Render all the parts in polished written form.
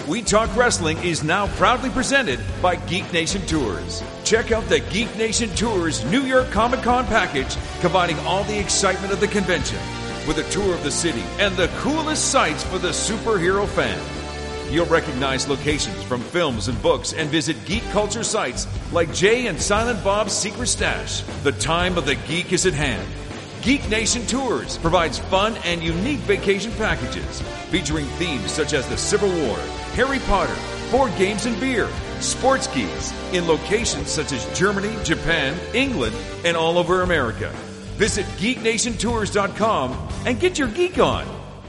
We Talk Wrestling is now proudly presented by Geek Nation Tours. Check out the Geek Nation Tours New York Comic Con package, combining all the excitement of the convention with a tour of the city and the coolest sights for the superhero fan. You'll recognize locations from films and books and visit geek culture sites like Jay and Silent Bob's Secret Stash. The time of the geek is at hand. Geek Nation Tours provides fun and unique vacation packages featuring themes such as the Civil War, Harry Potter, board games and beer, sports geeks in locations such as Germany, Japan, England, and all over America. Visit GeekNationTours.com and get your geek on.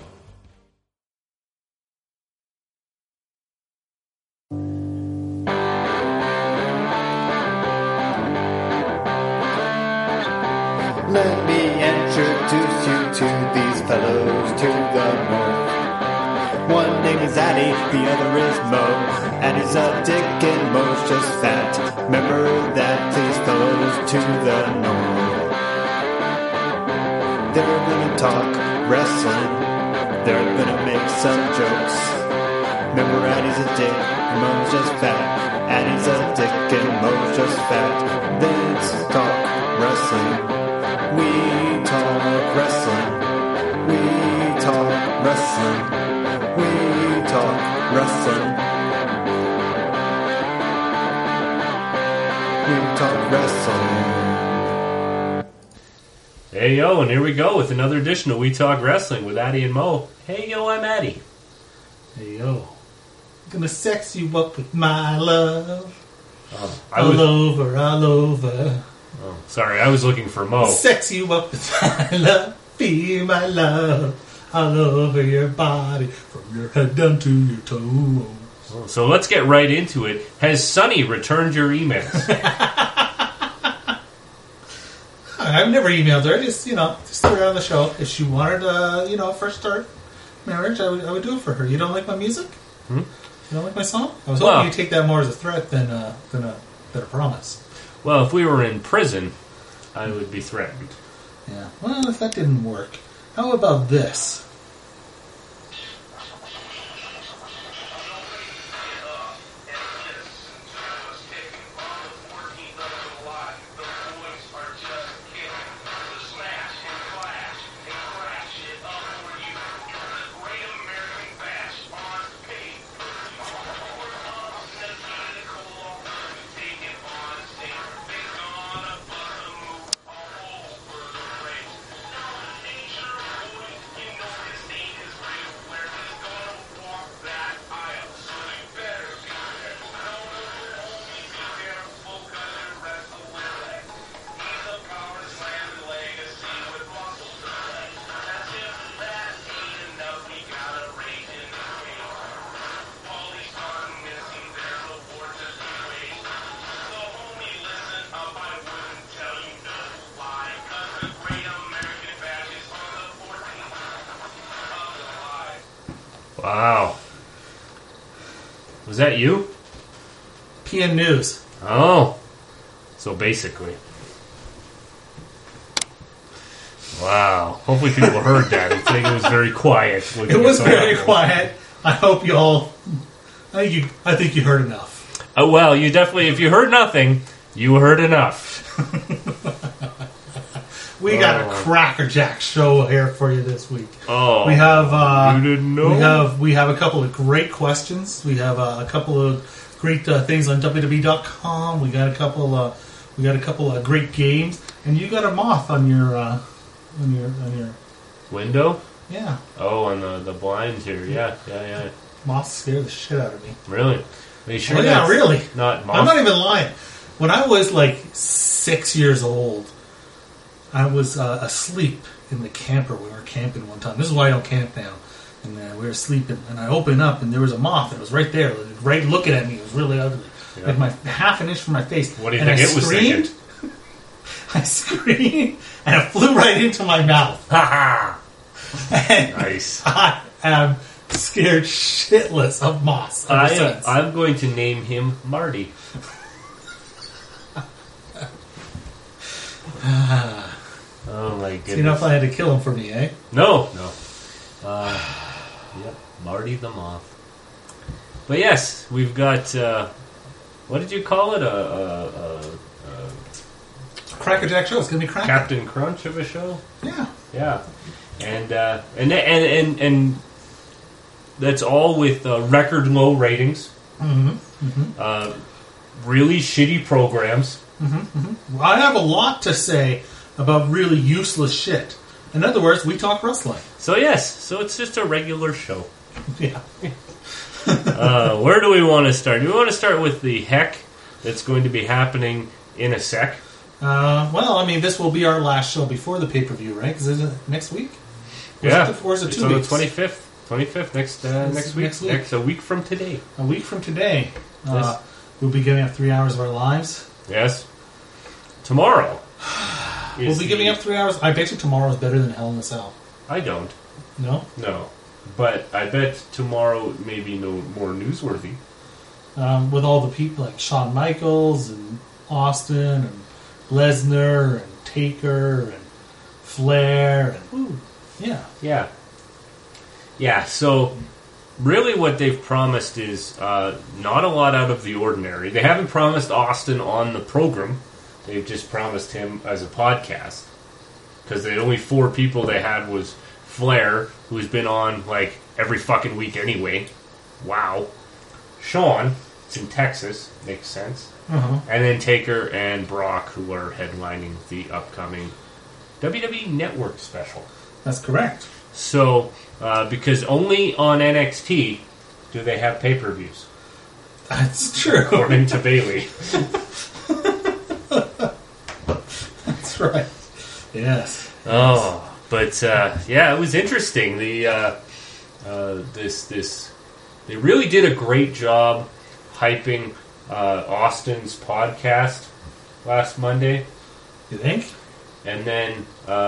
Let me introduce you to these fellows to the north. One name is Addy, the other is Mo. Addy's a dick and Mo's just fat. Remember that, these fellows to the north. They're gonna talk wrestling. They're gonna make some jokes. Remember Addy's a dick and Mo's just fat. Addy's a dick and Mo's just fat. Let's talk wrestling. We talk wrestling. We talk wrestling. We talk wrestling. We talk wrestling. Hey yo, and here we go with another edition of We Talk Wrestling with Addy and Mo. Hey yo, I'm Addy. Hey yo, I'm gonna sex you up with my love. All over, all over. Oh, sorry, I was looking for Mo. Sex you up with my love, be my love, all over your body, from your head down to your toes. So let's get right into it. Has Sonny returned your emails? I've never emailed her. Just threw her on the show. If she wanted, first start marriage, I would do it for her. You don't like my music? You don't like my song? I was hoping you'd take that more as a threat than a promise. Well, if we were in prison, I would be threatened. Yeah. Well, if that didn't work, how about this? Wow. Was that you? PN News. Oh. So basically. Wow. Hopefully people heard that. I think it was very quiet. It was very quiet. I hope you all... I think you heard enough. Well, you definitely... If you heard nothing, you heard enough. We got a crackerjack show here for you this week. Oh, we have. You didn't know? We have a couple of great questions. We have a couple of great things on WWE.com. We got a couple of great games, and you got a moth on your window. Yeah. Oh, on the blinds here. Yeah. Moths scare the shit out of me. Really? Are you sure? Oh, yeah, really. Not moth? I'm not even lying. When I was like 6 years old, I was asleep in the camper. We were camping one time. This is why I don't camp now. And we were sleeping, and I opened up, and there was a moth. And it was right there, right looking at me. It was really ugly, like half an inch from my face. What do you think it was thinking? I screamed, and it flew right into my mouth. Ha ha! Nice. I am scared shitless of moths. I'm going to name him Marty. Oh my goodness! Enough I had to kill him for me, eh? No. Yep, Marty the Moth. But yes, we've got, what did you call it? Crackerjack show. It's going to be cracking. Captain Crunch of a show? Yeah. Yeah. And that's all with record low ratings. Really shitty programs. Well, I have a lot to say about really useless shit. In other words, we talk wrestling. So yes, so it's just a regular show. Yeah. Where do we want to start? Do we want to start with the heck that's going to be happening in a sec? Well, I mean, this will be our last show before the pay-per-view, right? Because is it next week? Or is it 2 weeks? On the 25th. 25th, next week. Next week. A week from today. A week from today. Yes. We'll be giving up 3 hours of our lives. Yes. Tomorrow. We'll be giving up 3 hours. I bet you tomorrow is better than Hell in a Cell. I don't. No? No. But I bet tomorrow may be no more newsworthy. With all the people like Shawn Michaels and Austin and Lesnar and Taker and Flair. And, yeah. Yeah, so really what they've promised is not a lot out of the ordinary. They haven't promised Austin on the program. They've just promised him as a podcast. Because the only 4 people they had was Flair, who's been on like every fucking week anyway. Wow. Shawn, it's in Texas, makes sense. And then Taker and Brock, who are headlining the upcoming WWE Network special. That's correct. So, because only on NXT do they have pay-per-views. That's true. According to Bailey. That's right. Yes. Oh, but yeah, it was interesting. The they really did a great job hyping Austin's podcast last Monday. You think? And then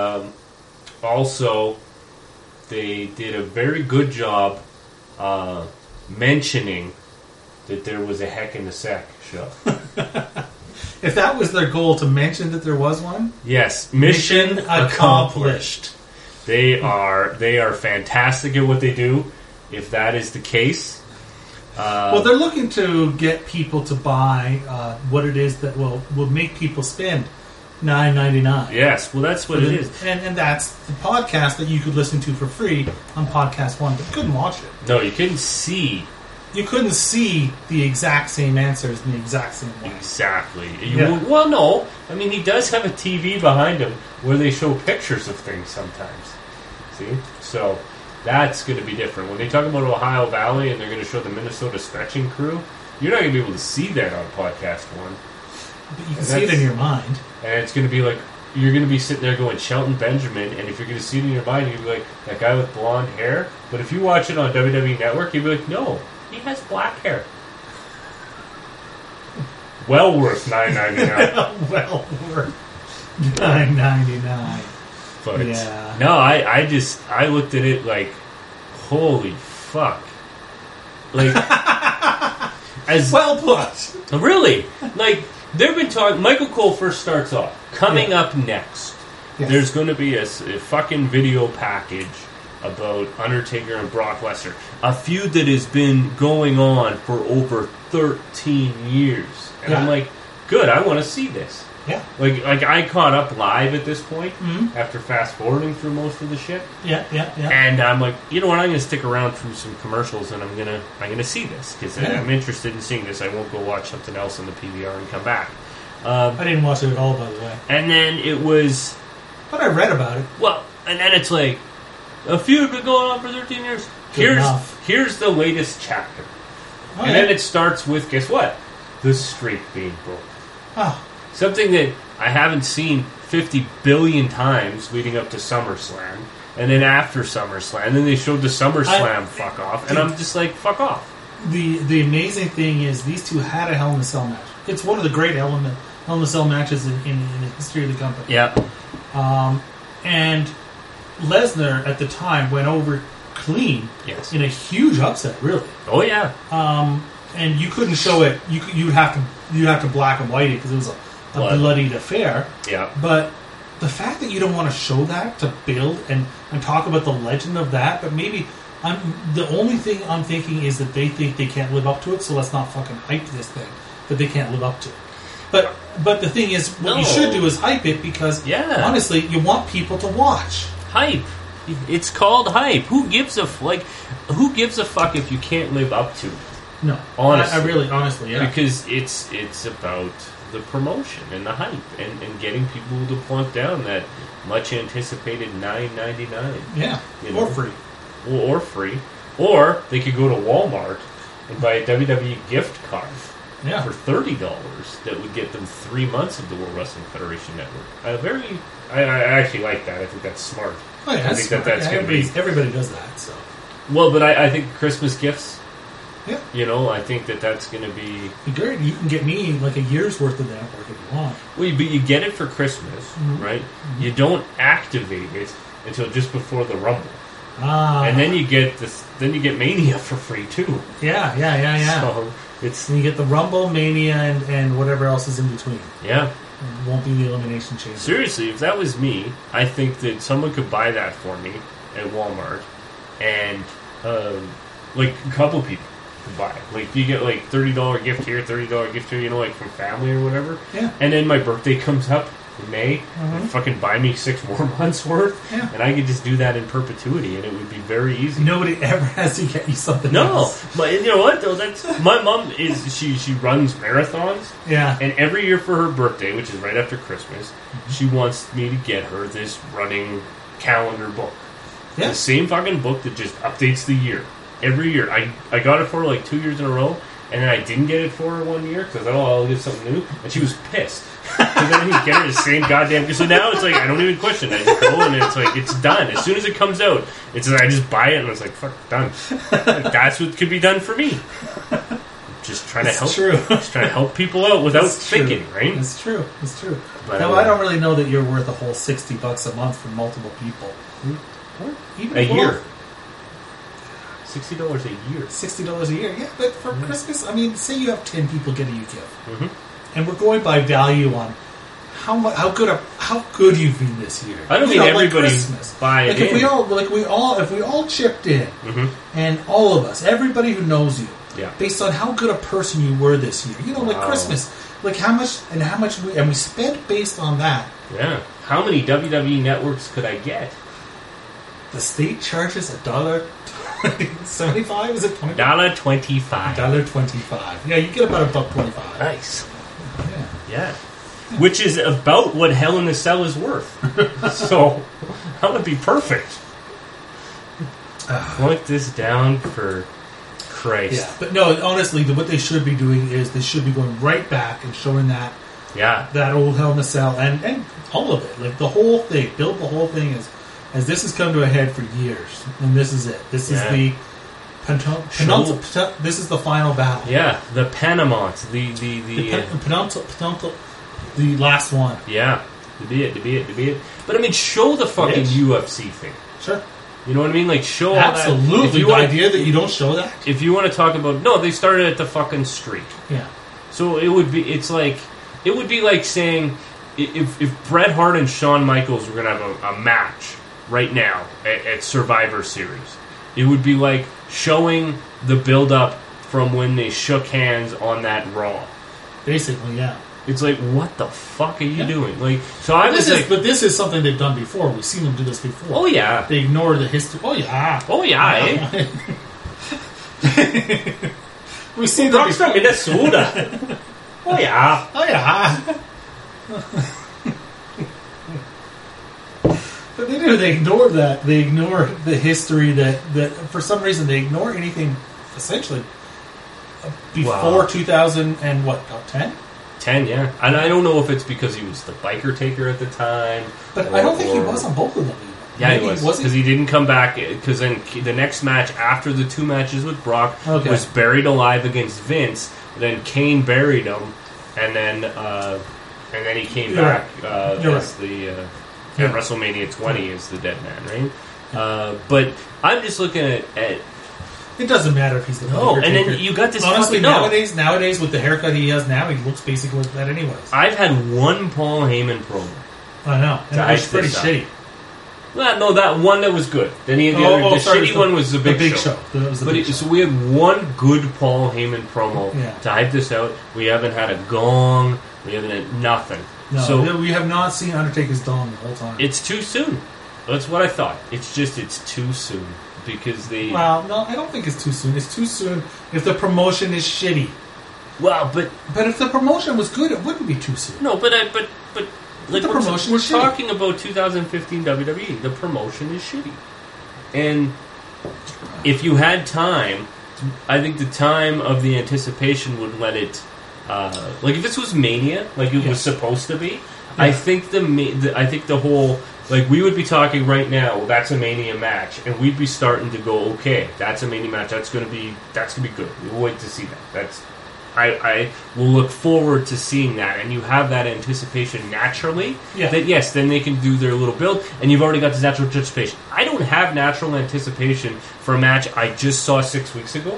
also they did a very good job mentioning that there was a Heck in the Sack show. If that was their goal, to mention that there was one? Yes. Mission accomplished. They are fantastic at what they do, if that is the case. Well, they're looking to get people to buy what it is that will make people spend $9.99. Yes, well, that's what it is. And that's the podcast that you could listen to for free on Podcast One, but you couldn't watch it. No, you couldn't see. You couldn't see the exact same answers in the exact same way. Exactly. Yeah. Well, no. I mean, he does have a TV behind him where they show pictures of things sometimes. See? So, that's going to be different. When they talk about Ohio Valley and they're going to show the Minnesota stretching crew, you're not going to be able to see that on Podcast One. But you can see it in your mind. And it's going to be like, you're going to be sitting there going, Shelton Benjamin, and if you're going to see it in your mind, you're going to be like, that guy with blonde hair? But if you watch it on WWE Network, you'd be like, no, he has black hair. Well worth $9.99. Well worth $9.99. But yeah. No, I looked at it like, holy fuck. Like, as well put. Really, like, they've been talking. Michael Cole first starts off. Coming up next, there's going to be a fucking video package about Undertaker and Brock Lesnar. A feud that has been going on for over 13 years. And I'm like, good, I want to see this. Yeah. Like I caught up live at this point after fast forwarding through most of the shit. Yeah. And I'm like, you know what? I'm going to stick around through some commercials, and I'm gonna see this because I'm interested in seeing this. I won't go watch something else on the PVR and come back. I didn't watch it at all, by the way. And then it was, but I read about it. Well, and then it's like a feud been going on for 13 years. Here's the latest chapter, then it starts with, guess what? The streak being broken. Oh. Something that I haven't seen 50 billion times leading up to SummerSlam, and then after SummerSlam, and then they showed the SummerSlam fuck off, and I'm just like, fuck off. The amazing thing is these two had a Hell in a Cell match. It's one of the great Hell in a Cell matches in the history of the company. Yeah. And Lesnar at the time went over clean in a huge upset, really. Oh yeah. And you couldn't show it. You'd have to black and white it because it was a bloodied affair. Yeah. But the fact that you don't want to show that to build and talk about the legend of that, but maybe The only thing I'm thinking is that they think they can't live up to it, so let's not fucking hype this thing that they can't live up to. But the thing is, what you should do is hype it because, honestly, you want people to watch. Hype. It's called hype. Who gives a fuck if you can't live up to it? No, honestly, honestly, yeah. Because it's about the promotion and the hype and getting people to plunk down that much anticipated $9.99. Yeah, or free. Or free. Or they could go to Walmart and buy a WWE gift card for $30 that would get them 3 months of the World Wrestling Federation Network. I actually like that. I think that's smart. Oh, yeah, I think that's going to be... Everybody does that, so... Well, but I think Christmas gifts... Yeah. You know, I think that's going to be... Great. You can get me like a year's worth of that work if you want. Well, but you get it for Christmas, right? Mm-hmm. You don't activate it until just before the Rumble. And then you get Mania for free too. Yeah. So you get the Rumble, Mania, and whatever else is in between. Yeah. It won't be the elimination chamber. Seriously, if that was me, I think that someone could buy that for me at Walmart, and like a couple people could buy it. Like you get like $30 gift here, $30 gift here, you know, like from family or whatever. Yeah. And then my birthday comes up in May, and fucking buy me 6 more months worth, and I could just do that in perpetuity, and it would be very easy. Nobody ever has to get you something else. But you know what though? That's my mom is she runs marathons. Yeah. And every year for her birthday, which is right after Christmas, she wants me to get her this running calendar book. Yeah. The same fucking book that just updates the year. Every year. I got it for her like 2 years in a row, and then I didn't get it for her 1 year because I thought, I'll get something new, and she was pissed. Because I didn't get her the same goddamn... So now it's like, I don't even question it. I just go and it's like, it's done. As soon as it comes out, it's like, I just buy it and it's like, fuck, done. Like, that's what could be done for me. Just trying to help. True. Just trying to help people out without thinking, right? It's true. But no, I don't really know that you're worth a whole $60 a month for multiple people. Even a year. $60 a year. $60 a year, yeah. But for Christmas, I mean, say you have 10 people getting you a gift, and we're going by value on how good you've been this year. I don't mean everybody Christmas. Buy it. Like if we all chipped in, and all of us, everybody who knows you, based on how good a person you were this year, you know, like Christmas, like how much we spent based on that. Yeah. How many WWE networks could I get? The state charges $1.75. Is it $25? $1.25. $1.25. Yeah, you get about $1.25. Nice. Yeah. Which is about what Hell in a Cell is worth. So that would be perfect. Point this down for Christ. Yeah, but no, honestly, what they should be doing is they should be going right back and showing that old Hell in a Cell and all of it, like the whole thing, build the whole thing as this has come to a head for years, and this is it. This is the this is the final battle. Yeah, the Panamont, the last one. Yeah, to be it. But I mean, show the fucking UFC thing. Sure. You know what I mean? Like, show absolutely all that. The idea that you don't show that. If you want to talk about they started at the fucking street. Yeah. So it would be like saying if Bret Hart and Shawn Michaels were gonna have a match right now at Survivor Series, it would be like showing the build-up from when they shook hands on that Raw. Basically, yeah. It's like, what the fuck are you doing? Like, so but this is something they've done before. We've seen them do this before. Oh yeah, they ignore the history. Oh yeah. Eh? We've seen them from Minnesota. Oh yeah. But they do. They ignore that. They ignore the history that for some reason they ignore anything essentially before 2000 and what, 10? 10, yeah. And I don't know if it's because he was the biker taker at the time. But I don't think he was on both of them. Yeah, maybe he was. Because he didn't come back. Because then the next match after the 2 matches with Brock was buried alive against Vince. Then Kane buried him. And then he came back as the... At WrestleMania 20 is the dead man, right? But I'm just looking at... It doesn't matter if he's the biker taker. And then you got this... Honestly, nowadays with the haircut he has now, he looks basically like that anyways. I've had one Paul Heyman promo. I know. And it was pretty shitty. Well, no, that one that was good. Then he had the shitty one was the big show. That was the big show. So we had one good Paul Heyman promo to hype this out. We haven't had a gong. We haven't had nothing. No, so we have not seen Undertaker's gong the whole time. It's too soon. That's what I thought. It's too soon because they. Well, no, I don't think it's too soon. It's too soon if the promotion is shitty. Well, but if the promotion was good, it wouldn't be too soon. No, but like the promotion we're is shitty. talking about 2015 WWE. The promotion is shitty, and if you had time, I think the time of the anticipation would let it. Like if this was Mania, like it was supposed to be, I think the whole like we would be talking right now. Well, that's a Mania match, and we'd be starting to go, okay, that's a Mania match. That's gonna be good. We'll wait to see that. I will look forward to seeing that, and you have that anticipation naturally. Yeah. That yes, then they can do their little build, and you've already got this natural anticipation. I don't have natural anticipation for a match I just saw 6 weeks ago.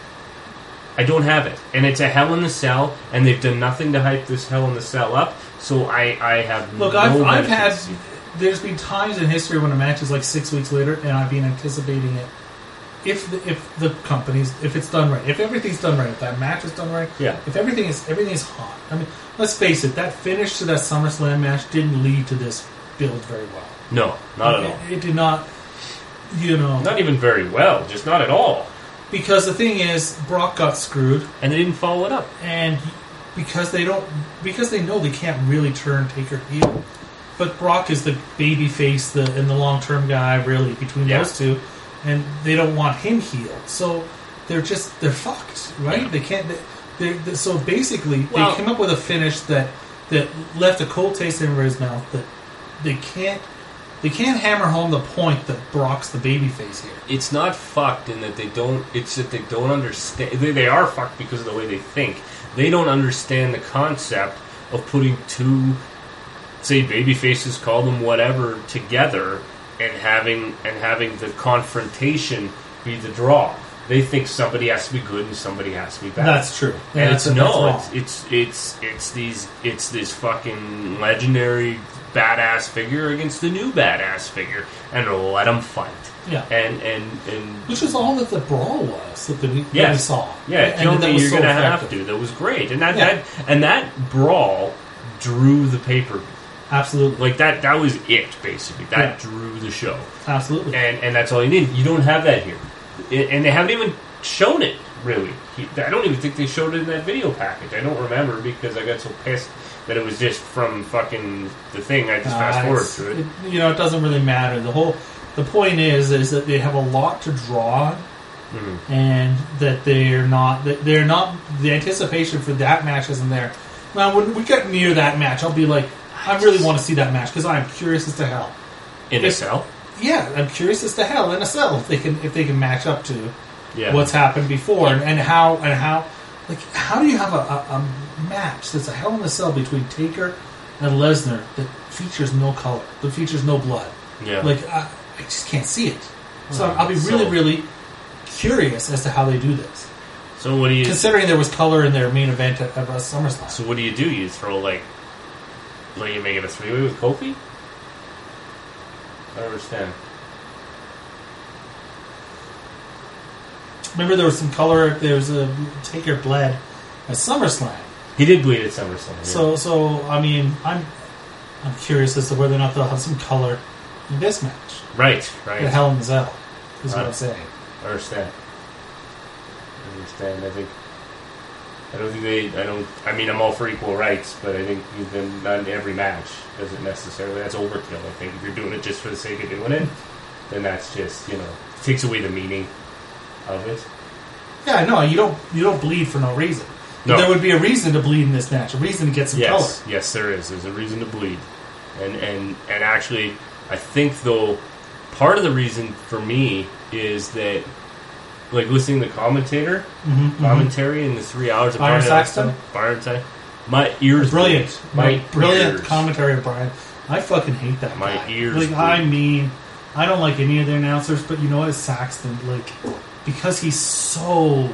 I don't have it, and it's a Hell in the Cell, and they've done nothing to hype this Hell in the Cell up. So I have look. I've had. There's been times in history when a match is like 6 weeks later, and I've been anticipating it. If it's done right, if everything's done right, if that match is done right, if everything is hot. I mean, let's face it, that finish to that SummerSlam match didn't lead to this build very well. No, not at all. It did not. Not even very well. Just not at all. Because the thing is, Brock got screwed, and they didn't follow it up, and because they know they can't really turn Taker heel. But Brock is the baby face, and the long term guy, really between those two. And they don't want him healed, so they're fucked, right? Yeah. They can't. So basically, they came up with a finish that left a cold taste in everybody's mouth. That they can't hammer home the point that Brock's the babyface here. It's not fucked in that they don't. It's that they don't understand. They are fucked because of the way they think. They don't understand the concept of putting two, say, babyfaces, call them whatever, together. And having the confrontation be the draw. They think somebody has to be good and somebody has to be bad. That's true. And it's this fucking legendary badass figure against the new badass figure, and let them fight. Yeah. And which is all that the brawl was that we saw. Yeah, you're gonna have to. That was great, and that brawl drew the pay-per-view. Absolutely. Like that was it, basically. That drew the show. Absolutely. And that's all you need. You don't have that here. And they haven't even shown it, really. I don't even think they showed it in that video package. I don't remember because I got so pissed that it was just from fucking the thing. I just fast forward through it. It doesn't really matter. The point is that they have a lot to draw on, and that they're not the anticipation for that match isn't there. Now, when we get near that match, I'll be like, I really want to see that match because I'm curious as to hell. In a cell? Yeah, I'm curious as to hell in a cell if they can match up to what's happened before and how do you have a match that's a Hell in a Cell between Taker and Lesnar that features no color, that features no blood? Yeah, I just can't see it. So I'll be really curious as to how they do this. So what do you considering there was color in their main event at SummerSlam? So what do? You throw you make it a 3-way with Kofi? I don't understand. Remember there was some color. There was a Taker bled at SummerSlam. He did bleed at SummerSlam. Yeah. So I mean, I'm curious as to whether or not they'll have some color in this match. Right. At Hell in the Cell is what I'm saying. I understand. I mean, I'm all for equal rights, but I think not in every match doesn't necessarily. That's overkill. I think if you're doing it just for the sake of doing it, then that's just takes away the meaning of it. Yeah, no, you don't bleed for no reason. No. There would be a reason to bleed in this match, a reason to get some color. Yes, there is. There's a reason to bleed, and actually, I think though part of the reason for me is that. Like listening to the commentary in the 3 hours of Byron Saxton, my ears brilliant, ears. commentary of Brian. I fucking hate that my guy. Ears. I mean, I don't like any of the announcers, but you know what, Saxton, because he's so.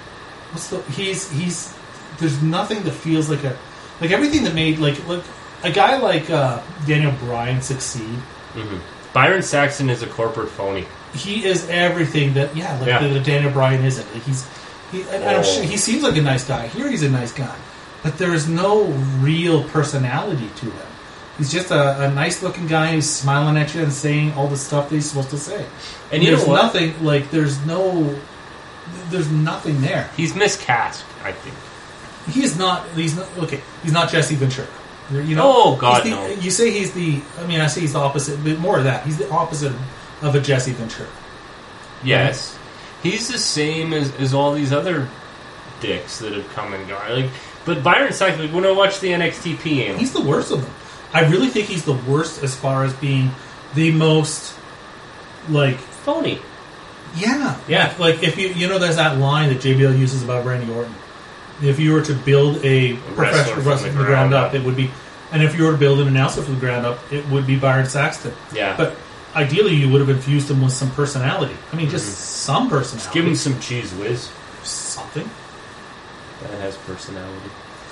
He's. There's nothing that feels like everything that made like a guy like Daniel Bryan succeed. Byron Saxton is a corporate phony. He is everything that that Daniel Bryan isn't. He seems like a nice guy. Here he's a nice guy, but there is no real personality to him. He's just a nice looking guy who's smiling at you and saying all the stuff that he's supposed to say. And you know what? Nothing like there's nothing there. He's miscast, I think. He's not okay. He's not Jesse Ventura. Oh God, no. You say he's the. I mean, I say he's the opposite, but more of that. He's the opposite of a Jesse Ventura. Yes, right? He's the same as all these other dicks that have come and gone. Like, but Byron Saxton, when I watch the NXT PM, he's the worst of them. I really think he's the worst as far as being the most phony. Yeah. Like if there's that line that JBL uses about Randy Orton. If you were to build a professional wrestler from the ground up, it would be. And if you were to build an announcer from the ground up, it would be Byron Saxton. Yeah. But ideally, you would have infused him with some personality. I mean, just some personality. Just give him some cheese whiz. Something. That has personality.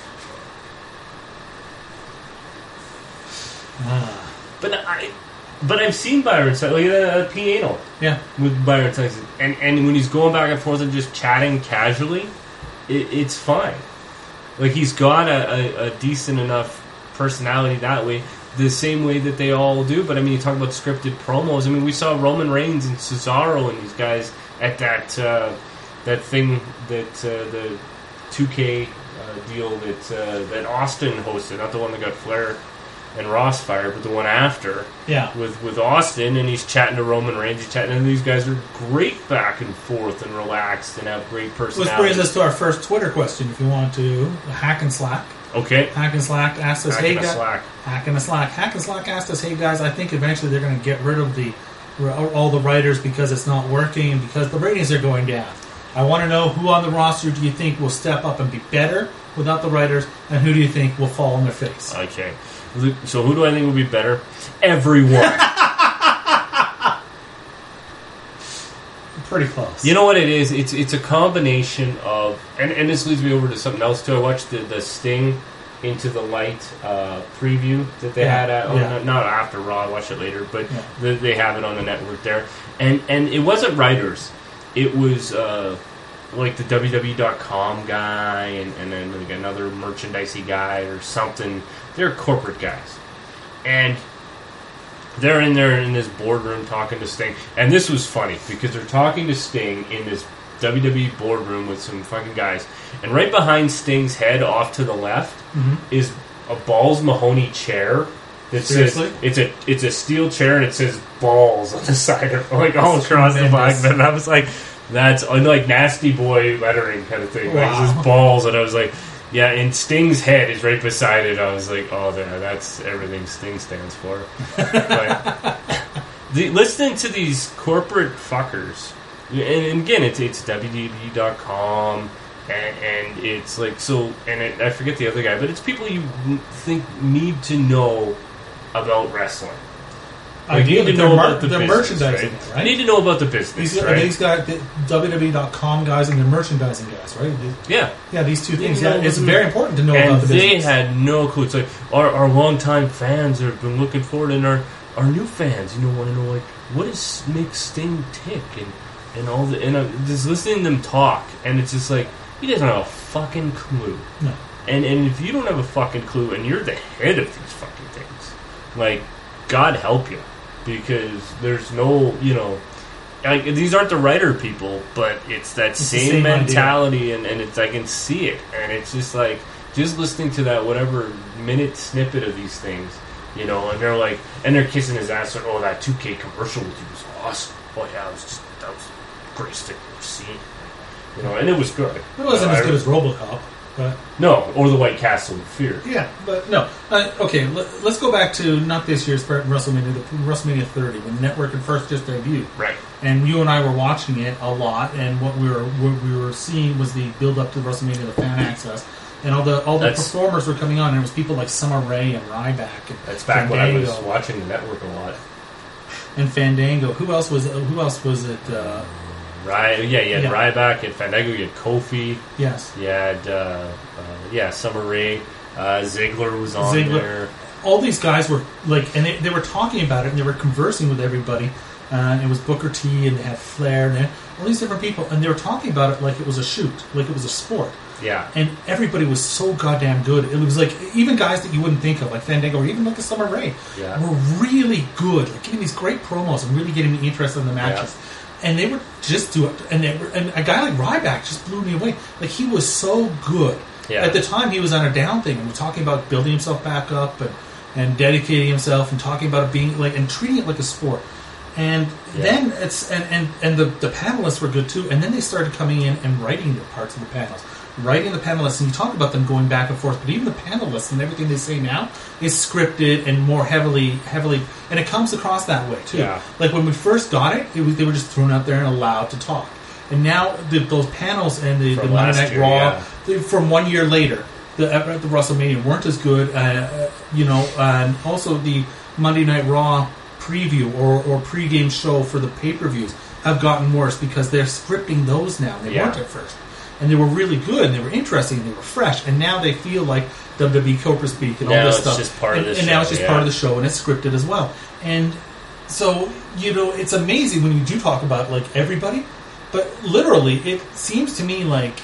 But I've seen Byron Saxton, like a piano. Yeah. With Byron Saxton. And when he's going back and forth and just chatting casually, it's fine. Like, he's got a decent enough personality that way, the same way that they all do. But I mean, you talk about scripted promos. I mean, we saw Roman Reigns and Cesaro and these guys at that thing that the 2K deal that Austin hosted, not the one that got Flair and Ross fired, but the one after. Yeah. With Austin, and he's chatting to Roman Reigns, and these guys are great back and forth and relaxed and have great personality. Which brings us to our first Twitter question, if you want to. Hack and Slack. Okay. Hack and Slack asked us, hey guys. Hack and Slack asked us, hey guys, I think eventually they're going to get rid of all the writers because it's not working and because the ratings are going down. I want to know who on the roster do you think will step up and be better without the writers, and who do you think will fall on their face? Okay. So who do I think will be better? Everyone. Pretty close. You know what it is? It's a combination of... And this leads me over to something else, too. I watched the Sting Into the Light preview that they had not after Raw, I watched it later, but they have it on the network there. And it wasn't writers. It was like the WWE.com guy and then like another merchandisey guy or something. They're corporate guys. And they're in there in this boardroom talking to Sting. And this was funny because they're talking to Sting in this WWE boardroom with some fucking guys. And right behind Sting's head off to the left is a Balls Mahoney chair. That says, it's a steel chair and it says balls on the side of it, like all across the back. And I was like, that's like Nasty Boy lettering kind of thing. Wow. Like, just balls. And I was like, yeah, and Sting's head is right beside it. I was like, oh, that's everything Sting stands for. But listening to these corporate fuckers, and again, it's WWE.com, and it's like, so, and I forget the other guy, but it's people you think need to know about wrestling. Like, you need to know about the business, merchandising, right? You need to know about the business, These guys, the WWE.com guys and the merchandising guys, right? Yeah, these two things. Yeah, it's very important to know about the business. They had no clue. It's like, our longtime fans have been looking forward, and our new fans, want to know, like, what makes Sting tick, and all the... And I'm just listening to them talk, and it's just like, he doesn't have a fucking clue. No. And if you don't have a fucking clue, and you're the head of these fucking things, like, God help you. Because there's no, like, these aren't the writer people, but it's that same mentality, and it's, I can see it, and it's just like, just listening to that whatever minute snippet of these things, and they're like, and they're kissing his ass, like, oh, that 2K commercial with you was awesome. Oh yeah, that was the greatest thing I've seen. And it was good. It wasn't as good as RoboCop. But no, or the White Castle of Fear. Yeah, but no. Okay, let's go back to not this year's WrestleMania, WrestleMania 30, when the network had first just debuted. Right. And you and I were watching it a lot, and what we were seeing was the build up to WrestleMania, the fan access, and all the performers were coming on. And it was people like Summer Rae and Ryback. And that's back Fandango. When I was watching the network a lot. And Fandango. Who else was it? You had Ryback, you had Fandango, you had Kofi. Yes. You had, Summer Rae. Ziggler was on there. all these guys were like, and they were talking about it, and they were conversing with everybody. It was Booker T, and they had Flair, and they had all these different people, and they were talking about it like it was a shoot, like it was a sport. Yeah. And everybody was so goddamn good. It was like, even guys that you wouldn't think of, like Fandango, or even like a Summer Rae, were really good, like giving these great promos and really getting me interested in the matches. Yeah. And they would just do it, and a guy like Ryback just blew me away. Like, he was so good. Yeah. At the time, he was on a down thing, and we're talking about building himself back up and dedicating himself and talking about it being like, and treating it like a sport. And then it's and the panelists were good too. And then they started coming in and writing the parts of the panels, writing the panelists, and you talk about them going back and forth. But even the panelists and everything they say now is scripted and more heavily, and it comes across that way too. Yeah. Like when we first got it, they were just thrown out there and allowed to talk. And now those panels and the Monday Night Raw from 1 year later, the WrestleMania weren't as good. And also the Monday Night Raw preview or pregame show for the pay-per-views have gotten worse because they're scripting those now. They weren't at first. And they were really good, and they were interesting, and they were fresh. And now they feel like WWE Cobra Speak and all this stuff. Just part of the show. And now it's just part of the show, and it's scripted as well. And so, it's amazing when you do talk about, like, everybody. But literally, it seems to me like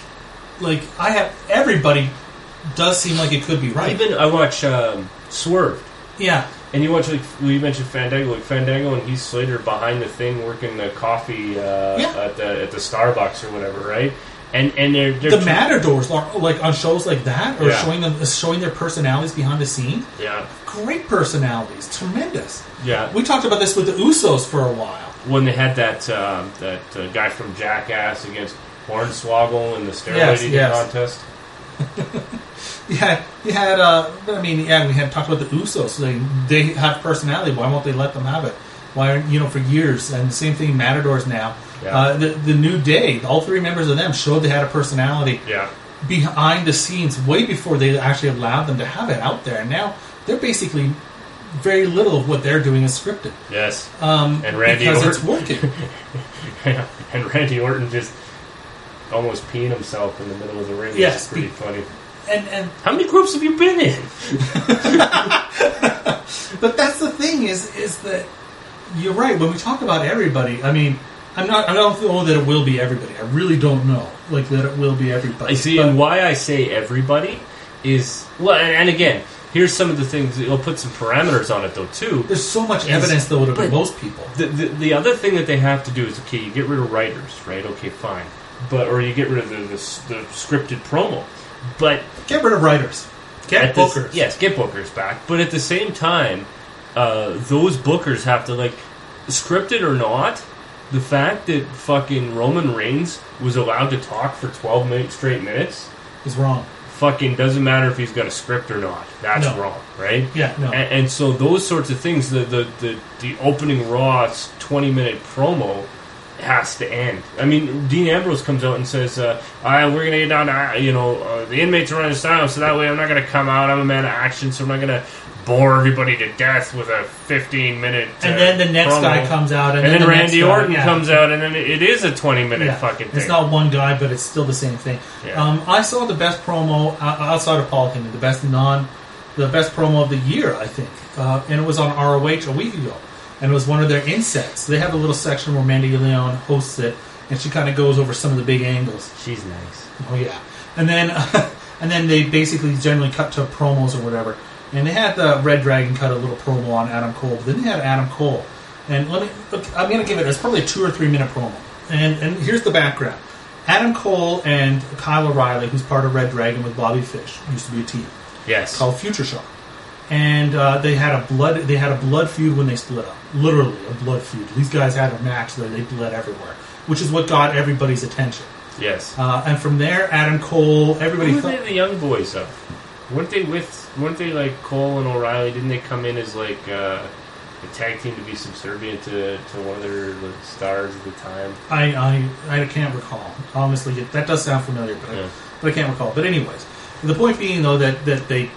everybody does seem like it could be right. Even I watch Swerve. Yeah. And you watch, like, we mentioned Fandango, and Heath Slater behind the thing working the coffee at the Starbucks or whatever, right? And they're the Matadors, like on shows like that, or showing their personalities behind the scenes. Yeah, great personalities, tremendous. Yeah, we talked about this with the Usos for a while when they had that guy from Jackass against Hornswoggle in the steroid contest. We had talked about the Usos. They have personality. Why won't they let them have it? Why, for years, and the same thing Matadors now. Yeah. The New Day, all three members of them showed they had a personality behind the scenes way before they actually allowed them to have it out there. And now they're basically very little of what they're doing is scripted. Yes, and Randy because Orton, it's working. And Randy Orton just almost peeing himself in the middle of the ring. Yes, it's pretty funny. And how many groups have you been in? But that's the thing is that you're right. When we talk about everybody, I mean, I don't know that it will be everybody. I really don't know, that it will be everybody. I see, and why I say everybody is and again, here's some of the things. It'll put some parameters on it though too. There's so much evidence though to be most people. The other thing that they have to do is you get rid of writers, right? Okay, fine, or you get rid of the scripted promo, but get rid of writers. Get bookers. Get bookers back. But at the same time, those bookers have to, scripted or not, the fact that fucking Roman Reigns was allowed to talk for 12 straight minutes is wrong. Fucking doesn't matter if he's got a script or not. That's wrong, right? Yeah, no. And so those sorts of things, the opening Raw 20-minute promo has to end. I mean, Dean Ambrose comes out and says, we're going to get down to, the inmates are running this down, so that way I'm not going to come out. I'm a man of action, so I'm not going to bore everybody to death with a 15-minute and then the next promo. Guy comes out, and then the Randy Orton comes out, and then it is a 20-minute fucking thing. It's not one guy, but it's still the same thing. Yeah. I saw the best promo outside of Paul Heyman, the best promo of the year, I think, and it was on ROH a week ago. And it was one of their insets. They have a little section where Mandy Leon hosts it, and she kind of goes over some of the big angles. She's nice. Oh yeah. And then they basically generally cut to promos or whatever. And they had the Red Dragon cut a little promo on Adam Cole. But then they had Adam Cole, and I'm going to give it. It's probably a 2 or 3 minute promo. And here's the background: Adam Cole and Kyle O'Reilly, who's part of Red Dragon with Bobby Fish, used to be a team. Yes. Called Future Shock. And they had a blood feud when they split up. Literally a blood feud. These guys had a match that they bled everywhere, which is what got everybody's attention. Yes. And from there, Adam Cole, everybody. Who were they the Young Boys of? Weren't they like Cole and O'Reilly? Didn't they come in as a tag team to be subservient to one of their stars at the time? I can't recall. Honestly, that does sound familiar, but I can't recall. But anyways, the point being though that they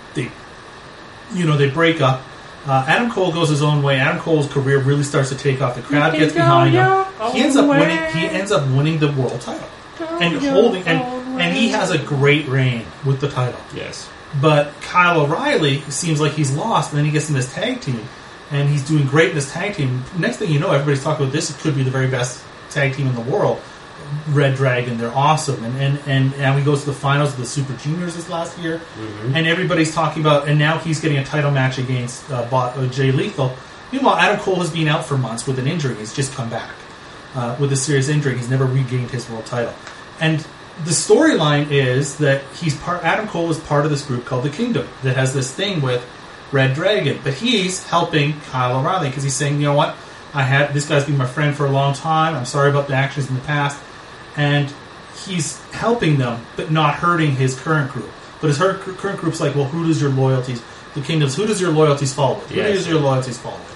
break up. Adam Cole goes his own way. Adam Cole's career really starts to take off. The crowd gets behind him. He ends up winning the world title and he has a great reign with the title. Yes. But Kyle O'Reilly seems like he's lost, and then he gets in this tag team, and he's doing great in this tag team. Next thing you know, everybody's talking about this. It could be the very best tag team in the world. Red Dragon, they're awesome, and now he goes to the finals of the Super Juniors this last year, and everybody's talking about, and now he's getting a title match against Jay Lethal. Meanwhile, Adam Cole has been out for months with an injury. He's just come back with a serious injury. He's never regained his world title, and the storyline is that Adam Cole is part of this group called the Kingdom that has this thing with Red Dragon, but he's helping Kyle O'Reilly because he's saying, you know what, this guy's been my friend for a long time. I'm sorry about the actions in the past. And he's helping them, but not hurting his current group. But his current group's like, well, who does your loyalties, the Kingdoms, who does your loyalties fall with? Who does your loyalties fall with?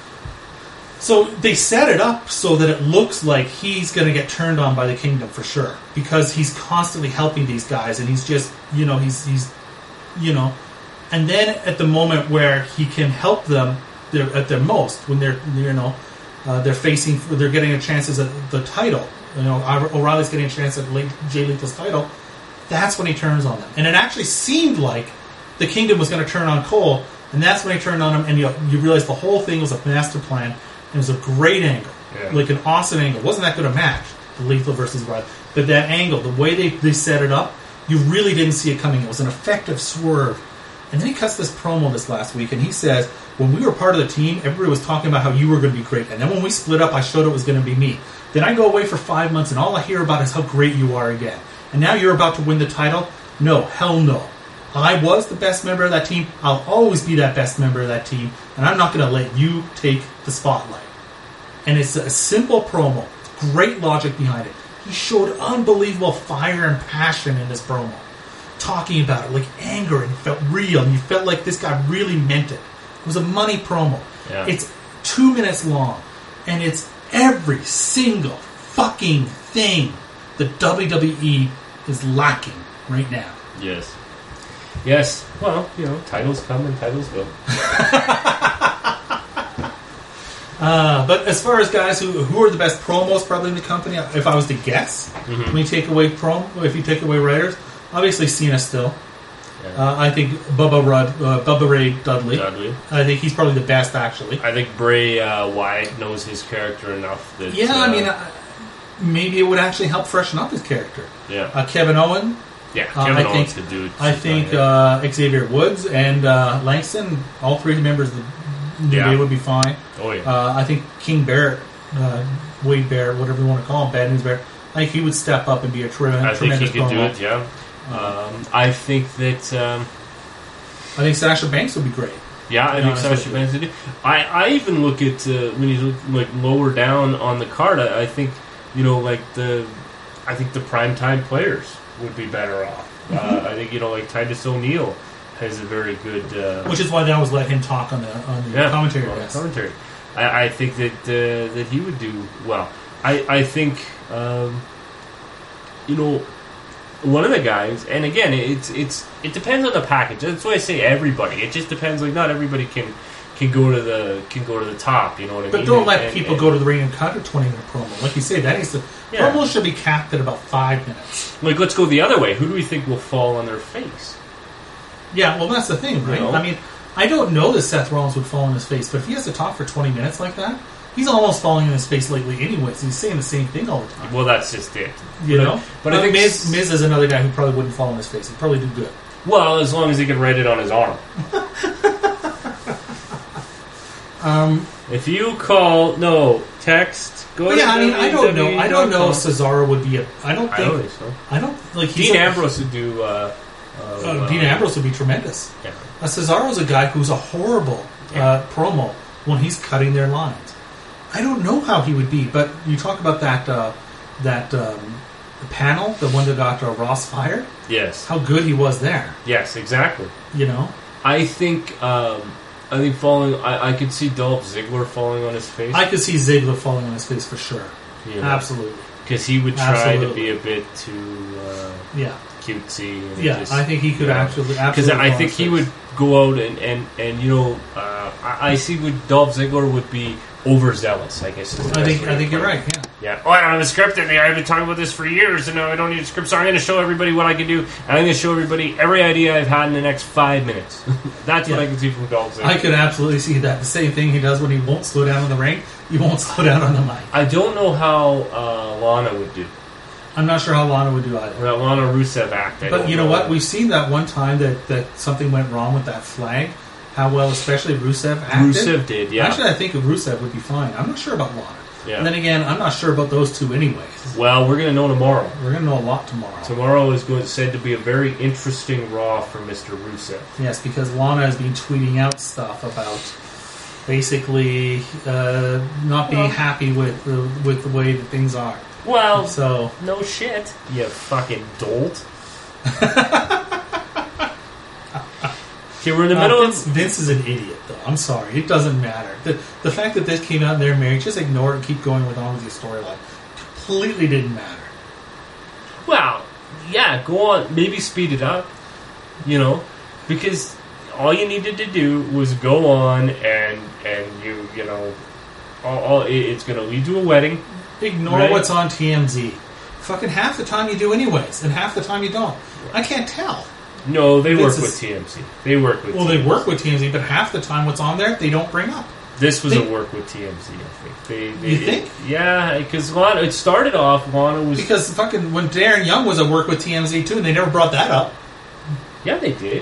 So they set it up so that it looks like he's going to get turned on by the Kingdom for sure. Because he's constantly helping these guys, and he's just, he's and then at the moment where he can help them, they're at their most, when they're getting a chance at the title. O'Reilly's getting a chance at Jay Lethal's title. That's when he turns on them, and it actually seemed like the Kingdom was going to turn on Cole, and that's when he turned on him. And you realize the whole thing was a master plan, and it was a great angle, like an awesome angle. It wasn't that good a match, the Lethal versus O'Reilly, but that angle, the way they set it up, you really didn't see it coming. It was an effective swerve. And then he cuts this promo this last week, and he says, when we were part of the team, everybody was talking about how you were going to be great. And then when we split up, I showed it was going to be me. Then I go away for 5 months, and all I hear about is how great you are again. And now you're about to win the title? No, hell no. I was the best member of that team. I'll always be that best member of that team. And I'm not going to let you take the spotlight. And it's a simple promo. Great logic behind it. He showed unbelievable fire and passion in this promo. Talking about it, like anger, and it felt real, and you felt like this guy really meant it. It was a money promo. Yeah. It's 2 minutes long, and it's every single fucking thing that WWE is lacking right now. Yes. Yes. Well, titles come and titles go. But as far as guys who are the best promos probably in the company, if I was to guess, when you take away if you take away writers, obviously Cena still. Yeah. I think Bubba Ray Dudley. I think he's probably the best, actually. I think Bray Wyatt knows his character enough that... Yeah, maybe it would actually help freshen up his character. Yeah. Kevin Owen. Yeah, Kevin Owens could do it. I think Xavier Woods and Langston, all three members of the New Day would be fine. Oh, yeah. I think King Barrett, Wade Barrett, whatever you want to call him, Bad News Barrett, I think he would step up and be a tremendous promo. I think he could do it, yeah. I think that... I think Sasha Banks would be great. Yeah, I think Sasha Banks would do. I even look at, when you look lower down on the card, I think, I think the primetime players would be better off. I think, like Titus O'Neil has a very good... which is why they always let him talk on the commentary. On the commentary. I think that he would do well. I think, one of the guys, and again, it depends on the package. That's why I say everybody. It just depends. Like, not everybody can go to the top. You know what I mean? But don't let people go to the ring and cut a 20-minute promo. Like you say, that needs to promos should be capped at about 5 minutes. Like, let's go the other way. Who do we think will fall on their face? Yeah, well, that's the thing, right? I mean, I don't know that Seth Rollins would fall on his face, but if he has to talk for 20 minutes like that, he's almost falling on his face lately anyways. He's saying the same thing all the time. Well, that's just it. But I think Miz is another guy who probably wouldn't fall on his face. He'd probably do good. Well, as long as he can write it on his arm. If you text, go to I don't know. I don't know if Cesaro would be I don't think so. I don't like Dean Ambrose would do. Dean Ambrose would be tremendous. Yeah. Cesaro's a guy who's a horrible promo when he's cutting their lines. I don't know how he would be, but you talk about that panel, the one that got Ross fired. Yes. How good he was there. Yes, exactly. I think falling. I could see Dolph Ziggler falling on his face. I could see Ziggler falling on his face for sure. Absolutely. Because he would try to be a bit too cutesy. And I think he could absolutely. Because I think he would go out and I see what Dolph Ziggler would be overzealous, I guess. Is the I best think way to you're put it. right. Yeah. Yeah. Oh, I don't have a script, and I've been talking about this for years, and now I don't need a script, so I'm going to show everybody what I can do, and I'm going to show everybody every idea I've had in the next 5 minutes. That's what I can see from Dolph Ziggler. I could absolutely see that. The same thing he does when he won't slow down on the ring, he won't slow down on the mic. I don't know how Lana would do. I'm not sure how Lana would do either. That Lana Rusev act. But you know what? We've seen that one time that something went wrong with that flag. How well, especially Rusev acted. Rusev did, yeah. Actually, I think Rusev would be fine. I'm not sure about Lana. Yeah. And then again, I'm not sure about those two anyways. Well, we're going to know tomorrow. We're going to know a lot tomorrow. Tomorrow is said to be a very interesting Raw for Mr. Rusev. Yes, because Lana has been tweeting out stuff about basically not being happy with the way that things are. Well, so no shit, you fucking dolt. Okay, we're in the middle of... Vince is an idiot, though. I'm sorry. It doesn't matter. The fact that this came out and they're married, just ignore it and keep going on with your storyline. Completely didn't matter. Well, yeah, go on. Maybe speed it up, because all you needed to do was go on and it's going to lead to a wedding. Ignore right? what's on TMZ. Fucking half the time you do anyways, and half the time you don't. I can't tell. No, they work with TMZ. They work with TMZ. They work with TMZ, but half the time what's on there, they don't bring up. This was a work with TMZ, I think. You think? Yeah, because it started off, Lana was... Because fucking when Darren Young was at work with TMZ too, and they never brought that up. Yeah, they did.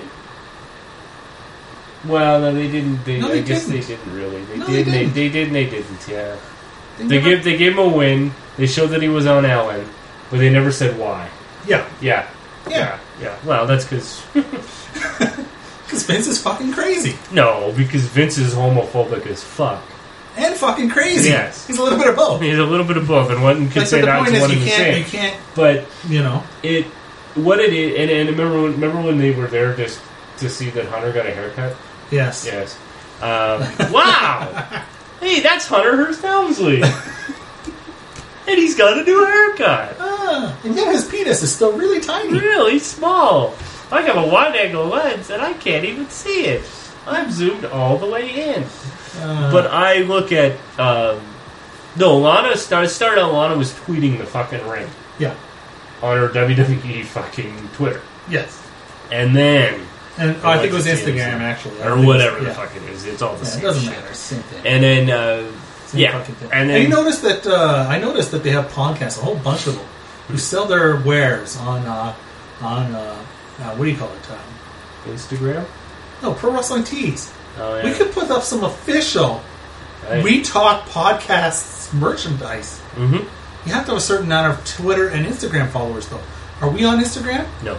Well, no, they didn't. I guess didn't. they didn't really. They No, did. they didn't. They did and they didn't, yeah. They gave him a win. They showed that he was on Ellen, but they never said why. Yeah. Yeah. Well, that's because... Because Vince is fucking crazy. No, because Vince is homophobic as fuck. And fucking crazy. Yes. He's a little bit of both. He's a little bit of both, and one could say that's one and the same. You can't... But, It... What it is... And remember when they were there just to see that Hunter got a haircut? Yes. Yes. Wow! Hey, that's Hunter Hearst Helmsley. And he's got a new haircut. And yet his penis is still really tiny. Really small. I have a wide-angle lens, and I can't even see it. I'm zoomed all the way in. But I look at... Lana started out, Lana was tweeting the fucking ring. Yeah. On her WWE fucking Twitter. Yes. And then... And I think it was Instagram, actually. Or whatever the fuck it is. It's all the same it doesn't shit. matter. It's the same thing. And then... Fucking thing. And then... you noticed that... I noticed that they have podcasts, a whole bunch of them, who sell their wares on what do you call it? Instagram? No, Pro Wrestling Tees. Oh, yeah. We could put up some official We Talk Podcasts merchandise. Mm-hmm. You have to have a certain amount of Twitter and Instagram followers, though. Are we on Instagram? No.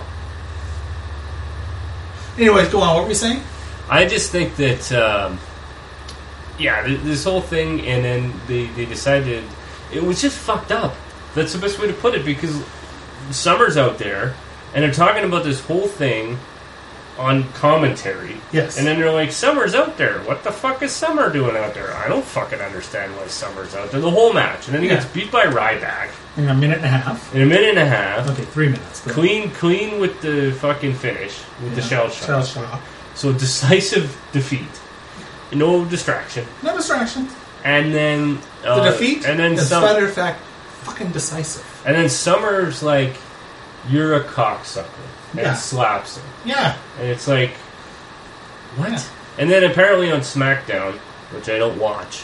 Anyways, go on. What were we saying? I just think that, this whole thing, and then they decided it was just fucked up. That's the best way to put it, because Summer's out there, and they're talking about this whole thing on commentary. Yes. And then they're like, Summer's out there. What the fuck is Summer doing out there? I don't fucking understand why Summer's out there. The whole match. And then he gets beat by Ryback. In a minute and a half. Okay, 3 minutes. Clean with the fucking finish, with the shell shock. So decisive defeat. No distraction. No distraction. And then... the defeat, and then as a matter of fact, fucking decisive. And then Summer's like, you're a cocksucker. And slaps him. Yeah. And it's like, what? Yeah. And then apparently on SmackDown, which I don't watch,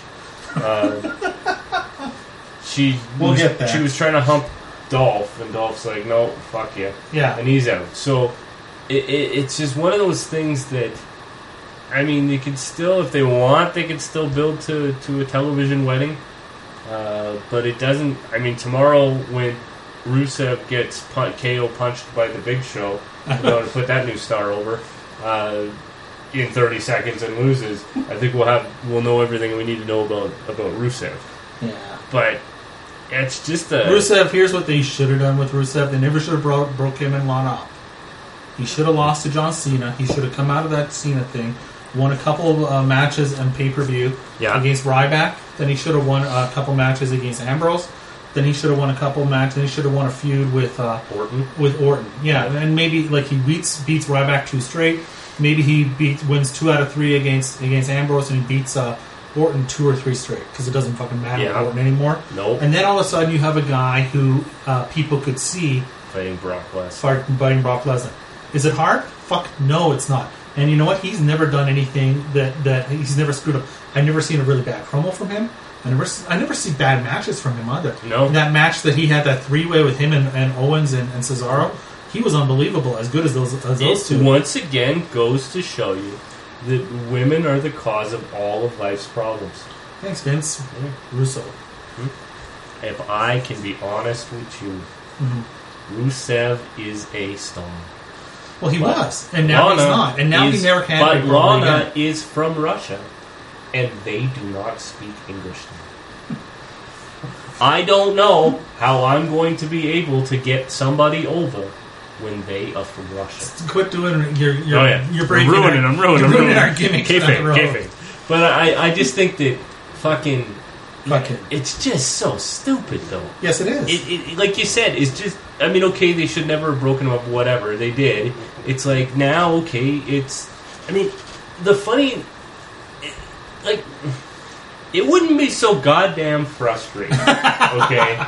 she was trying to hump Dolph, and Dolph's like, no, fuck you. Yeah. And he's out. So it's just one of those things that, I mean, they could still, if they want, they could still build to a television wedding. But it doesn't, I mean, tomorrow when Rusev gets KO punched by the Big Show, we're going to put that new star over in 30 seconds and loses. I think we'll know everything we need to know about Rusev. Yeah, but it's just Rusev. Here's what they should have done with Rusev. They never should have broke him and Lana up. He should have lost to John Cena. He should have come out of that Cena thing, won a couple of matches and pay-per-view against Ryback. Then he should have won a couple matches against Ambrose. Then he should have won a couple matches. Then he should have won a feud with Orton. With Orton, yeah, and maybe like he beats Ryback 2 straight. Maybe he wins 2 out of 3 against Ambrose, and he beats Orton 2 or 3 straight because it doesn't fucking matter Yeah. with Orton anymore. Nope. And then all of a sudden you have a guy who people could see Fighting Brock Lesnar. fighting Brock Lesnar. Is it hard? Fuck no, it's not. And you know what? He's never done anything that he's never screwed up. I've never seen a really bad promo from him. I never see bad matches from him either. No. That match that he had, that 3-way with him and Owens and Cesaro, he was unbelievable. As good as those It two. once again goes to show you that women are the cause of all of life's problems. Thanks, Vince Russo. If I can be honest with you, Rusev is a star. Well, he was, and now he's not, and now he never can. But be properly Lana again. is from Russia, and they do not speak English. I don't know how I'm going to be able to get somebody over when they are from Russia. Quit doing you're I'm breaking ruining our gimmicks down the road. Kayfabe. But I just think that fucking Fucking. it's just so stupid though. Yes, it is. It like you said, it's just. I mean, okay, they should never have broken them up. Whatever they did, it's like now, okay, it's. I mean, the funny, like, it wouldn't be so goddamn frustrating, okay,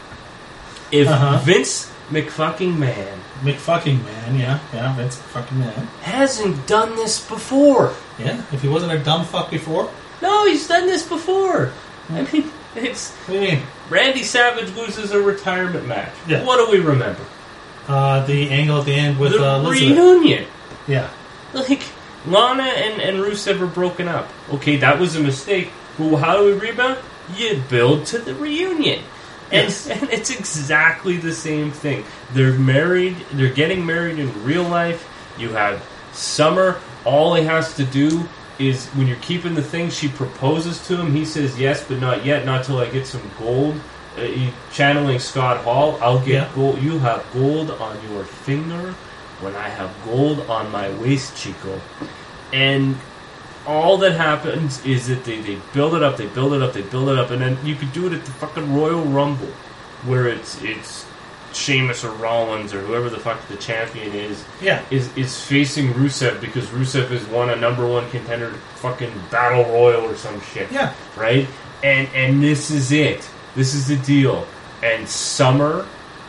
if Vince McFucking Man McFucking Man, yeah, Vince fucking Man. hasn't done this before. Yeah, if he wasn't a dumb fuck before. No, he's done this before. I mean, it's. What do you mean? Randy Savage loses a retirement match. Yeah. What do we remember? The angle at the end with The Elizabeth. reunion. Yeah. Like, Lana and Rusev are broken up. Okay, that was a mistake. But how do we rebound? You build to the reunion. And, Yes. and it's exactly the same thing. They're married. They're getting married in real life. You have Summer. All he has to do is, when you're keeping the thing, she proposes to him. He says yes, but not yet. Not till I get some gold. Channeling Scott Hall. I'll get gold. You have gold on your finger when I have gold on my waist, Chico. And all that happens is that they build it up, they build it up, they build it up, and then you could do it at the fucking Royal Rumble, where it's Sheamus or Rollins or whoever the fuck the champion is, is facing Rusev because Rusev has won a #1 contender fucking battle royal or some shit. Yeah. Right? And this is it. This is the deal. And Summer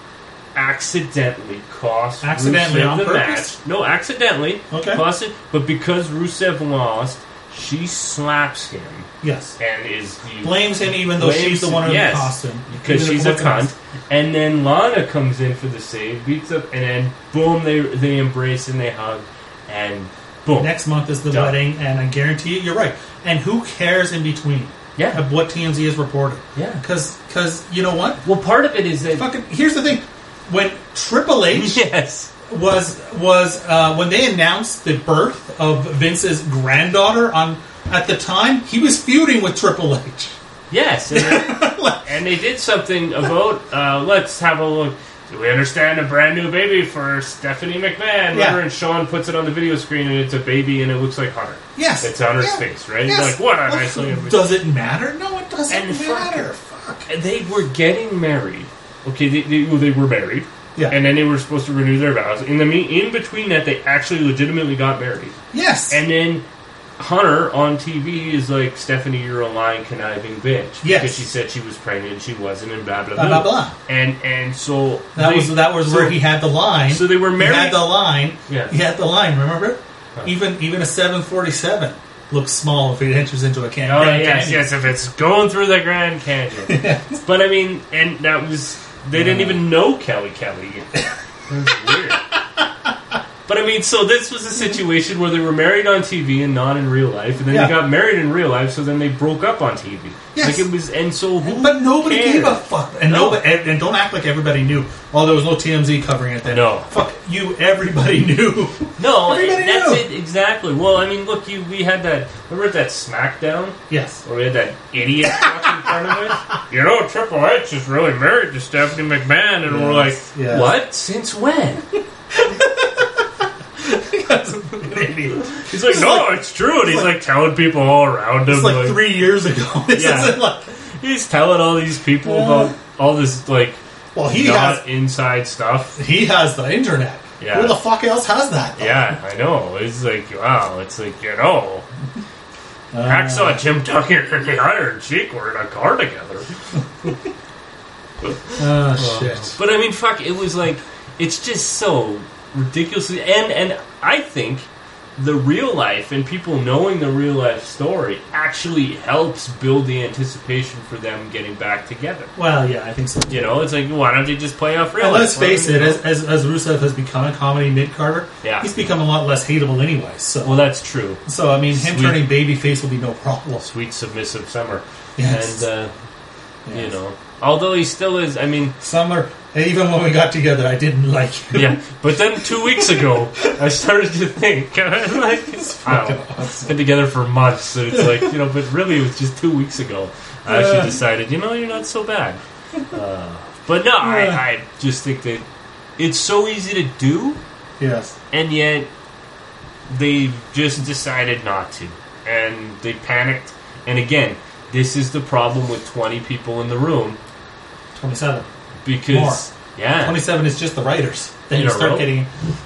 accidentally cost Accidentally, Rusev on the purpose? match. No, accidentally. Okay. Cost it, but because Rusev lost, she slaps him. Yes. And Blames him even though she's the one who cost him. because Even she's if a it wasn't cunt. And then Lana comes in for the save, beats up, and then boom, they embrace and they hug, and boom. Next month is the Done. wedding, and I guarantee you're right. And who cares in between? Yeah. Of what TMZ has reported. Yeah. Because you know what? Well, part of it is that Fucking. Here's the thing. When Triple H yes, was when they announced the birth of Vince's granddaughter at the time, he was feuding with Triple H. yes, and they did something about. Let's have a look. Do we understand a brand new baby for Stephanie McMahon? Yeah. And Sean puts it on the video screen, and it's a baby, and it looks like Hunter. Yes. It's Hunter's Yeah. face, right? Yes. Like, what? Well, I actually does it matter? No, it doesn't And matter. Fuck. they were getting married. Okay, they were married. Yeah. And then they were supposed to renew their vows. In between that, they actually legitimately got married. Yes. And then Hunter on TV is like, Stephanie, you're a lying, conniving bitch. Yes. Because she said she was pregnant, she wasn't, and blah, blah, Blah, blah. blah, blah. And so... That was where he had the line. So they were married. He had the line. Yeah. He had the line. Remember? Even a 747 looks small if it enters into a canyon. Oh, yes, if it's going through the Grand Canyon. But I mean, and that was... They didn't even know Kelly. It was weird. But I mean, so this was a situation where they were married on TV and not in real life, and then they got married in real life, so then they broke up on TV. Yes. Like it was, and so who But nobody cared? gave a fuck. And No. and don't act like everybody knew. Oh, there was no TMZ covering it then. No. Fuck you, everybody knew. No, Everybody that's knew. it, exactly. Well, I mean, look, we had that, remember that SmackDown? Yes. Where we had that idiot talking in front of us? You know, Triple H is really married to Stephanie McMahon, and we're like, yes. what? Since when? He's like, no, it's true. And he's like telling people all around him. It's like 3 years ago. This Yeah. isn't like... He's telling all these people about all this, like, Well, he not inside stuff. has the internet. Yeah. Who the fuck else has that? though? Yeah, I know. It's like, wow. It's like, you know. Hacksaw Jim Duggan and the Iron Sheik were in a car together. Shit. But I mean, fuck, it was like, it's just so ridiculously, and I think the real life and people knowing the real life story actually helps build the anticipation for them getting back together. Well, yeah, I think so. You know, it's like, why don't they just play off real And life? let's face it, as Rusev has become a comedy mid-carder, Yeah. he's become a lot less hateable anyway. So, Well, that's true. I mean, him Sweet. turning babyface will be no problem. Sweet submissive Summer. Yes. And, Yes. you know, although he still is, I mean, Summer, and even when we got together, I didn't like him. yeah. But then 2 weeks ago, I started to think, like, wow, been together for months, and it's like, you know, but really it was just 2 weeks ago. I actually decided, you know, you're not so bad. But no, I just think that it's so easy to do, Yes. and yet they just decided not to. And they panicked. And again, this is the problem with 20 people in the room. 27. Because, More. yeah. 27 is just the writers. Then In you a start row? getting,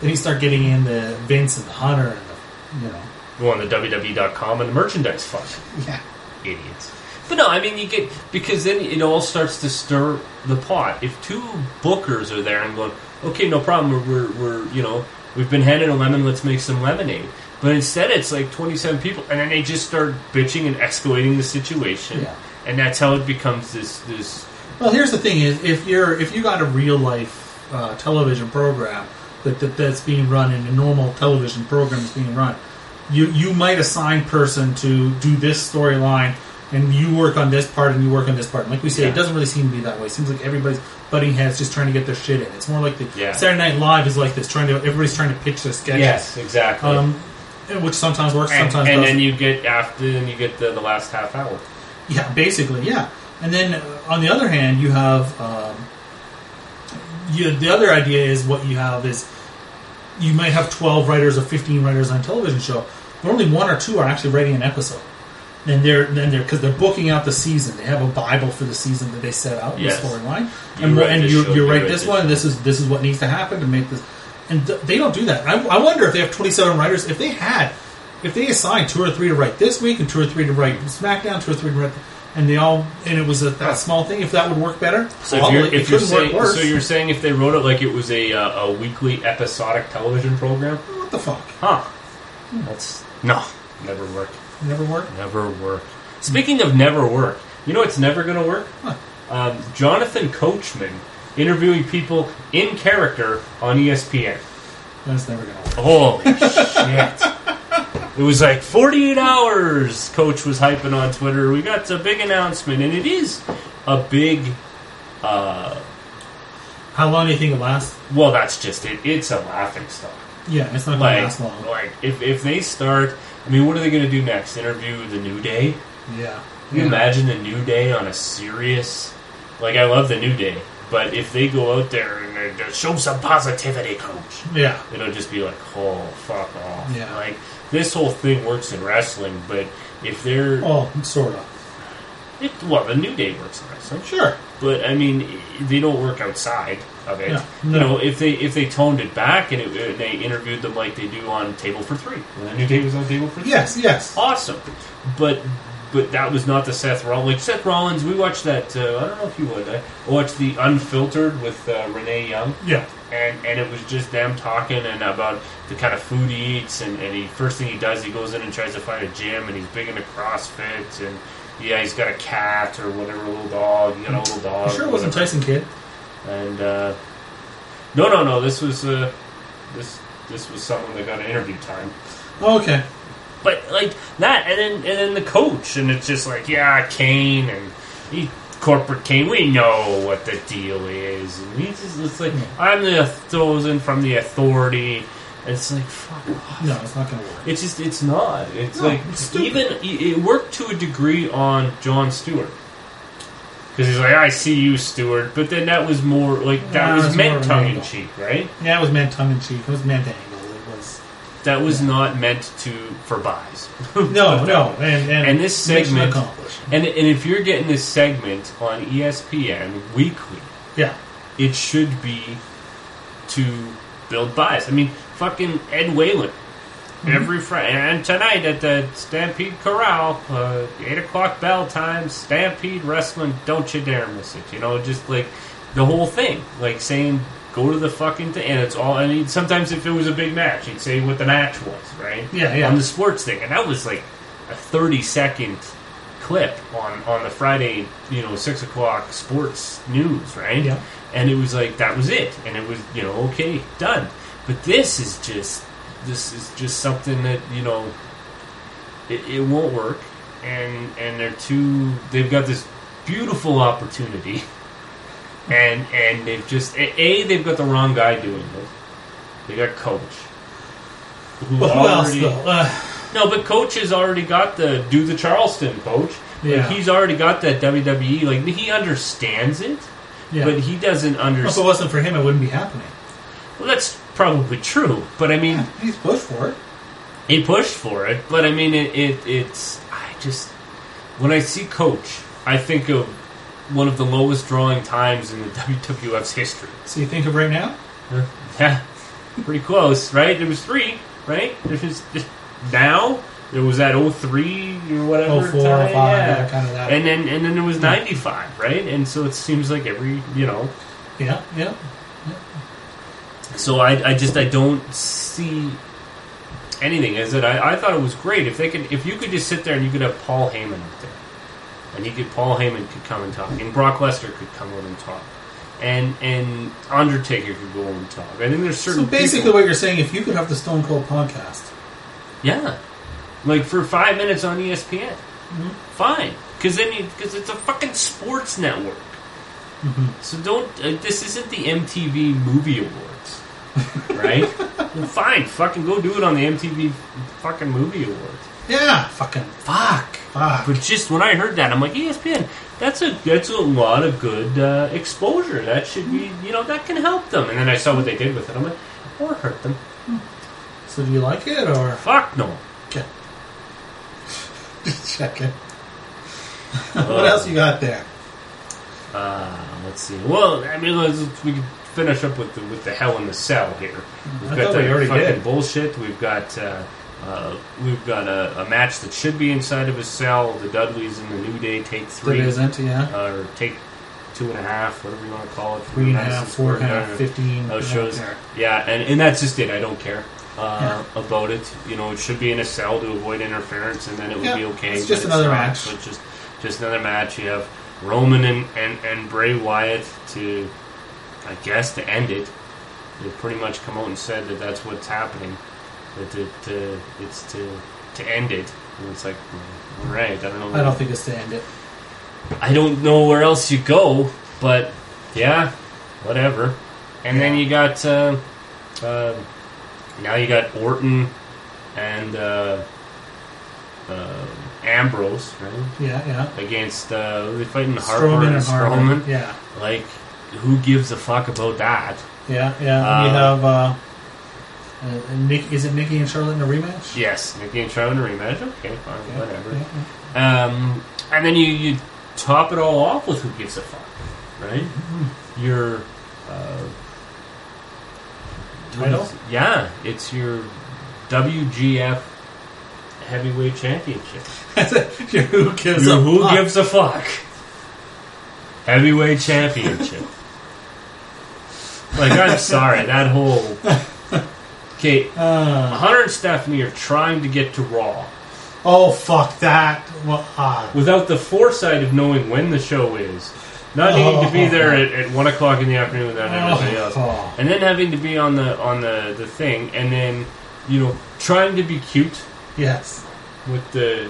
in the Vince and the Hunter and the, you know. Go on the WWE.com and the merchandise fund. Yeah. Idiots. But no, I mean, you get, because then it all starts to stir the pot. If two bookers are there and going, okay, no problem, we're you know, we've been handed a lemon, let's make some lemonade. But instead it's like 27 people, and then they just start bitching and escalating the situation. Yeah. And that's how it becomes this Well, here's the thing: is if you got a real life television program that's being run in a normal television program is being run, you might assign person to do this storyline, and you work on this part and you work on this part. And like we say, Yeah. it doesn't really seem to be that way. It seems like everybody's butting heads, just trying to get their shit in. It's more like the Saturday Night Live is like this, everybody's trying to pitch their sketches. Yes, exactly. Which sometimes works, and sometimes and doesn't. then you get the last half hour. Yeah, basically, yeah. And then on the other hand, you have the other idea is what you have is you might have 12 writers or 15 writers on a television show, but only one or two are actually writing an episode. And they're because they're booking out the season. They have a Bible for the season that they set out in Yes. the storyline, You and write this show, you you write write this this one. This is what needs to happen to make this. And they don't do that. I wonder if they have 27 writers. If they assigned 2 or 3 to write this week and 2 or 3 to write SmackDown, 2 or 3 to write, and it was that small thing. If that would work better, So probably. if you're it couldn't saying, work worse. so you're saying if they wrote it like it was a weekly episodic television program, What the fuck? huh? That's never work. Never work. Never work. Speaking of never work, you know what's never going to work? Huh. Jonathan Coachman interviewing people in character on ESPN. That's never gonna work. Holy shit. It was like 48 hours, Coach was hyping on Twitter. We got a big announcement, and it is a big... How long do you think it lasts? well, that's just it. It's a laughing stock. Yeah, it's not going to last long. Like if they start... I mean, what are they going to do next? Interview the New Day? Yeah. Can you imagine the New Day on a serious... Like, I love the New Day, but if they go out there and they just show some positivity, Coach, Yeah. it'll just be like, oh, fuck off. Yeah. Like, this whole thing works in wrestling, but if they're... Oh, sort of. well, the New Day works in wrestling. Sure. But, I mean, they don't work outside of it. Yeah. You No. know, if they toned it back and they interviewed them like they do on Table for Three. When the New Day was on Table for Three. Yes. Awesome. But that was not the Seth Rollins. Like, Seth Rollins, we watched that, I don't know if you would, I watched the Unfiltered with Renee Young. Yeah. And it was just them talking and about the kind of food he eats, and first thing he does, he goes in and tries to find a gym, and he's big into CrossFit, and yeah, he's got a cat or whatever, a little dog. He got a little dog. You sure it wasn't whatever. Tyson Kidd? And no, this was this was someone that got an interview time. Oh, okay. But like that, and then the coach, and it's just like, yeah, Kane and corporate Kane, we know what the deal is, and it's like, I'm the chosen from the authority. And it's like, fuck off. No, it's not going to work. It's not. It's No, like, it's stupid. even it worked to a degree on Jon Stewart. Because he's like, I see you, Stewart. But then that was more, like, that Yeah, was it was more meant of an tongue-in-cheek, cheek, right? Yeah, it was meant tongue-in-cheek. It was meant angle. It was... That was not meant for buys. No. And this mission segment, accomplished. and if you're getting this segment on ESPN weekly, Yeah. it should be to build buys. I mean, fucking Ed Whalen every Friday. And tonight at the Stampede Corral, 8 o'clock bell time, Stampede Wrestling, don't you dare miss it. You know, just like the whole thing. Like saying, go to the fucking thing. And it's all, I mean, sometimes if it was a big match, he'd say what the match was, right? Yeah. On the sports thing. And that was like a 30-second clip on the Friday, 6 o'clock sports news, right? Yeah. And it was like, that was it. And it was, okay, done. But this is just something that, it won't work. And they've got this beautiful opportunity. And they've just, they've got the wrong guy doing this. They got Coach. Who else, though? No, but Coach has already got do the Charleston, Coach. Yeah. Like, he's already got that WWE. Like, he understands it, but he doesn't understand. If it wasn't for him, it wouldn't be happening. Well, that's probably true. But, I mean... Yeah, he's pushed for it. He pushed for it. But, I mean, it's... When I see Coach, I think of one of the lowest drawing times in the WWF's history. So you think of right now? Yeah. Pretty close, right? There was 3, right? There's just now... There was that 03 or whatever 04, time, 05, yeah. kind of that. And then there was 95, right? And so it seems like every, Yeah. So I don't see anything. I thought it was great if you could just sit there and you could have Paul Heyman up there, and Paul Heyman could come and talk, and Brock Lesnar could come over and talk, and Undertaker could go over and talk. I think there's certain. So basically, what you're saying, if you could have the Stone Cold podcast, yeah. Like for 5 minutes on ESPN, fine, because it's a fucking sports network. So don't. This isn't the MTV Movie Awards, right? Well, fine, fucking go do it on the MTV fucking Movie Awards. Yeah, fuck. But just when I heard that, I'm like, ESPN. That's a lot of good exposure. That should be, that can help them. And then I saw what they did with it. I'm like, or hurt them. So do you like it or fuck no? Okay. Just checking. What else you got there? Let's see. Well, I mean, we can finish up with the Hell in the Cell here. We've got the fucking bullshit. We've got a match that should be inside of a cell. The Dudleys and the New Day take 3. That isn't, yeah. Or take 2.5, whatever you want to call it. 3.5, 4.5, 15. Those shows. Yeah, and that's just it. I don't care. About it, it should be in a cell to avoid interference, and then it would be okay. It's just another match. So just another match. You have Roman and Bray Wyatt to end it. They pretty much come out and said that that's what's happening. That it's to end it. And it's like, all right, I don't know. I don't think it's to end it. I don't know where else you go, but yeah, whatever. And then you got. Now you got Orton and Ambrose, right? Yeah. Against they're fighting Harper Strowman and Strowman. Yeah. Like, who gives a fuck about that? Yeah. And you have is it Nikki and Charlotte in a rematch? Yes, Nikki and Charlotte in a rematch. Okay, fine, whatever. Yeah. And then you top it all off with who gives a fuck, right? Mm-hmm. Your title? Yeah, it's your WGF Heavyweight Championship. Who gives a fuck? Heavyweight Championship. Like, I'm sorry, that whole... Okay, Hunter and Stephanie are trying to get to Raw. Oh, fuck that. Well, without the foresight of knowing when the show is. Not needing to be there at 1 o'clock in the afternoon without everybody else. And then having to be on the thing, and then, trying to be cute. Yes. With the,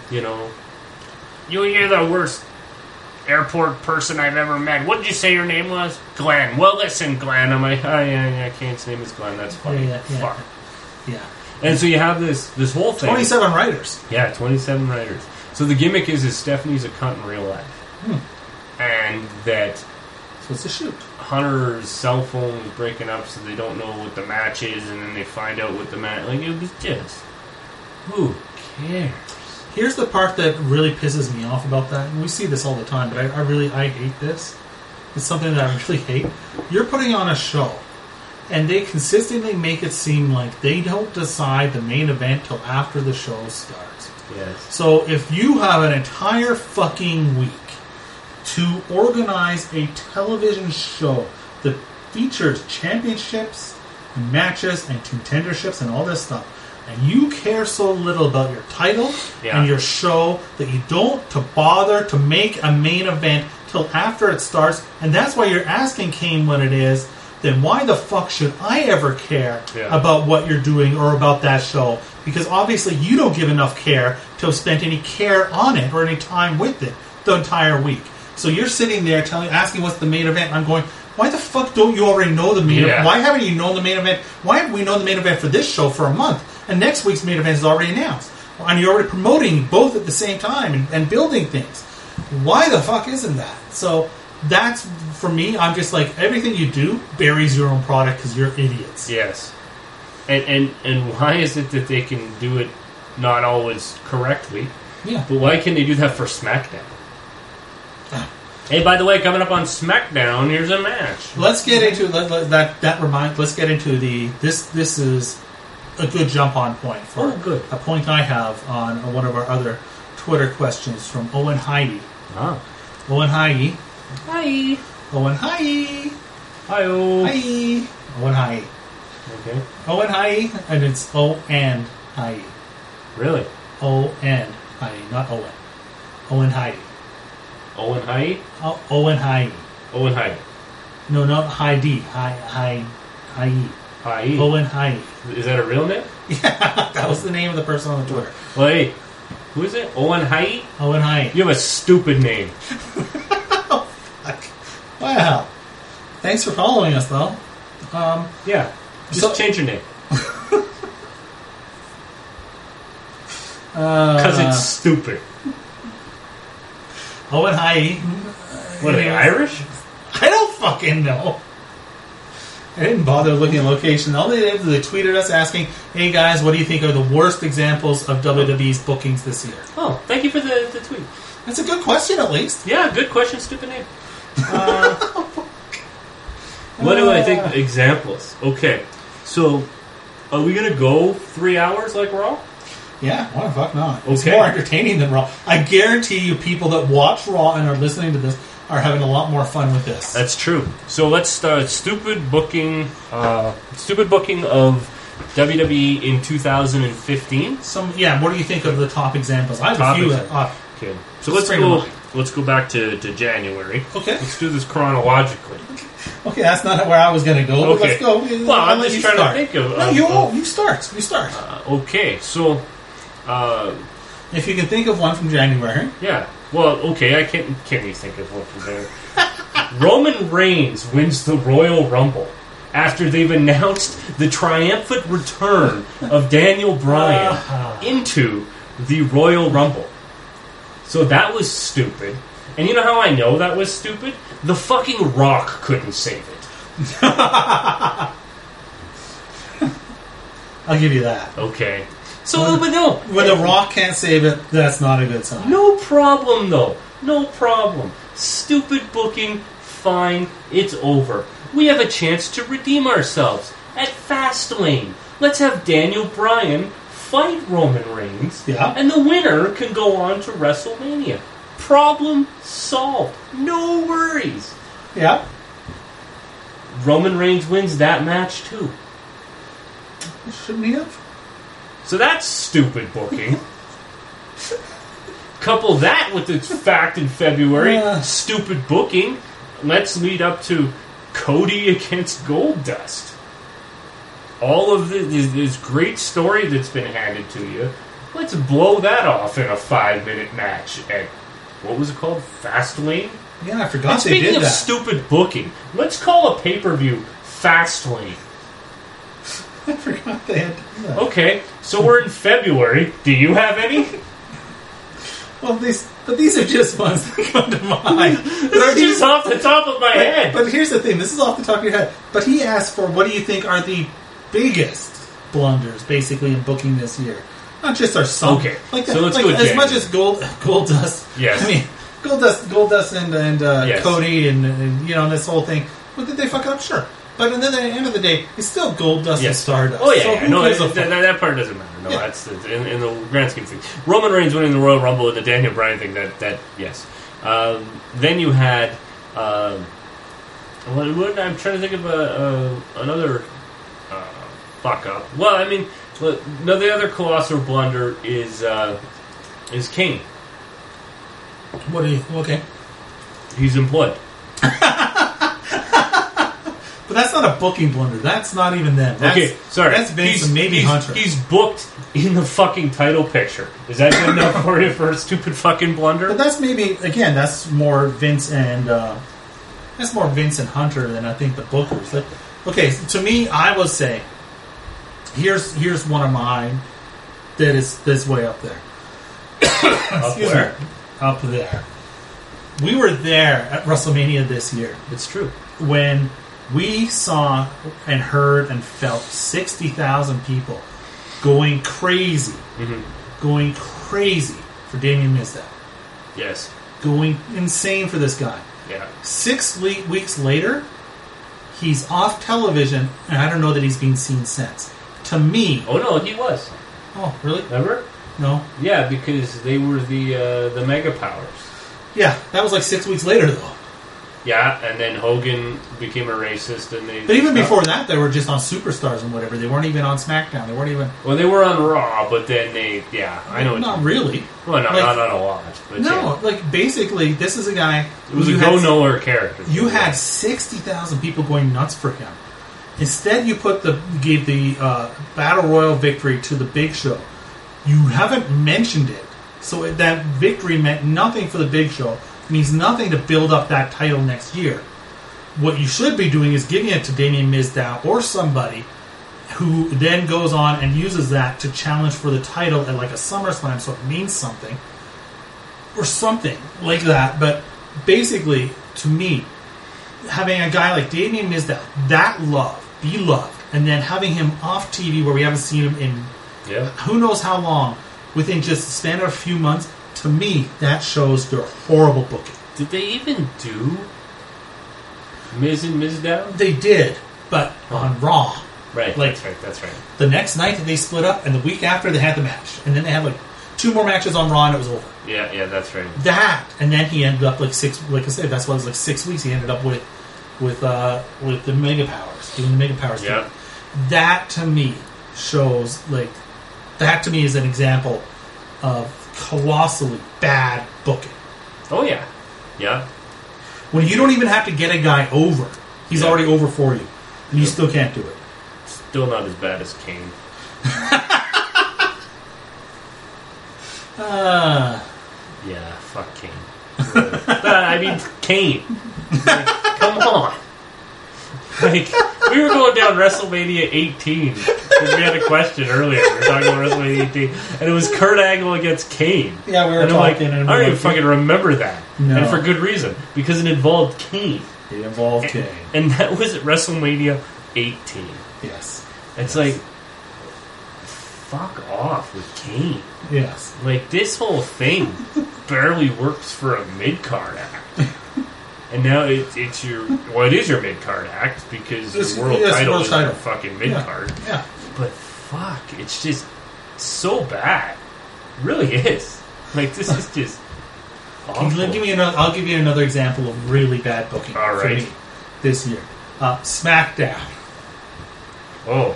you're the worst airport person I've ever met. What did you say your name was? Glenn. Well, listen, Glenn. I'm like, oh, yeah, Kane's name is Glenn. That's funny. Yeah. Fuck. Yeah. And so you have this whole thing. 27 writers. Yeah, 27 writers. So the gimmick is Stephanie's a cunt in real life. And that... So it's a shoot. Hunter's cell phone was breaking up, so they don't know what the match is, and then they find out what the match... Like, it was just... Who cares? Here's the part that really pisses me off about that. And we see this all the time, but I hate this. It's something that I really hate. You're putting on a show, And they consistently make it seem like they don't decide the main event till after the show starts. Yes. So if you have an entire fucking week to organize a television show that features championships and matches and contenderships and all this stuff, and you care so little about your title and your show that you don't to bother to make a main event till after it starts, and that's why you're asking Kane what it is, then why the fuck should I ever care about what you're doing or about that show? Because obviously you don't give enough care to have spent any care on it or any time with it the entire week. So you're sitting there asking what's the main event. I'm going, why the fuck don't you already know the main event? Why haven't you known the main event? Why haven't we known the main event for this show for a month? And next week's main event is already announced. And you're already promoting both at the same time and building things. Why the fuck isn't that? So that's, for me, I'm just like, everything you do buries your own product because you're idiots. Yes. And why is it that they can do it not always correctly? Yeah. But why can they do that for SmackDown? Hey, by the way, coming up on SmackDown, here's a match. Let's get into let's get into this is a good jump on point for a point I have on one of our other Twitter questions from Owen Heidi. Owen Heidi. Hi. Owen Heidi. Hi-oh. Hi. Owen Heidi. Okay. Owen Heidi, and it's O and Heidi. Really? O and Heidi, not Owen. Owen Heidi. Owen Heidi? Owen Heidi. Owen Heidi. No, not Heidi. Heidi. Heidi. Owen Heidi. Is that a real name? Yeah, that was the name of the person on the Twitter. Well, hey, who is it? Owen Heidi? Owen Heidi. You have a stupid name. Oh, fuck. Wow. Thanks for following us, though. Yeah. Just change your name. Because it's stupid. Owen Heidi. What, are they Irish? I don't fucking know. I didn't bother looking at location. All they did was they tweeted us asking, hey guys, what do you think are the worst examples of WWE's bookings this year? Oh, thank you for the tweet. That's a good question, at least. Yeah, good question, stupid name. What do I think? Examples. Okay, so are we going to go 3 hours like Raw? Yeah, why the fuck not? Okay. It's more entertaining than Raw. I guarantee you people that watch Raw and are listening to this are having a lot more fun with this. That's true. So let's start stupid booking of WWE in 2015. What do you think of the top examples? I have a few. Okay. So let's go back to January. Okay. Let's do this chronologically. Okay, that's not where I was going to go. Okay. Let's go. Well, I'm just trying to think of... you start. You start. Okay, so... if you can think of one from January. Yeah. Well, okay, I can't you think of one from there. Roman Reigns wins the Royal Rumble after they've announced the triumphant return of Daniel Bryan into the Royal Rumble. So that was stupid. And you know how I know that was stupid? The fucking Rock couldn't save it. I'll give you that. Okay. So, but no. When The Rock can't save it, that's not a good sign. No problem, though. No problem. Stupid booking, fine, it's over. We have a chance to redeem ourselves at Fastlane. Let's have Daniel Bryan fight Roman Reigns, and the winner can go on to WrestleMania. Problem solved. No worries. Yeah. Roman Reigns wins that match, too. Shouldn't he have? So that's stupid booking. Couple that with the fact in February, stupid booking. Let's lead up to Cody against Goldust. All of this great story that's been handed to you. Let's blow that off in a 5-minute match at, what was it called? Fastlane? Yeah, I forgot and they did that. Speaking of stupid booking, let's call a pay-per-view Fastlane. I forgot they had done that. Okay, so we're in February. Do you have any? Well, these are just ones that come to mind. This is just off the top of my head. But here's the thing. This is off the top of your head. But he asked for, what do you think are the biggest blunders, basically, in booking this year? Not just our song. Okay, like that, so let's like, go as much as Goldust. Yes. I mean, Goldust and yes. Cody and this whole thing. Well, did they fuck it up? Sure. But at the end of the day, it's still Goldust and Stardust. Oh yeah, So yeah. who No, gives a fuck? that part doesn't matter. No, Yeah. that's in the grand scheme of things. Roman Reigns winning the Royal Rumble with the Daniel Bryan thing. That yes. Then you had. I'm trying to think of another fuck up. Well, I mean, no, the other colossal blunder is Kane. What do you? Okay, He's employed. but that's not a booking blunder. That's not even them. That's, Okay, sorry. That's Vince and maybe Hunter. He's booked in the fucking title picture. Is that good enough for you for a stupid fucking blunder? But that's maybe again. That's more Vince and Hunter than I think the bookers. Like, okay, so to me, I would say here's one of mine that is way up there. Up Excuse where? me. Up there. We were there at WrestleMania this year It's true. when we saw and heard and felt 60,000 people going crazy, going crazy for Damien Mizdow, Yes. going insane for this guy. Yeah. 6 weeks later, he's off television, and I don't know that he's been seen since. To me, Oh no, he was. oh really? Remember? No, Yeah, because they were the mega powers. yeah, that was like 6 weeks later though. Yeah, and then Hogan became a racist, and they. But even before that, they were just on Superstars and whatever. They weren't even on SmackDown. They weren't even. Well, they were on Raw, but then they. Yeah, I know. Not really. Well, Like- not on a lot, but No, yeah. like basically, this is a guy. It was a you go had- nowhere character. You had 60,000 people going nuts for him. Instead, you gave the Battle Royal victory to the Big Show. You haven't mentioned it, so that victory meant nothing for the Big Show. It means nothing to build up that title next year. What you should be doing is giving it to Damien Mizdow or somebody who then goes on and uses that to challenge for the title at like a SummerSlam, so it means something. Or something like that. But basically, to me, having a guy like Damien Mizdow, beloved, and then having him off TV where we haven't seen him in Yeah. who knows how long, within just the span of a few months, to me, that shows their horrible booking. Did they even do Miz and Mizdow? They did, but on Raw. Right. Like- That's right. The next night they split up, and the week after they had the match. And then they had like 2 more matches on Raw, and it was over. Yeah, that's right. That, and then he ended up like like I said, that's why it was like 6 weeks. He ended up with the Mega Powers, doing the Mega Powers. Yeah. thing. That to me shows that to me is an example of colossally bad booking. Oh yeah. Yeah. When you don't even have to get a guy over, he's Yeah. already over for you, and you still can't do it. Still not as bad as Kane. Yeah, fuck Kane. I mean, Kane. Like, come on. Like, we were going down WrestleMania 18. Because we had a question earlier. We were talking about WrestleMania 18. And it was Kurt Angle against Kane. Yeah, we were and I'm like, talking, and I we're don't even like, fucking remember that. No. And for good reason. Because it involved Kane. It involved Kane. And that was at WrestleMania 18. Yes. It's like, fuck off with Kane. Yes. Like, this whole thing barely works for a mid-card act. And now it's your... Well, it is your mid-card act because It's- the world yes, title world is title. your fucking mid-card. Yeah. But fuck, it's just so bad. It really is. Like, this is just awful. I'll give you another example of really bad booking All for right. me this year. SmackDown. Oh.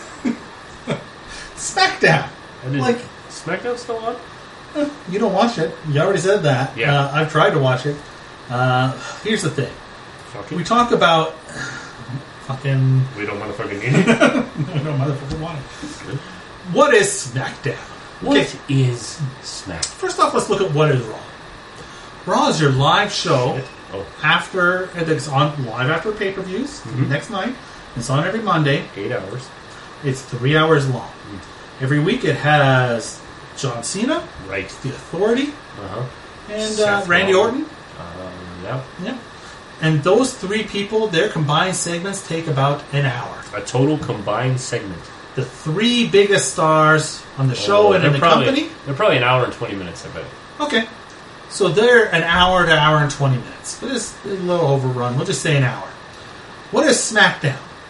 SmackDown. I didn't, Like, SmackDown still on? you don't watch it. You already said that. Yeah. I've tried to watch it. Here's the thing. Fuck it. We talk about fucking... We don't motherfucking need it. no motherfucking want it. What is SmackDown? What Okay, is SmackDown? first off, let's look at what is Raw. Raw is your live show Oh, after it's on live after pay-per-views Mhm. next night. It's on every Monday. 8 hours. It's 3 hours long. Every week it has John Cena, Right. The Authority, Uh-huh. and Seth Randy Rollins. Orton. Yeah. Yeah. And those 3 people, their combined segments take about an hour. A total combined segment. The 3 biggest stars on the show and in the company. They're probably an hour and 20 minutes, I bet. Okay. So they're an hour to hour and 20 minutes. But it's a little overrun. We'll just say an hour. What is SmackDown?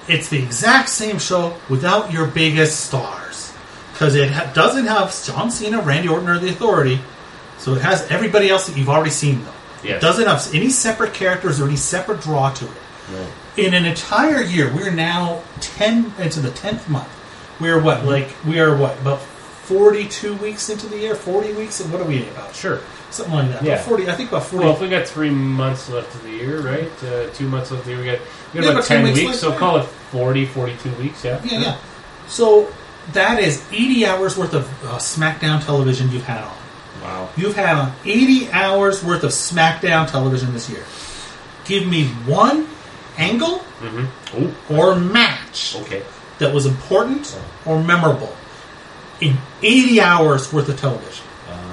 it's the exact same show without your biggest stars. Because it doesn't have John Cena, Randy Orton, or The Authority. So it has everybody else that you've already seen, though. Yes. It doesn't have any separate characters or any separate draw to it. No. In an entire year, we're now 10 into the 10th month. We're about 42 weeks into the year? 40 weeks? And what are we about? Sure. Something like that. Yeah. About 40, I think about 40. Well, if we got 3 months left of the year, right? 2 months left of the year, we got Yeah, about but 10 10 weeks, weeks so left, call it 40, 42 weeks, yeah? Yeah. So that is 80 hours worth of SmackDown television you've had on. Wow. You've had on 80 hours worth of SmackDown television this year. Give me one angle Mm-hmm. or match Okay. that was important or memorable in 80 hours worth of television.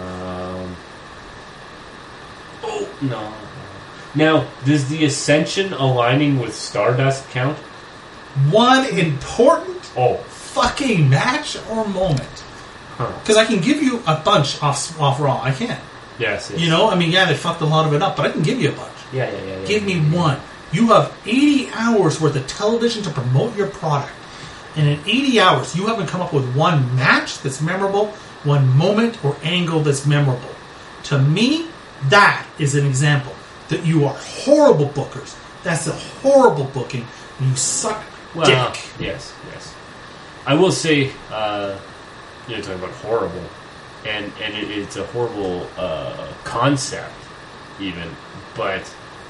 No. Now, does the Ascension aligning with Stardust count? One important Oh. fucking match or moment. Huh. Because I can give you a bunch off Raw. I can. Yes. You know, I mean, yeah, they fucked a lot of it up, but I can give you a bunch. Yeah. Give me one. You have 80 hours worth of television to promote your product. And in 80 hours, you haven't come up with one match that's memorable, one moment or angle that's memorable. To me, that is an example that you are horrible bookers. That's a horrible booking. And you suck dick. Yes. I will say, you're talking about horrible, and it's a horrible concept, even, but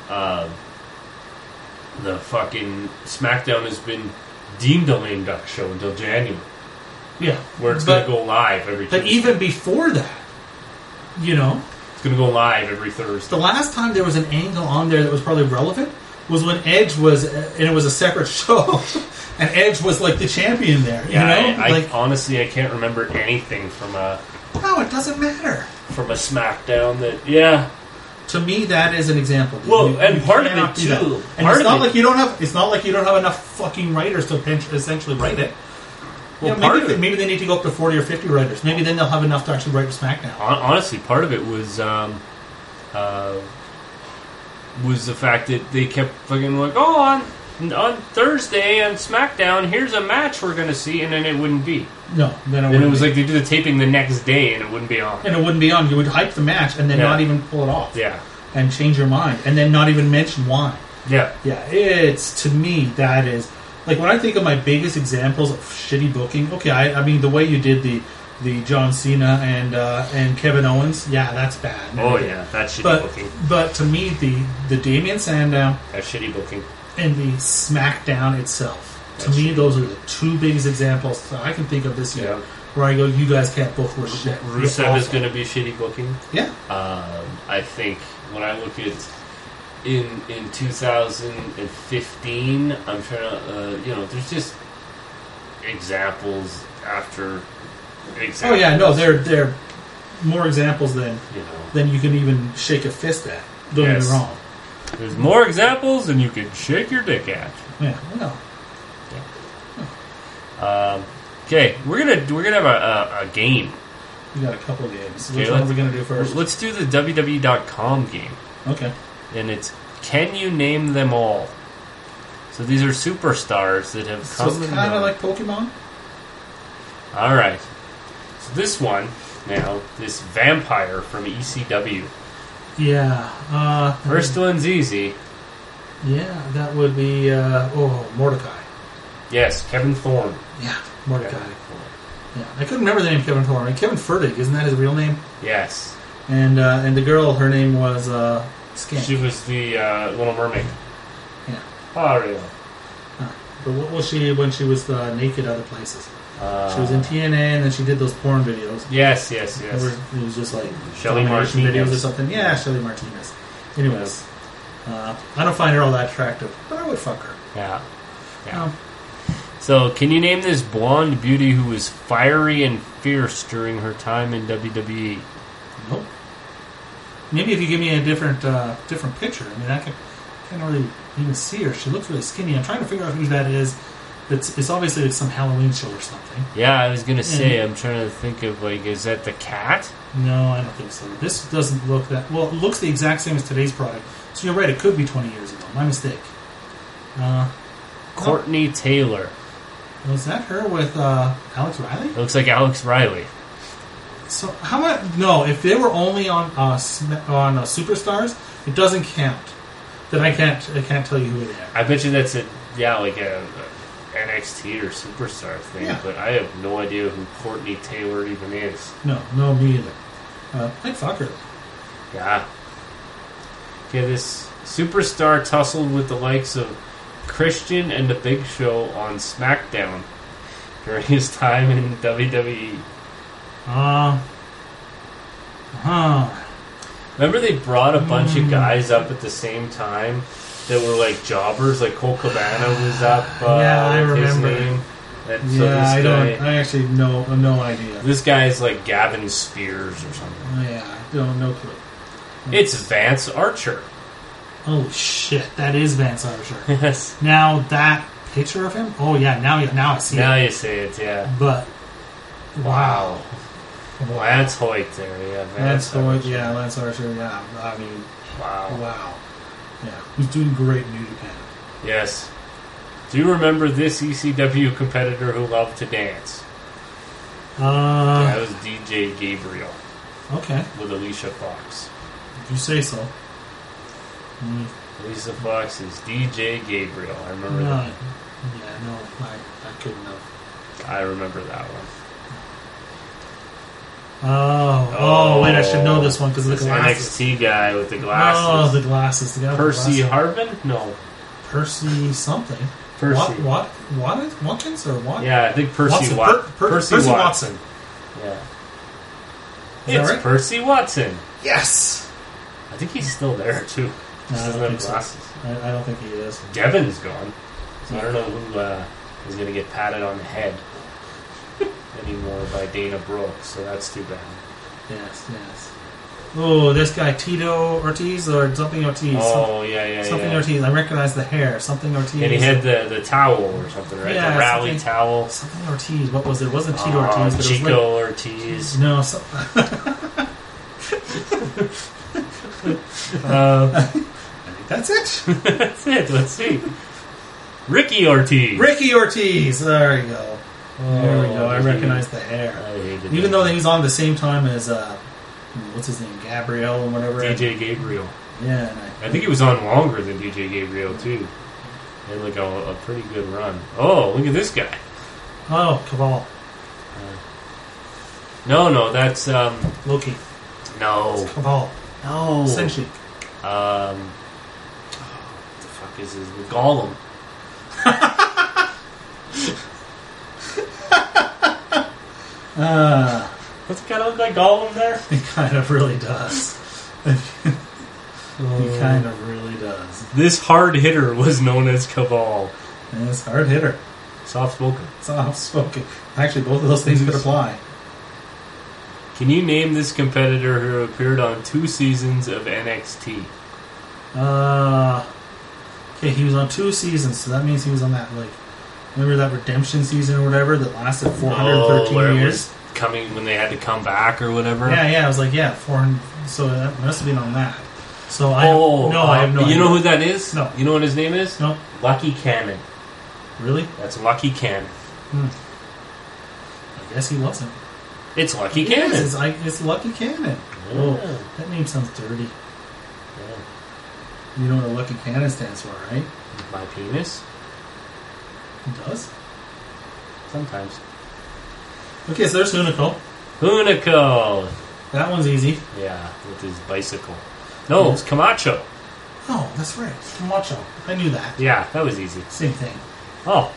the fucking SmackDown has been deemed a lame duck show until January, Yeah. where it's going to go live every But Tuesday. even before that, you know, It's going to go live every Thursday. the last time there was an angle on there that was probably relevant was when Edge was, and it was a separate show, and Edge was like the champion there. Yeah, you know, I honestly I can't remember anything from a no, it doesn't matter. SmackDown that. Yeah. To me, that is an example. Well, and part of cannot it do that. too. And Part it's of not it- like you don't have. It's not like you don't have enough fucking writers to essentially write it. Well, You know, part maybe, of it- maybe they need to go up to 40 or 50 writers. Maybe then they'll have enough to actually write a SmackDown. Honestly, part of it was the fact that they kept fucking like, oh, on Thursday on SmackDown, here's a match we're going to see, and then it wouldn't be. No, then And it was like they did the taping the next day, and it wouldn't be on. and it wouldn't be on. You would hype the match and then Yeah. not even pull it off. Yeah, And change your mind, and then not even mention why. yeah, Yeah, it's, to me, that is, like, when I think of my biggest examples of shitty booking, okay, I mean, the way you did the John Cena and Kevin Owens, yeah, that's bad. Oh yeah, that's shitty booking. But to me, the Damian Sandow That's shitty booking. and the SmackDown itself, to That's me, shitty. those are the two biggest examples that I can think of this year Yeah. where I go, you guys can't book worth shit. Rusev You're is awful. going to be shitty booking. Yeah. I think when I look at in 2015, I'm trying to there's just examples after examples. Oh yeah, no, they're more examples than You know, you can even shake a fist at. Don't get Yes. me wrong. there's more examples than you can shake your dick at. Yeah, well, Okay, we're gonna have a game. we got a couple of games. Okay, Which one are we going to do first? Let's do the WWE.com game, Okay. and it's Can You Name Them All? So these are superstars that have So come. it's and kind of gone. like Pokemon? All right. So this one now, this vampire from ECW. Yeah. First one's easy. Yeah, that would be, Mordecai. Yes, Kevin Thorne. Yeah, Mordecai. Yeah, I couldn't remember the name Kevin Thorne. Like, Kevin Fertig, isn't that his real name? Yes, And the girl, her name was Skink. she was the Little Mermaid. Yeah. Ariel. But what was she when she was naked other places? She was in TNA, and then she did those porn videos. Yes. It was just like Shelley domination Martinez. videos or something. Yeah, Shelley Martinez. Anyways, I don't find her all that attractive, but I would fuck her. Yeah. Um, So, can you name this blonde beauty who was fiery and fierce during her time in WWE? Nope. Maybe if you give me a different picture. I mean, I can't really even see her. She looks really skinny. I'm trying to figure out who that is. It's obviously like some Halloween show or something. Yeah, I was gonna say. I'm trying to think of is that the cat? No, I don't think so. This doesn't look that well. It looks the exact same as today's product. So you're right. It could be 20 years ago. My mistake. Courtney Taylor. Was that her with Alex Riley? It looks like Alex Riley. So how much? No, if they were only on Superstars, it doesn't count. Then I can't tell you who they are. I bet you that's like a NXT or Superstar thing, Yeah. but I have no idea who Courtney Taylor even is. No, me either. I'd fuck her. Yeah. Okay, this Superstar tussled with the likes of Christian and The Big Show on SmackDown during his time in WWE. Remember they brought a bunch of guys up at the same time that were like jobbers, like Cole Cabana was up. I with his remember. name. And I actually no idea. This guy's like Gavin Spears or something. Yeah, I don't no clue. It's Vance Archer. Oh shit, that is Vance Archer. Yes. Now that picture of him. Oh yeah, now I see Now it. you say it, yeah. But wow. Lance Hoyt there, yeah. Lance Hoyt, yeah, Lance Archer, yeah. I mean, wow. Yeah, he's doing great in New Japan. Yes. Do you remember this ECW competitor who loved to dance? That was DJ Gabriel Okay, with Alicia Fox. if you say so. Alicia Fox is DJ Gabriel. I remember No, that. yeah, no, I couldn't have. I remember that one. Oh, wait, I should know this one because of the This glasses. NXT guy with the glasses. Oh, the glasses. The guy with the Percy glasses. Harbin? No. Percy something. Percy. Watkins or what? Yeah, I think Percy Watson. Percy Watson. Yeah. Is that It's right? Percy Watson. Yes. I think he's still there too. No, Just I doesn't don't have think so. glasses. I don't think he is. Devin's gone. So I don't know who is going to get patted on the head anymore by Dana Brooke. So that's too bad. Yes. Oh, this guy Tito Ortiz or something Ortiz. Oh, yeah. Something Ortiz. I recognize the hair. Something Ortiz. And he had the towel or something, right? Yeah, the rally something- towel. Something Ortiz. What was it? It wasn't Tito Ortiz. But it was Chico Ortiz. like, no. I think that's it. That's it. Let's see. Ricky Ortiz. Ricky Ortiz. There we go. There we go. I recognize the hair. I hated Even that. though he was on the same time as what's his name, Gabriel or whatever. DJ Gabriel. Yeah. And I think he was on longer than DJ Gabriel too. He had like a pretty good run. Oh, look at this guy. oh, Cabal, No, that's Loki, no, Cabal, no. Senshi. What the fuck is his Gollum? Does it kind of look like Gollum there? He kind of really does. He kind of really does. This hard hitter was known as Cabal. And it's a hard hitter. Soft spoken. Soft spoken. Actually, both of those things could apply. Can you name this competitor who appeared on 2 seasons of NXT? Okay, he was on 2 seasons, so that means he was on that, like, remember that redemption season or whatever that lasted 413 where it years? was coming when they had to come back or whatever. Yeah, I was like, 400. So that must have been on that. So I have no idea. You know who that is? No. You know what his name is? No. Lucky Cannon. Really? That's Lucky Cannon. I guess he wasn't. It's Lucky Cannon. It's Lucky Cannon. Yeah. Oh, that name sounds dirty. Yeah. You know what a Lucky Cannon stands for, right? My penis? It does? Sometimes. Okay, so there's Hunico. Hunico! That one's easy. Yeah, with his bicycle. No, it's Camacho. Oh, that's right. Camacho. I knew that. Yeah, that was easy. Same thing. Oh,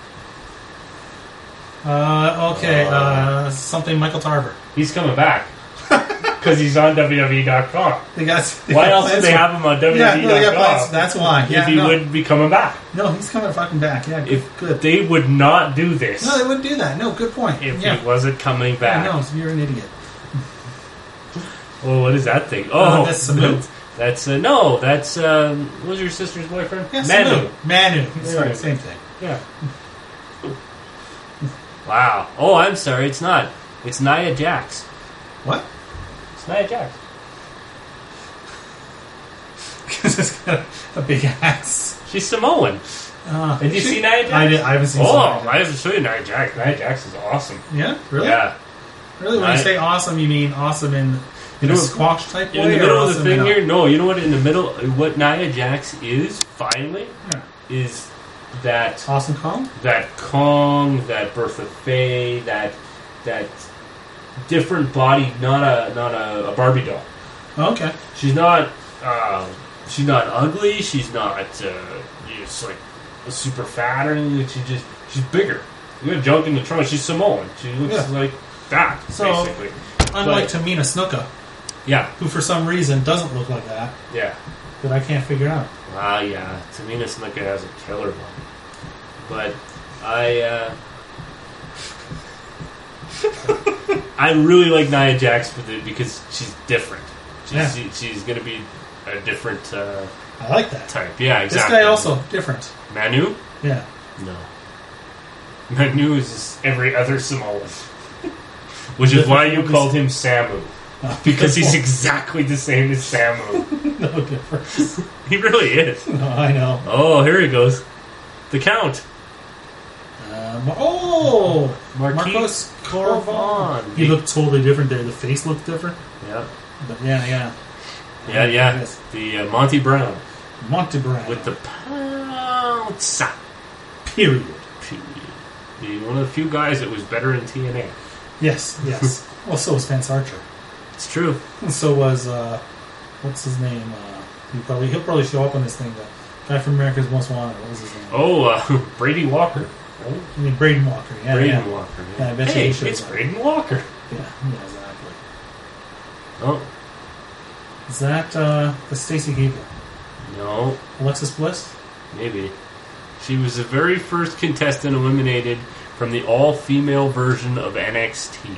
Okay, something Michael Tarver. he's coming back. Because he's on WWE.com. They got Why else do they have him on WWE.com? Yeah, no, they got plans. That's why. Yeah, if he would be coming back. No, he's coming fucking back. Yeah, If good. they would not do this No, they wouldn't do that. No, good point. if yeah. he wasn't coming back. Yeah, no, you're an idiot. Oh, what is that thing? Oh, that's Samu. That's no, that's what was your sister's boyfriend? Yeah, Manu. Manu. That's Yeah. right, same thing. Yeah. Wow. Oh, I'm sorry. It's not. It's Nia Jax. What? It's Nia Jax. Because it's got a big ass. She's Samoan. Did you see Nia Jax? I haven't seen. Oh, Nia I Jax. have to show you Nia Jax. Nia Jax is awesome. Yeah, really? Yeah. Really? When you say awesome, you mean awesome in a squash type way? In the middle or of the awesome thing in here, no, you know what? In the middle, what Nia Jax is, finally, Yeah. is that Awesome Kong? that Kong, that Bertha Faye, that different body, not a Barbie doll. Oh, okay. She's not ugly. She's not just like super fat or anything. She's bigger. You got junk in the trunk. She's Samoan. She looks like that, So, basically. Unlike Tamina Snuka, Yeah, who for some reason doesn't look like that, yeah. that I can't figure out. Yeah. Tamina Snuka has a killer one. But I really like Nia Jax because she's different. She's going to be a different I like that. type. Yeah, exactly. This guy also different. Manu? Yeah. No. Manu is just every other Samoan. Which is why you called him Samu. Because he's exactly the same as Samu. No difference. He really is. No, I know. Oh, here he goes. The Count. Marcos Corvon. He looked totally different there. The face looked different. Yeah. But yeah. Yeah. The Monty Brown. Monty Brown. With the pounce. Period. One of the few guys that was better in TNA. Yes. Well, so was Vance Archer. It's true. And so was, what's his name? He'll probably show up on this thing. The guy from America's Most Wanted. What was his name? Oh, Brady Walker. Right? I mean, Braden Walker. Yeah, Braden Walker. Yeah, I bet hey, you he shows it's up. Braden Walker. Yeah, exactly. Oh, Is that the Stacey Keebler? no. Alexis Bliss? Maybe. She was the very first contestant eliminated from the all-female version of NXT.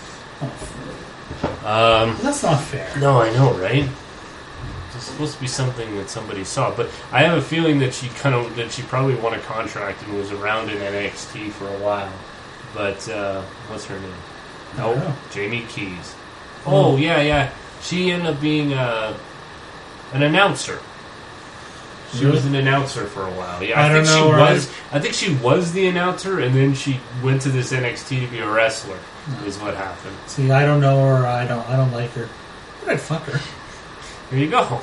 That's not fair. No, I know, right? It's supposed to be something that somebody saw, but I have a feeling that she probably won a contract and was around in NXT for a while. But what's her name? I don't know. No, Jamie Keys. Oh, yeah. She ended up being an announcer. She was an announcer for a while. Yeah, I think she was the announcer, and then she went to this NXT to be a wrestler. Is what happened. See, I don't know her. I don't like her. But I'd fuck her. Here you go.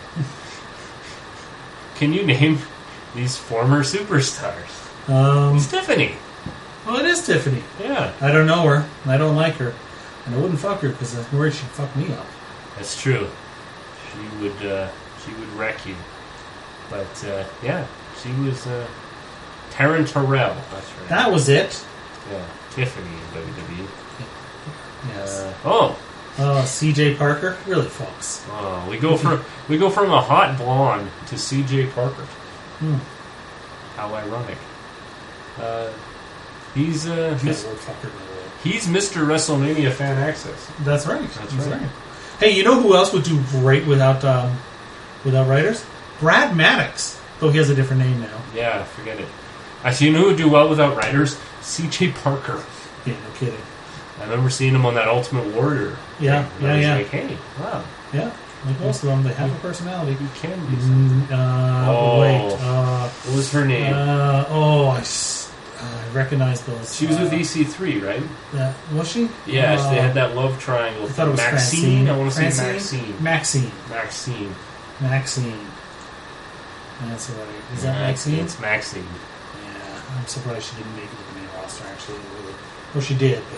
Can you name these former superstars? Stephanie. Well, it is Tiffany. Yeah, I don't know her, and I don't like her, and I wouldn't fuck her because I'm worried she'd fuck me up. that's true. She would wreck you. But yeah, she was Taryn Terrell. That's right. That was it. Yeah, Tiffany in WWE. Yes. C.J. Parker. Really, folks. We go from a hot blonde to C.J. Parker. How ironic. He's he's Mr. WrestleMania Fan Access. That's right. That's right. Hey, you know who else would do great without writers? Brad Maddox. Though he has a different name now. Yeah, forget it. Actually, you know who would do well without writers? C.J. Parker. Yeah, no kidding. I remember seeing him on that Ultimate Warrior. Yeah, thing, and I was yeah. like, hey, wow. Yeah, like most of them, they have a personality. He can be something. What was her name? I recognize those. She was with EC3, right? Was she? Yes, they had that love triangle. I thought it was Maxine. Francine. I want to say Francine? Maxine. Maxine. Maxine. That's right. Is that Maxine? It's Maxine. Yeah, I'm surprised she didn't make it to the main roster, actually. Really. Well, she did, but...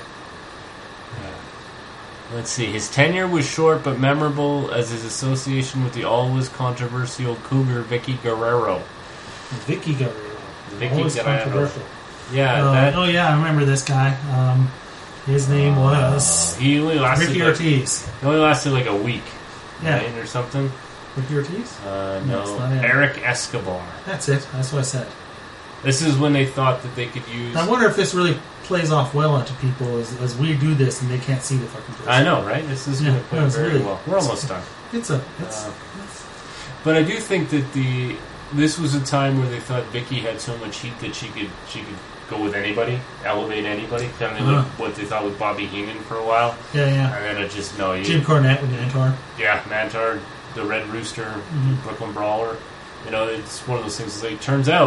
Let's see. His tenure was short but memorable as his association with the always controversial Cougar Vicky Guerrero. Vicky Guerrero. Vicky Guerrero. Controversial. Yeah. I remember this guy. His name was... He only lasted Ricky Ortiz. He only lasted like a week. Yeah. Right, or something. Ricky Ortiz? No. it's not him. Eric Escobar. That's it. That's what I said. This is when they thought that they could use... I wonder if this really plays off well onto people as we do this and they can't see the fucking person. I know, right? This is going to play very really, well. We're almost done. But I do think that this was a time where they thought Vicky had so much heat that she could go with anybody, elevate anybody. Kind of like what they thought with Bobby Heenan for a while. Yeah. And then it just Jim Cornette with Mantar. Yeah, Mantar, the Red Rooster, Brooklyn Brawler. You know, it's one of those things. It's like, turns out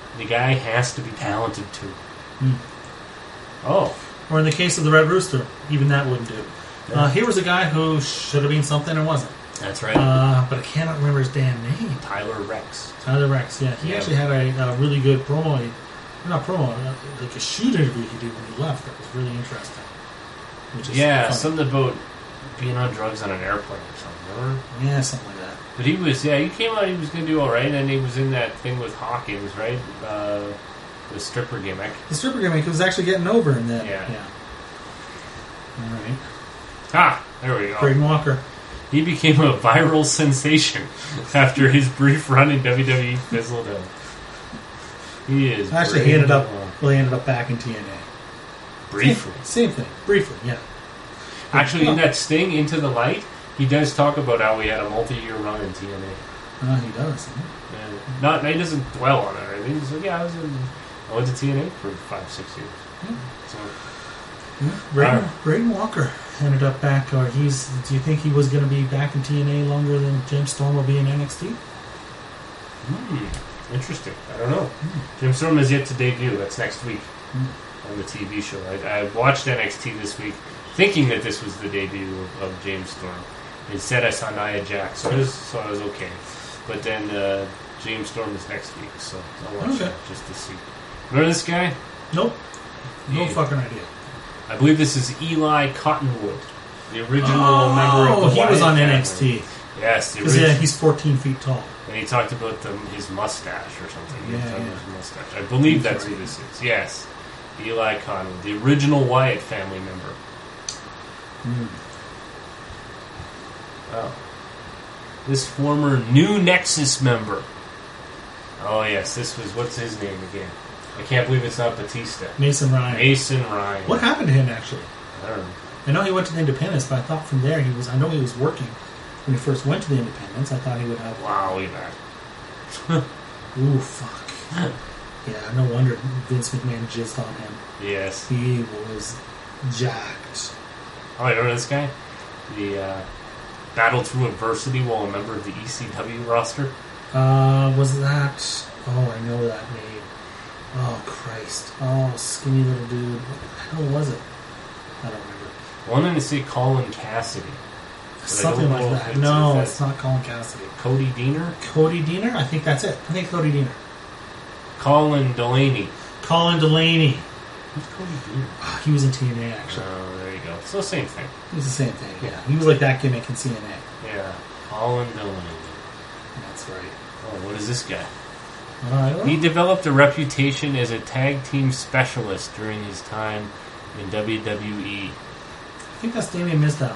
The guy has to be talented too. Hmm. Oh, Or in the case of the Red Rooster, even that wouldn't do. Yeah. Here was a guy who should have been something and wasn't. that's right. But I cannot remember his damn name. Tyler Rex. Tyler Rex, yeah. He Yeah. actually had a really good promo. Not promo, like a shoot interview he did when he left. That was really interesting. Which is Yeah, fun. something about being on drugs on an airplane or something. Remember? Yeah, something like that. But he came out, he was going to do all right, and then he was in that thing with Hawkins, right? The stripper gimmick. The stripper gimmick was actually getting over in that. Yeah. All right. Ah, there we go. Braden Walker. He became a viral sensation after his brief run in WWE fizzled out. He is Actually, he ended up back in TNA. briefly. Same thing. Briefly, yeah. Actually, in that Sting Into the Light, he does talk about how he had a multi-year run in TNA. He does. And he doesn't dwell on it or anything. He's like, yeah, I went to TNA for 5-6 years. So, Braden Walker ended up back, or do you think he was going to be back in TNA longer than James Storm will be in NXT? interesting. I don't know. Jim Storm has yet to debut. That's next week on the TV show. I watched NXT this week thinking that this was the debut of James Storm. Instead, I saw Nia Jax, so I was okay. But then James Storm is next week, so I'll watch that just to see. Remember this guy? Nope. No Yeah. fucking idea. I believe this is Eli Cottonwood, the original member of the he was Wyatt on family. NXT. Yes, the Because original. he's 14 feet tall. And he talked about his mustache or something. He Yeah, talked about yeah. his mustache. I believe that's Right. who this is. Yes. Eli Cottonwood, the original Wyatt family member. Wow. This former New Nexus member. Oh, yes. This was, what's his name again? I can't believe it's not Batista. Mason Ryan. Mason Ryan. What happened to him, actually? I don't know. I know he went to the Independence, but I thought from there I know he was working when he first went to the Independence. I thought he would have... Wow, way back. Ooh, fuck. Yeah, no wonder Vince McMahon jizzed on him. Yes. He was jacked. Oh, you remember this guy? The battled through adversity while a member of the ECW roster. Was that... Oh, I know that name. Oh, Christ. Oh, skinny little dude. What the hell was it? I don't remember. I wanted to say Colin Cassidy. But Something I don't like know that. if No, if it's not Colin Cassidy. Cody Deaner? Cody Deaner? I think that's it. I think Cody Deaner. Colin Delaney. Colin Delaney. Who's Cody Deaner? He was in TNA, actually. Oh, there you go. So same thing. It was the same thing, yeah. He was like that gimmick in CNA. Yeah. Colin Delaney. That's right. Oh, what is this guy? Well, He developed a reputation as a tag team specialist during his time in WWE. I think that's Damien Mizdow.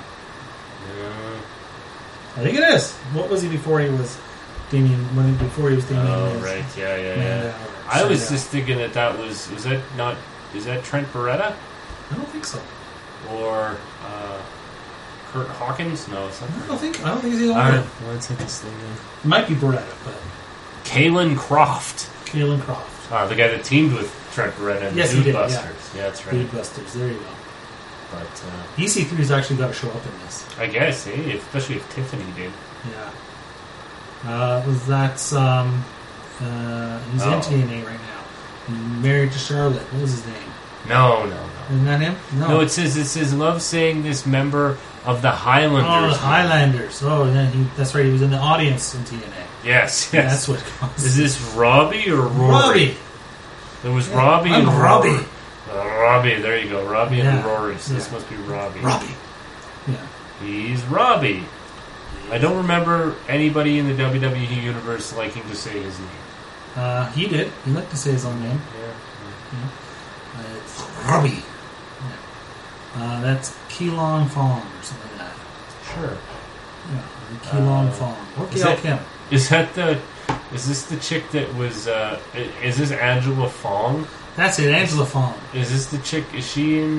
Uh, I think it is. What was he before he was Damien? Before he was Damien? oh, Miz? right. Yeah. Mandow or I was Sandow. just thinking that was that not, is that Trent Beretta? I don't think so. Or Kurt Hawkins? No, it's not. I don't think he's the only Alright, one. let's hit this thing then. It might be Beretta, but Kalen Croft. Kalen Croft. The guy that teamed with Trent Beretta and Yes, the he did, Busters. Yeah, that's right. Dude Busters. There you go. But EC3's actually got to show up in this. I guess, especially if Tiffany did. Yeah. That's he's in TNA right now. Married to Charlotte. What was his name? No. Isn't that him? No, it says love saying this member of the Highlanders. Oh, the Highlanders. Oh, yeah, that's right. He was in the audience in TNA. Yes. That's what it was. Is this Robbie or Rory? Robbie. There was Robbie I'm and Robbie. Rory. Robbie, there you go. Robbie and Yeah. Rory. So this Yeah. must be Robbie. Robbie. Yeah. He's Robbie. I don't remember anybody in the WWE universe liking to say his name. He did. He liked to say his own name. Yeah. It's Robbie. Yeah. That's Keelong Fong or something like that. Sure. Yeah. Keelong Fong. Or is Gail that- Kim. Is this the chick that was, is this Angela Fong? That's it. Angela Fong. Is this the chick, is she in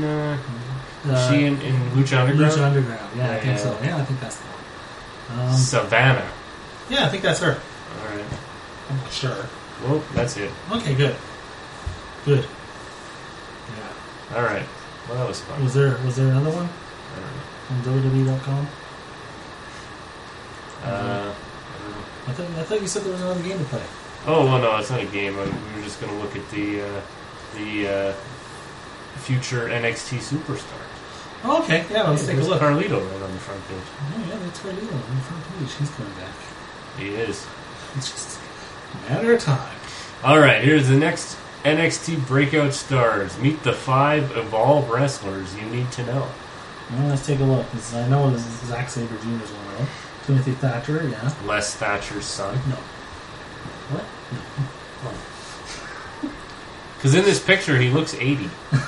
Lucha Underground? Lucha Underground. Yeah, I think Yeah. so. Yeah, I think that's the one. Savannah. Yeah, I think that's her. Alright. I'm not sure. Well, that's it. Okay, good. Good. Yeah. Alright. Well, that was fun. Was there another one I don't know. on WWE.com? I don't know. I thought you said there was another game to play. Oh, well, no, it's not a game. We were just going to look at the future NXT superstars. Oh, okay, yeah, let's take a look. Carlito right on the front page. Oh, yeah, that's Carlito on the front page. He's coming back. He is. It's just a matter of time. All right, here's the next NXT breakout stars. Meet the 5 Evolve wrestlers you need to know. Well, let's take a look. I know this is Zack Sabre Jr. is one of them. Timothy Thatcher, yeah. Les Thatcher's son. No. What? No. Because in this picture, he looks 80.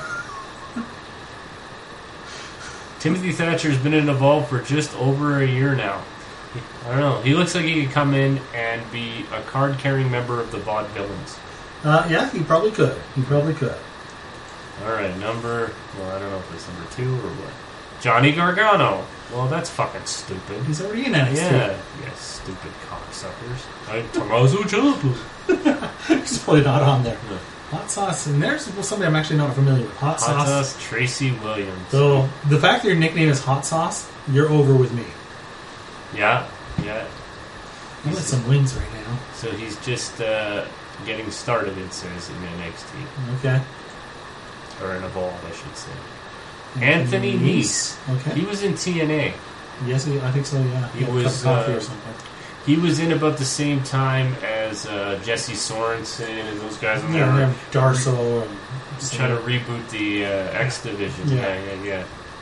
Timothy Thatcher's been in Evolve for just over a year now. I don't know. He looks like he could come in and be a card-carrying member of the Vaudevillains. Yeah, he probably could. He probably could. All right, I don't know if it's number 2 or what. Johnny Gargano. Well, that's fucking stupid. He's already in NXT. Yeah, stupid cocksuckers. Tommaso Ciampa. He's probably not on there. No. Hot Sauce, and there's somebody I'm actually not familiar with. Hot Sauce. Tracy Williams. So, the fact that your nickname is Hot Sauce, you're over with me. Yeah. I want some wings right now. So he's just getting started, it says, in NXT. Okay. Or in Evolve, I should say. Anthony Nese. Okay. He was in TNA. Yes, I think so, yeah. He was, a cup of coffee or something. He was in about the same time as Jesse Sorensen and those guys. And yeah, Darso and trying to reboot the X Division. Yeah.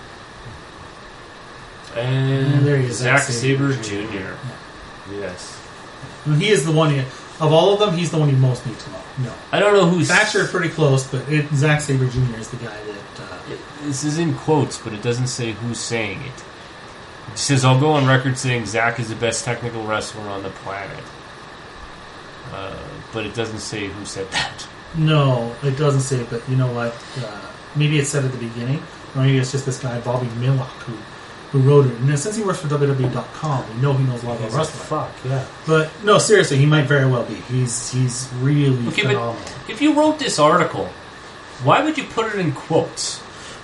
And there he is, Zack Sabre Jr. Yeah. Yes. And he is the one, of all of them, he's the one you most need to know. No. I don't know who's... Thatcher pretty close, but Zack Sabre Jr. is the guy that... This is in quotes, but it doesn't say who's saying it. It says, I'll go on record saying Zack is the best technical wrestler on the planet. But it doesn't say who said that. No, it doesn't say, but you know what? Maybe it said at the beginning, or maybe it's just this guy, Bobby Millock, who wrote it. And since he works for WWE.com, we know he knows a lot about wrestling. Fuck, yeah. But, no, seriously, he might very well be. He's really phenomenal. But if you wrote this article, why would you put it in quotes?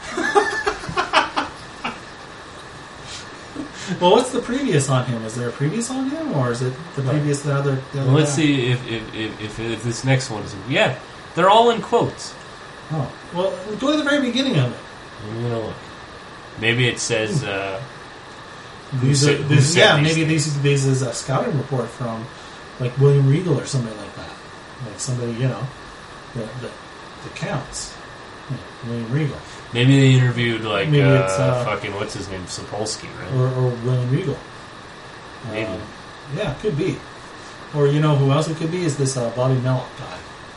Well, what's the previous on him? Is there a previous on him, or is it the previous the other well, let's see if this next one is... Yeah, they're all in quotes. Oh. Well, go to the very beginning of it. I'm going to look. Maybe it says... maybe this is a scouting report from, like, William Regal or somebody like that. Like somebody, that counts. Yeah, William Regal. Maybe they interviewed, like, fucking, what's his name, Sapolsky, right? Or William Regal. Maybe. Yeah, could be. Or, who else it could be is this Bobby Millock guy.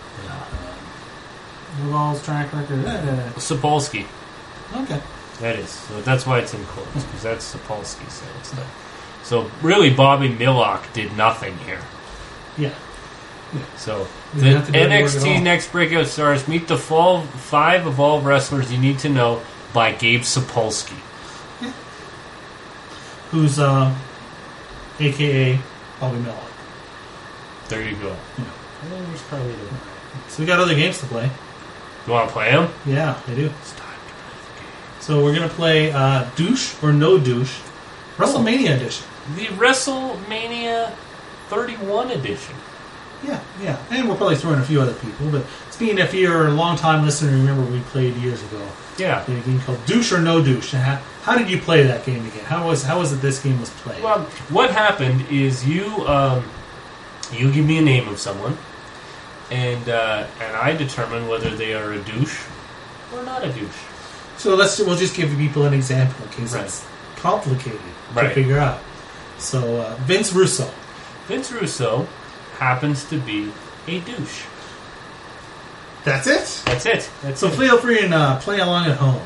Revolve's track record. Sapolsky. Okay. That is. So that's why it's in quotes, because that's Sapolsky saying stuff. So, really, Bobby Millock did nothing here. Yeah. So, the NXT Next Breakout Stars meet the 5 Evolve wrestlers you need to know by Gabe Sapolsky. Yeah. Who's, a.k.a. Bobby Millock. There you go. Yeah. So we got other games to play. You want to play them? Yeah, I do. It's time to play the game. So we're going to play Douche or No Douche, WrestleMania edition. The WrestleMania 31 edition. Yeah. And we'll probably throw in a few other people, but speaking, if you're a long-time listener, remember we played years ago. Yeah. A game called Douche or No Douche. How did you play that game again? How was it this game was played? Well, what happened is you give me a name of someone, and I determine whether they are a douche or not a douche. So we'll just give people an example in case it's complicated to figure out. So Vince Russo. Vince Russo happens to be a douche. That's it? That's it. So feel free and play along at home.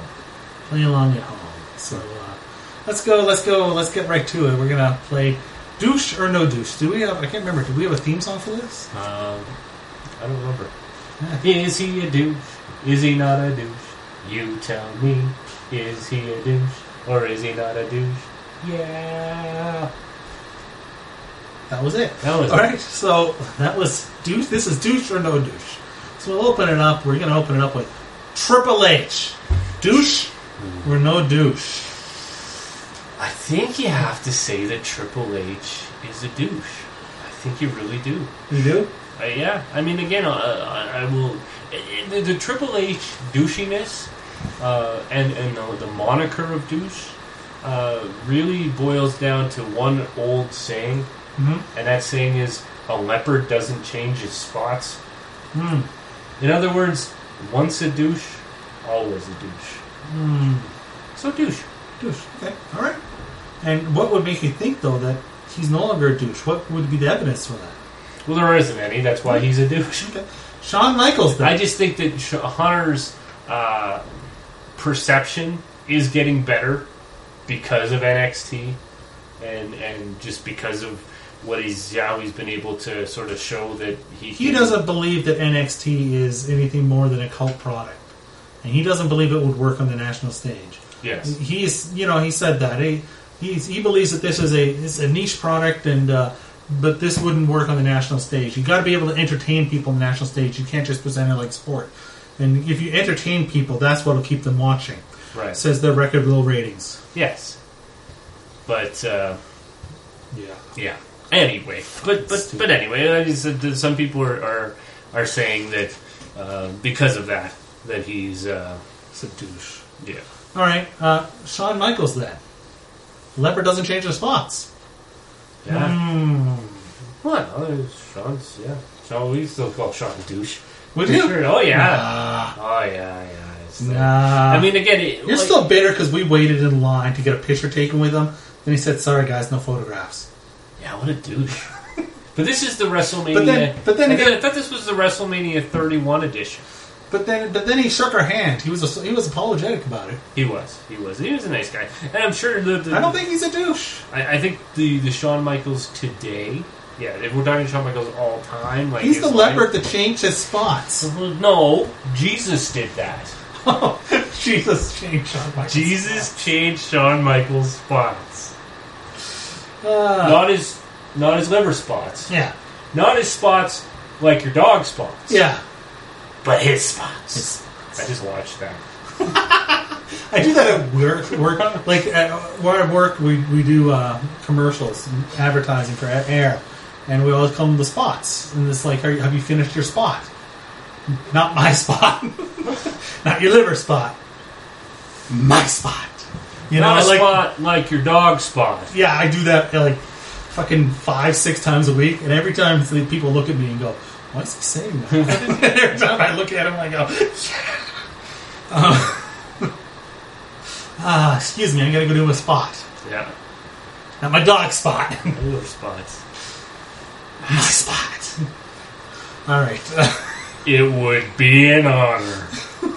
So let's get right to it. We're going to play Douche or No Douche. I can't remember, do we have a theme song for this? I don't remember. Is he a douche? Is he not a douche? You tell me. Is he a douche? Or is he not a douche? Yeah. That was it. All right, so that was Douche. This is Douche or No Douche. So we'll open it up. We're going to open it up with Triple H. Douche or No Douche? I think you have to say that Triple H is a douche. I think you really do. You do? Yeah, I mean, again, I will. The Triple H douchiness and the moniker of douche really boils down to one old saying, and that saying is, a leopard doesn't change its spots. In other words, once a douche, always a douche. So douche. Douche. Okay. All right. And what would make you think, though, that he's no longer a douche? What would be the evidence for that? Well, there isn't any. That's why he's a douche. Okay. Shawn Michaels, then. I just think that Hunter's perception is getting better because of NXT and just because of how he's been able to sort of show that he doesn't believe that NXT is anything more than a cult product, and he doesn't believe it would work on the national stage. Yes, he said that he believes that this is a niche product, and but this wouldn't work on the national stage. You got to be able to entertain people on the national stage. You can't just present it like sport. And if you entertain people, that's what will keep them watching. Right, says their record low ratings. Yes, but yeah. Anyway, but anyway, some people are saying that because of that he's a douche. Yeah. All right, Shawn Michaels then. Leopard doesn't change their spots. Yeah. Well, Sean's So we still call Sean a douche. Would you? Sure. Oh yeah. Nah. Oh yeah. Nah. I mean, again, you're still bitter because we waited in line to get a picture taken with him. Then he said, "Sorry guys, no photographs." Yeah, what a douche. But this is the WrestleMania. But then again, I thought this was the WrestleMania 31 edition. But then he shook our hand. He was apologetic about it. He was a nice guy, and I'm sure I don't think he's a douche. I think the Shawn Michaels today. Yeah, if we're talking Shawn Michaels all time, like he's the leopard that changed his spots. No, Jesus did that. Oh, Jesus changed Shawn Michaels. Jesus changed Shawn Michaels' spots. Not his liver spots. Yeah. Not his spots like your dog spots. Yeah. But his spots. I just watched that. I do that at work. Like where I work, we do commercials, advertising for air, and we always call them the spots. And it's like, have you finished your spot? Not my spot. Not your liver spot. My spot. You know, not a spot like your dog spot. Yeah, I do that like fucking 5-6 times a week, and every time people look at me and go, "Why is he saying that?" And every time I look at him, I go, "Yeah." Excuse me, I'm gonna go do a spot. Yeah. Not my dog spot. Your spots. My spot. All right. It would be an honor.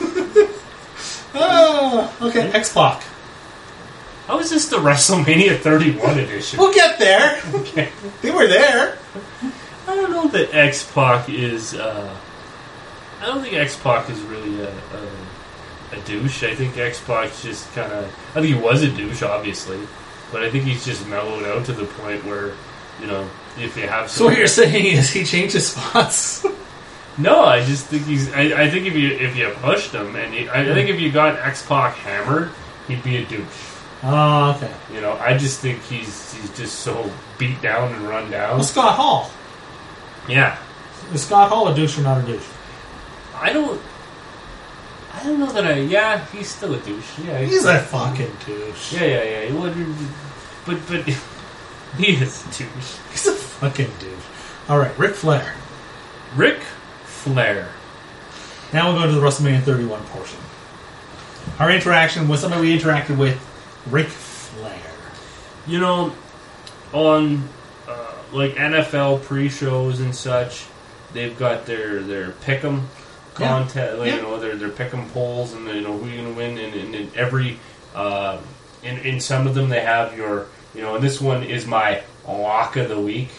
Okay, X-Pac. How is this the WrestleMania 31 edition? We'll get there. Okay. They were there. I don't know that X-Pac is... I don't think X-Pac is really a douche. I think X-Pac's just kind of... I think he was a douche, obviously. But I think he's just mellowed out to the point where, you know, if you have... So what you're saying is he changed his spots? No, I just think he's... I think if you pushed him, and I think if you got X-Pac hammered, he'd be a douche. Oh, okay. You know, I just think he's just so beat down and run down. Well, Scott Hall. Yeah. Is Scott Hall a douche or not a douche? I don't know that yeah, he's still a douche. Yeah, he's a fucking douche. Yeah. He would, but he is a douche. He's a fucking douche. All right, Ric Flair. Ric Flair. Now we'll go to the WrestleMania 31 portion. Our interaction with somebody we interacted with, Ric Flair. You know, on like NFL pre-shows and such, they've got their pick'em contest. Like, you know, their pick'em polls, and you know who you're gonna win. And in every in some of them they have your, you know, and this one is my lock of the week.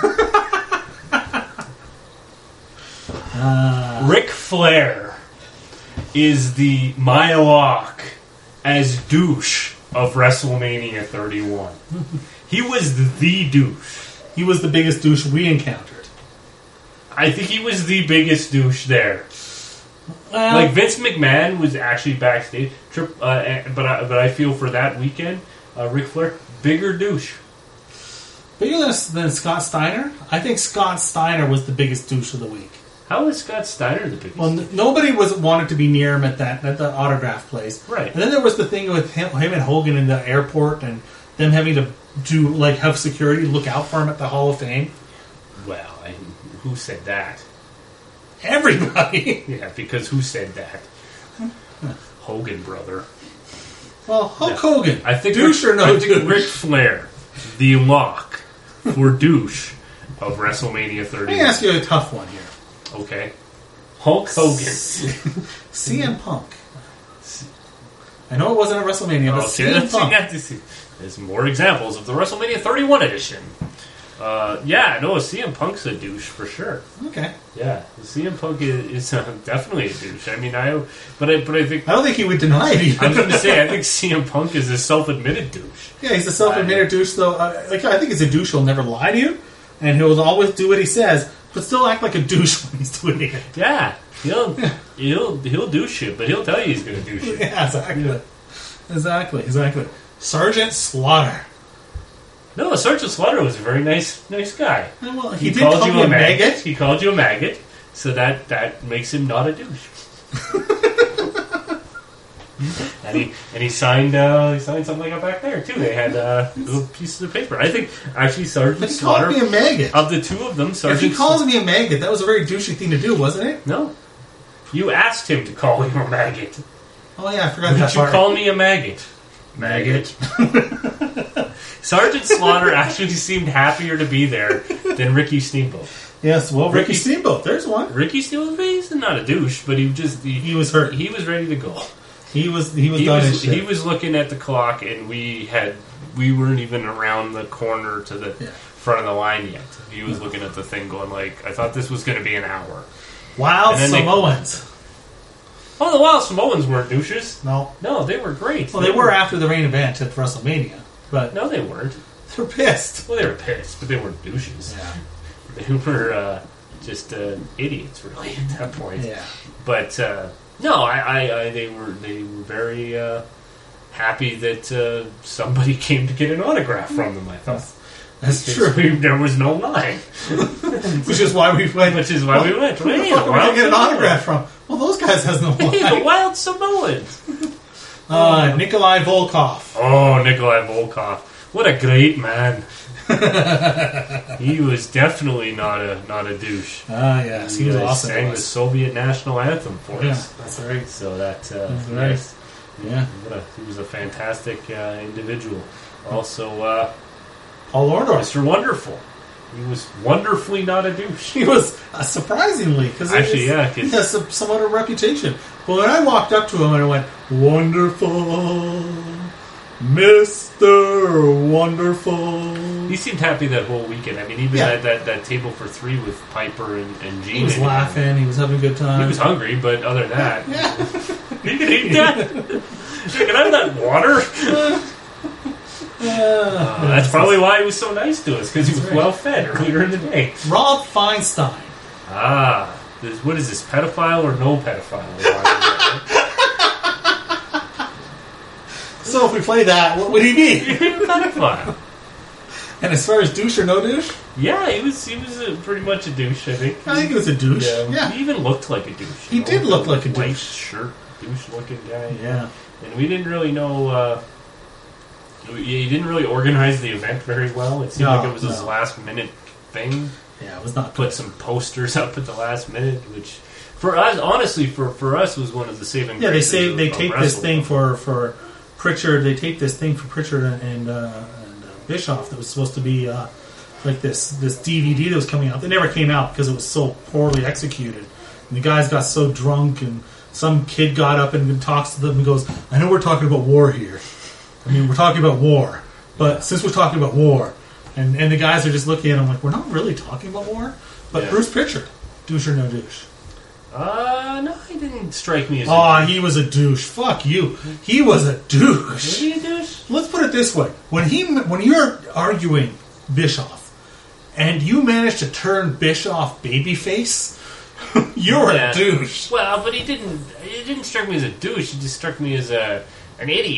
Ric Flair is the my lock as douche of WrestleMania 31. He was the douche. He was the biggest douche we encountered. I think he was the biggest douche there. Like Vince McMahon was actually backstage, but I feel for that weekend, Ric Flair, bigger douche. Bigger than Scott Steiner? I think Scott Steiner was the biggest douche of the week. How is Scott Steiner the biggest? Well, nobody wanted to be near him at the autograph place. Right. And then there was the thing with him and Hogan in the airport and them having to have security look out for him at the Hall of Fame. Well, who said that? Everybody. Yeah, because who said that? Hogan, brother. Well, Hulk Hogan. I think douche or no I think douche? Ric Flair, the lock for douche of WrestleMania 30. Let me ask you a tough one here. Okay. Hulk Hogan. CM Punk. I know it wasn't at WrestleMania, but CM Punk. There's more examples of the WrestleMania 31 edition. Yeah, no, CM Punk's a douche for sure. Okay. Yeah, CM Punk is definitely a douche. I mean, but I think I don't think he would deny it either. I was going to say I think CM Punk is a self-admitted douche. Yeah, he's a self-admitted douche, though. I think he's a douche who'll never lie to you, and he'll always do what he says, but still act like a douche when he's doing it. Yeah, he'll do shit, but he'll tell you he's going to do shit. Yeah, exactly. Exactly. Sergeant Slaughter. No, Sergeant Slaughter was a very nice guy. Well, he did call you a maggot. He called you a maggot, so that makes him not a douche. and he signed something like that back there too. They had little pieces of paper. I think actually Sergeant Slaughter. He called me a maggot. Of the two of them, Sergeant. If he calls me a maggot, that was a very douchey thing to do, wasn't it? No, you asked him to call you a maggot. Oh yeah, I forgot that part. Would you call me a maggot? Maggot. Sergeant Slaughter actually seemed happier to be there than Ricky Steamboat. Yes, well, Ricky Steamboat. There's one. Ricky Steamboat, he's not a douche, but he was hurt. He was ready to go. He was done his shit. He was looking at the clock, and we weren't even around the corner to the front of the line yet. He was looking at the thing, going like, I thought this was going to be an hour. Wild Samoans. The Wild Samoans weren't douches. No, they were great. Well, they were after the main event at WrestleMania, but no, they weren't. They were pissed. Well, they were pissed, but they weren't douches. Yeah, they were just idiots, really, at that point. Yeah, but no, they were very happy that somebody came to get an autograph from them. I thought that's true. There was no line, which is why we went. Which is why we went. Where the fuck are we get an autograph from? Well, those guys has no line. The Wild Samoans. Nikolai Volkov. Oh, Nikolai Volkov! What a great man. He was definitely not a douche. Yes, he was awesome. Sang the Soviet national anthem for us. That's right. So that's right. Nice. Yeah, he was a fantastic individual. Also, Paul Orndorff, Mr. Wonderful. He was wonderfully not a douche. He was surprisingly, because he has somewhat of a reputation. But when I walked up to him and I went, "Wonderful, Mr. Wonderful," he seemed happy that whole weekend. I mean, even that table for three with Piper and Gene. He was laughing. He was having a good time. He was hungry, but other than that, he could eat that. Can I have that water? That's probably why he was so nice to us, because he was well fed earlier in the day. Rob Feinstein. What is this, pedophile or no pedophile? So if we play that, what would he be? Pedophile. And as far as douche or no douche? Yeah, he was pretty much a douche, I think. I think he was a douche. Yeah. He even looked like a douche. He did look like a douche. White shirt, douche-looking guy. Yeah. And we didn't really know... he didn't really organize the event very well. It seemed like it was his last-minute thing. Yeah, it was not Put some posters up at the last minute, which... For us, honestly, for us, was one of the saving graces. Yeah, they taped this thing for Pritchard. They taped this thing for Pritchard and Bischoff that was supposed to be like this DVD that was coming out. It never came out because it was so poorly executed. And the guys got so drunk, and some kid got up and talks to them and goes, "I know we're talking about war here. I mean, we're talking about war. But since we're talking about war," and the guys are just looking at him like, "We're not really talking about war." But Bruce Pritchard, douche or no douche? No, he didn't strike me as he was a douche. Fuck you. He was a douche. Was he a douche? Let's put it this way. When you're arguing Bischoff, and you manage to turn Bischoff babyface, you're a douche. Well, but he didn't strike me as a douche. He just struck me as an idiot.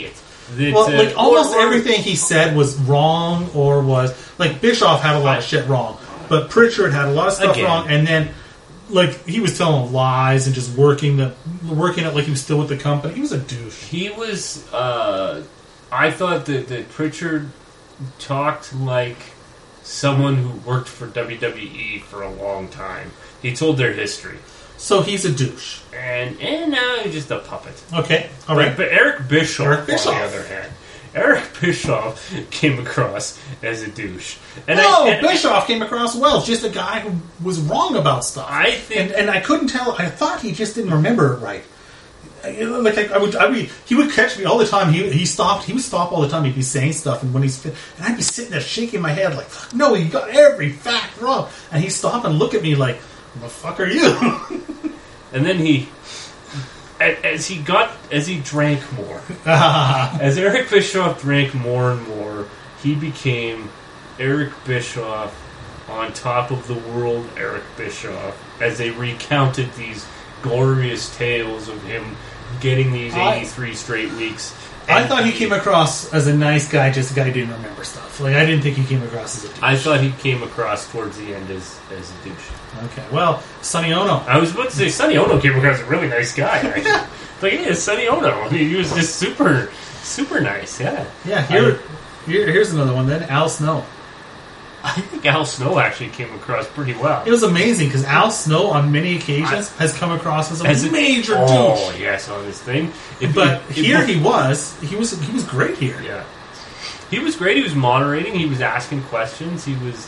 that, Well, like almost or- everything he said was wrong, or was like Bischoff had a lot of shit wrong, but Pritchard had a lot of stuff Again. wrong, and then like he was telling lies and just working it like he was still with the company. He was a douche. He was. I thought that Pritchard talked like someone who worked for WWE for a long time. He told their history, So he's a douche. and now he's just a puppet. Okay, all right. But Eric Bischoff, Eric Bischoff. on the other hand, Eric Bischoff came across as a douche. And No, I, and Bischoff came across well. Just a guy who was wrong about stuff. I think and I couldn't tell. I thought he just didn't remember it right. Like I would, he would catch me all the time. He would stop all the time. He'd be saying stuff, and when and I'd be sitting there shaking my head like, "No, you got every fact wrong." And he'd stop and look at me like, "What the fuck are you?" And then as he drank more, as Eric Bischoff drank more and more, he became Eric Bischoff on top of the world. Eric Bischoff, as they recounted these glorious tales of him getting these 83 straight weeks. I thought he came across as a nice guy, just a guy who didn't remember stuff. Like I didn't think he came across as a douche. I thought he came across towards the end as a douche. Okay, well, Sonny Ono. I was about to say Sonny Ono came across as a really nice guy. Actually. Like, yeah, Sonny Ono. He was just super, super nice. Yeah. Yeah, here's another one then. Al Snow. I think Al Snow actually came across pretty well. It was amazing because Al Snow on many occasions has come across as a major douche. Oh, yes, on this thing. But he was great here. Yeah. He was great. He was moderating. He was asking questions. He was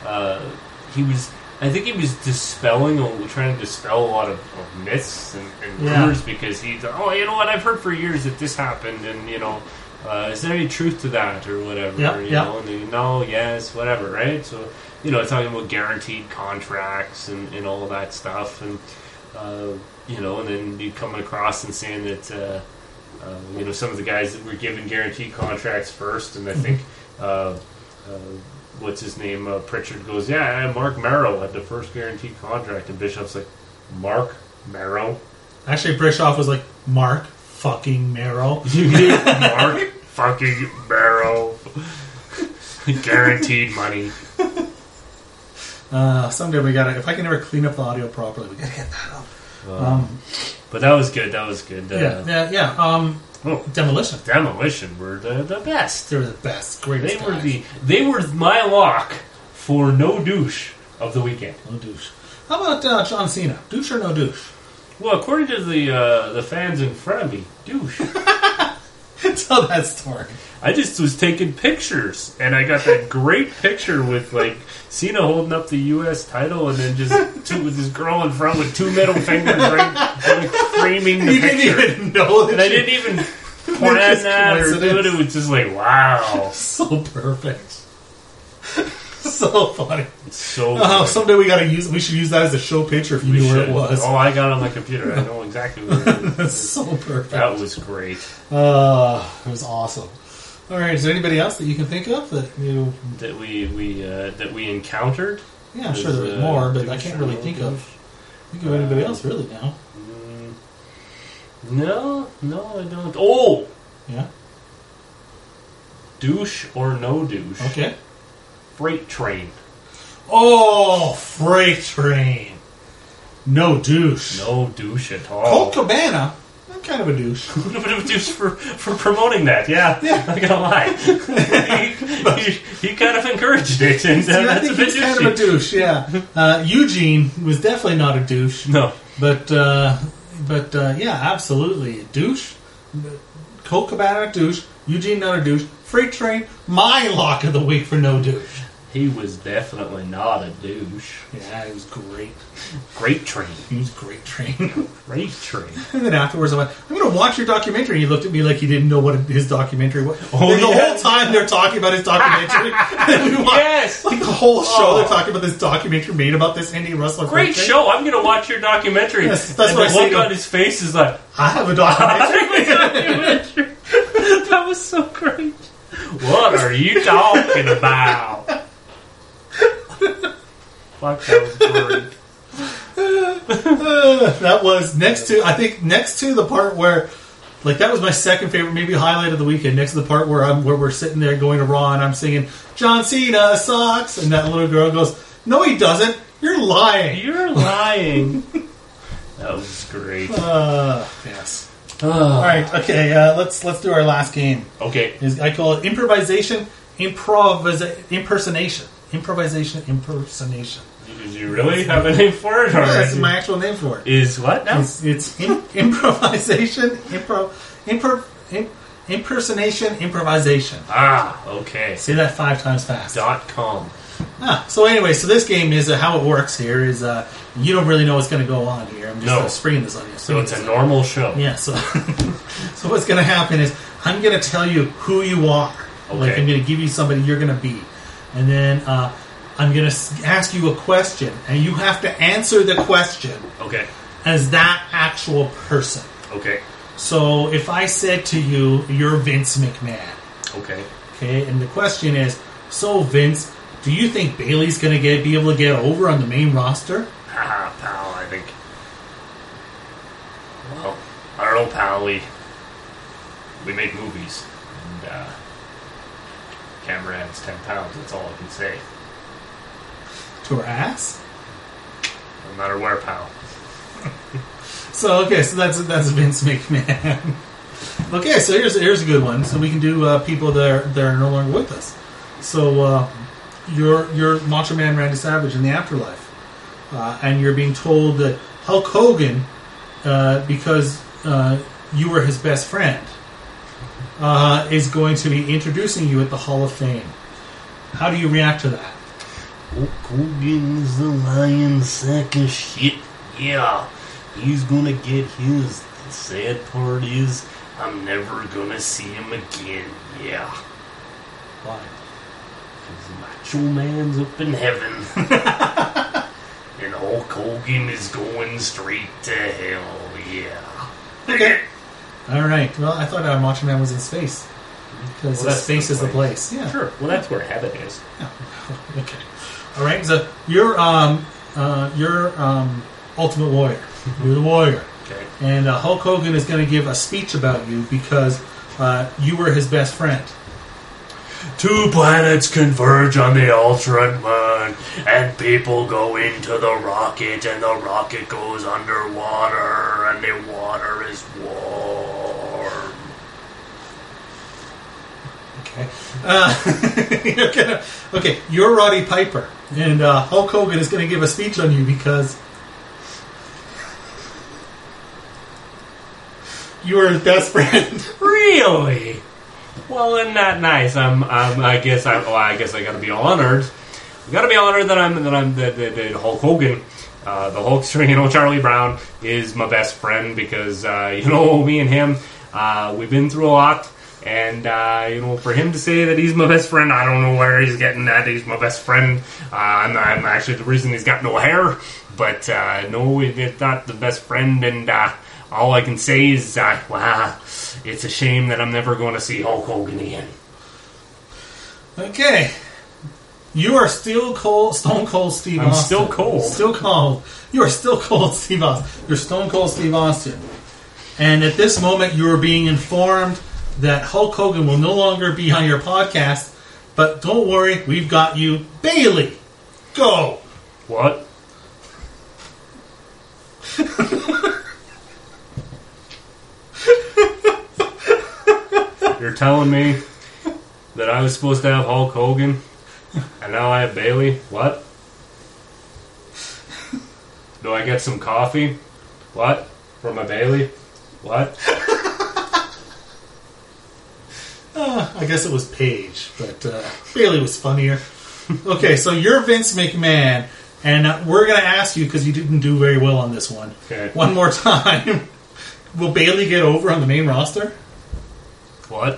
I think he was trying to dispel a lot of myths and rumors because you know what, I've heard for years that this happened, and is there any truth to that or whatever? You know, and no, yes, whatever, right? So, talking about guaranteed contracts and all of that stuff, and and then you come across and saying that some of the guys that were given guaranteed contracts first, and I think what's his name? Pritchard goes, yeah, Mark Merrow had the first guaranteed contract, and Bischoff's like, Mark Merrow? Actually, Bischoff was like, Mark fucking Merrow. Mark fucking Merrow. Guaranteed money. Someday we gotta, if I can ever clean up the audio properly, we gotta get that up. But that was good. Yeah. Demolition were the best. They were the best. Greatest guys. They were my lock for no douche of the weekend. No douche. How about John Cena? Douche or no douche? Well, according to the fans in front of me, douche. Tell that story. I just was taking pictures, and I got that great picture with like Cena holding up the U.S. title, and then just with this girl in front with two middle fingers right, framing the you picture. You didn't even know that. And I didn't even plan that or do it. It was just like, wow, so perfect, so funny. It's so. Someday we should use that as a show picture if you knew where it was. Oh, I got it on my computer. I know exactly where it is. That's so perfect. That was great. It was awesome. All right, is there anybody else that you can think of that we encountered? Yeah, I'm sure there was more, but I can't really think of anybody else really now. No, I don't. Oh, yeah. Douche or no douche? Okay. Freight train. Oh, Freight Train. No douche. No douche at all. Colt Cabana. Kind of a douche. A little bit of a douche for promoting that, yeah. I'm not gonna lie. he kind of encouraged it, and I think he's kind of a douche, yeah. Eugene was definitely not a douche. No. But yeah, absolutely. A douche. Colt Cabana, douche. Eugene, not a douche. Freight Train, my lock of the week for no douche. He was definitely not a douche. Yeah, he was great. Great train. He was great train. Great train. And then afterwards I'm like, I'm going to watch your documentary. And he looked at me like he didn't know what his documentary was. Oh, and the whole time they're talking about his documentary. And we watch, yes! Like the whole show they're talking about this documentary made about this indie wrestler. Great show. I'm going to watch your documentary. Yes, that's and what I the say. look on his face is like, I have a documentary. That was so great. What are you talking about? Fuck, that was great. That was next to the part where Like, that was my second favorite, maybe highlight of the weekend, next to the part where we're sitting there going to Raw and I'm singing, John Cena sucks, and that little girl goes, no he doesn't, you're lying. You're lying. That was great. Yes. Alright, okay, let's do our last game. Okay. I call it improvisation, impersonation. Improvisation, impersonation. Did you really have a name for it? Or That's my actual name for it. Is what now? It's improvisation, impersonation, improvisation. Okay. Say that 5 times fast. .com. So anyway, so this game is how it works here is you don't really know what's going to go on here. I'm just springing this on you. So it's a normal show. Yeah, so so what's going to happen is I'm going to tell you who you are. Okay. Like, I'm going to give you somebody you're going to be. And then I'm going to ask you a question, and you have to answer the question as that actual person. Okay. So if I said to you, you're Vince McMahon. Okay. Okay, and the question is, so Vince, do you think Bayley's going to be able to get over on the main roster? Pal, I think... Well, I don't know, pal. We make movies, and camera adds 10 pounds, that's all I can say. To her ass? No matter where, pal. So that's Vince McMahon. Okay, so here's a good one. So we can do people that are no longer with us. So you're Macho Man Randy Savage in the afterlife, and you're being told that Hulk Hogan, because you were his best friend, is going to be introducing you at the Hall of Fame. How do you react to that? Hulk Hogan's the lion sack of shit. Yeah, he's gonna get his. The sad part is, I'm never gonna see him again. Yeah. Why? Because Macho Man's up in heaven. And Hulk Hogan is going straight to hell. Yeah. Okay. All right. Well, I thought Macho Man was in space. Because space is the place. Yeah. Sure. Well, that's where heaven is. Yeah. Okay. All right. So you're Ultimate Warrior. You're the Warrior. Okay. And Hulk Hogan is going to give a speech about you because you were his best friend. 2 planets converge on the Ultron Moon, and people go into the rocket, and the rocket goes underwater, and the water is warm. Okay. Okay, you're Roddy Piper, and Hulk Hogan is going to give a speech on you because you were his best friend. Really? Well, isn't that nice? I guess I got to be honored. I got to be honored that Hulk Hogan, the Hulkster, Charlie Brown is my best friend because me and him, we've been through a lot. And, for him to say that he's my best friend, I don't know where he's getting that. He's my best friend. I'm actually the reason he's got no hair. But, no, it's not the best friend. And all I can say is, it's a shame that I'm never going to see Hulk Hogan again. Okay. You are still Stone Cold Steve Austin. I'm still cold. Still cold. You are still cold Steve Austin. You're Stone Cold Steve Austin. And at this moment, you are being informed that Hulk Hogan will no longer be on your podcast, but don't worry, we've got you. Bayley, go! What? You're telling me that I was supposed to have Hulk Hogan, and now I have Bayley? What? Do I get some coffee? What? For my Bayley? What? I guess it was Paige, but Bayley was funnier. Okay, so you're Vince McMahon, and we're going to ask you, because you didn't do very well on this one, one more time. Will Bayley get over on the main roster? What?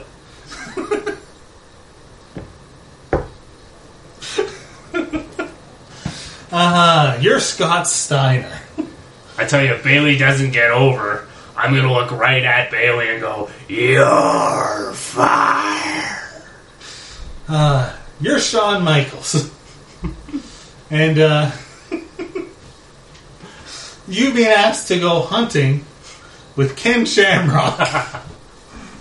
You're Scott Steiner. I tell you, if Bayley doesn't get over, I'm going to look right at Bayley and go, "You're fired." You're Shawn Michaels. And you've been asked to go hunting with Ken Shamrock.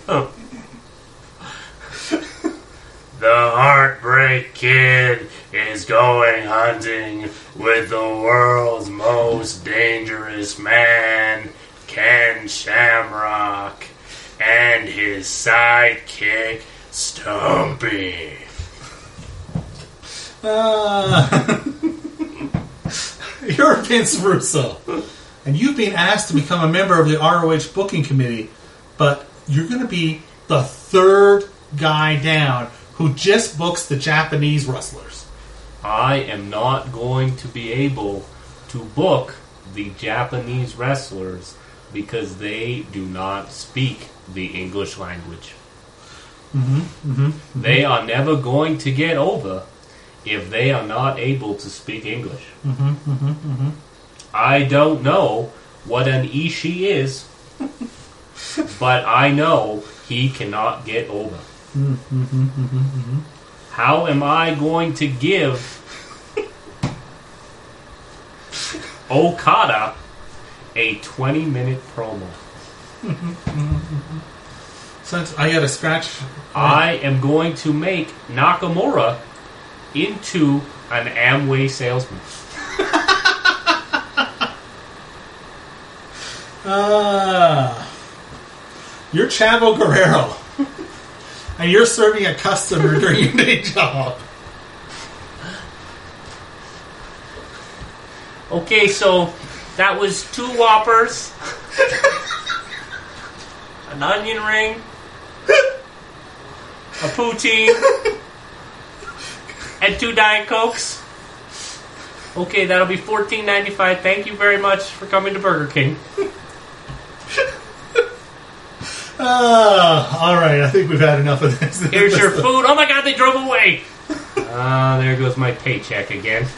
The Heartbreak Kid is going hunting with the world's most dangerous man, Ken Shamrock, and his sidekick, Stumpy. You're Vince Russo, and you've been asked to become a member of the ROH booking committee, but you're going to be the third guy down who just books the Japanese wrestlers. I am not going to be able to book the Japanese wrestlers because they do not speak the English language. They are never going to get over if they are not able to speak English. I don't know what an Ishii is, but I know he cannot get over. How am I going to give Okada a 20-minute promo? Since I got to scratch. I am going to make Nakamura into an Amway salesman. You're Chavo Guerrero. And you're serving a customer during your day job. Okay, so that was 2 Whoppers, an onion ring, a poutine, and 2 Diet Cokes. Okay, that'll be $14.95. Thank you very much for coming to Burger King. Alright, I think we've had enough of this. Here's your food. Oh my god, they drove away! There goes my paycheck again.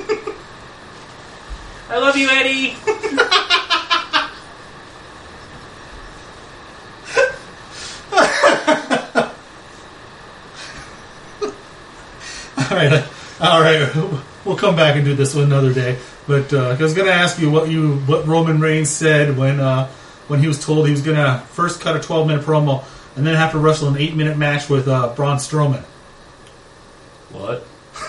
I love you, Eddie! Alright, we'll come back and do this one another day. But I was going to ask you what Roman Reigns said when he was told he was going to first cut a 12-minute promo and then have to wrestle an 8-minute match with Braun Strowman. What?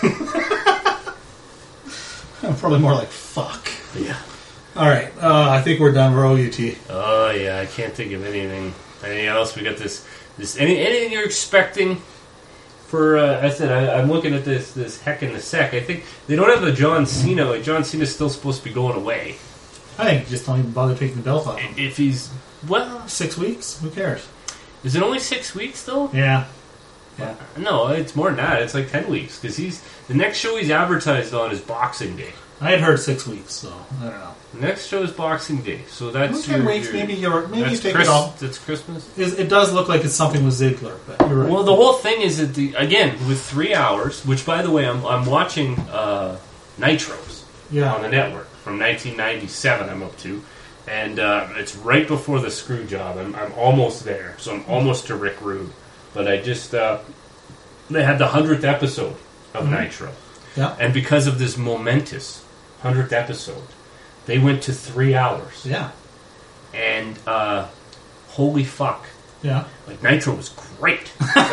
Probably more like fuck. Yeah. Alright, I think we're done. We're OUT. Oh, yeah, I can't think of anything. Anything else? We got this anything you're expecting for, I said, I'm looking at this Heck in the Sec. I think they don't have a John Cena. Like, John Cena's still supposed to be going away. I think just don't even bother taking the belt off him. If he's, 6 weeks? Who cares? Is it only 6 weeks, though? Yeah. No, it's more than that. It's like 10 weeks. Because the next show he's advertised on is Boxing Day. I had heard 6 weeks, so I don't know. The next show is Boxing Day. So that's 10 weeks, maybe you take it off. That's Christmas? It does look like it's something with Ziggler, but you're right. Well, the whole thing is that, again, with 3 hours, which, by the way, I'm watching Nitros on the network from 1997 I'm up to. And it's right before the screw job. I'm almost there. So I'm almost to Rick Rude. But I just... they had the 100th episode of Nitro. Yeah. And because of this momentous 100th episode, they went to 3 hours. Yeah. And holy fuck. Yeah. Like, Nitro was great.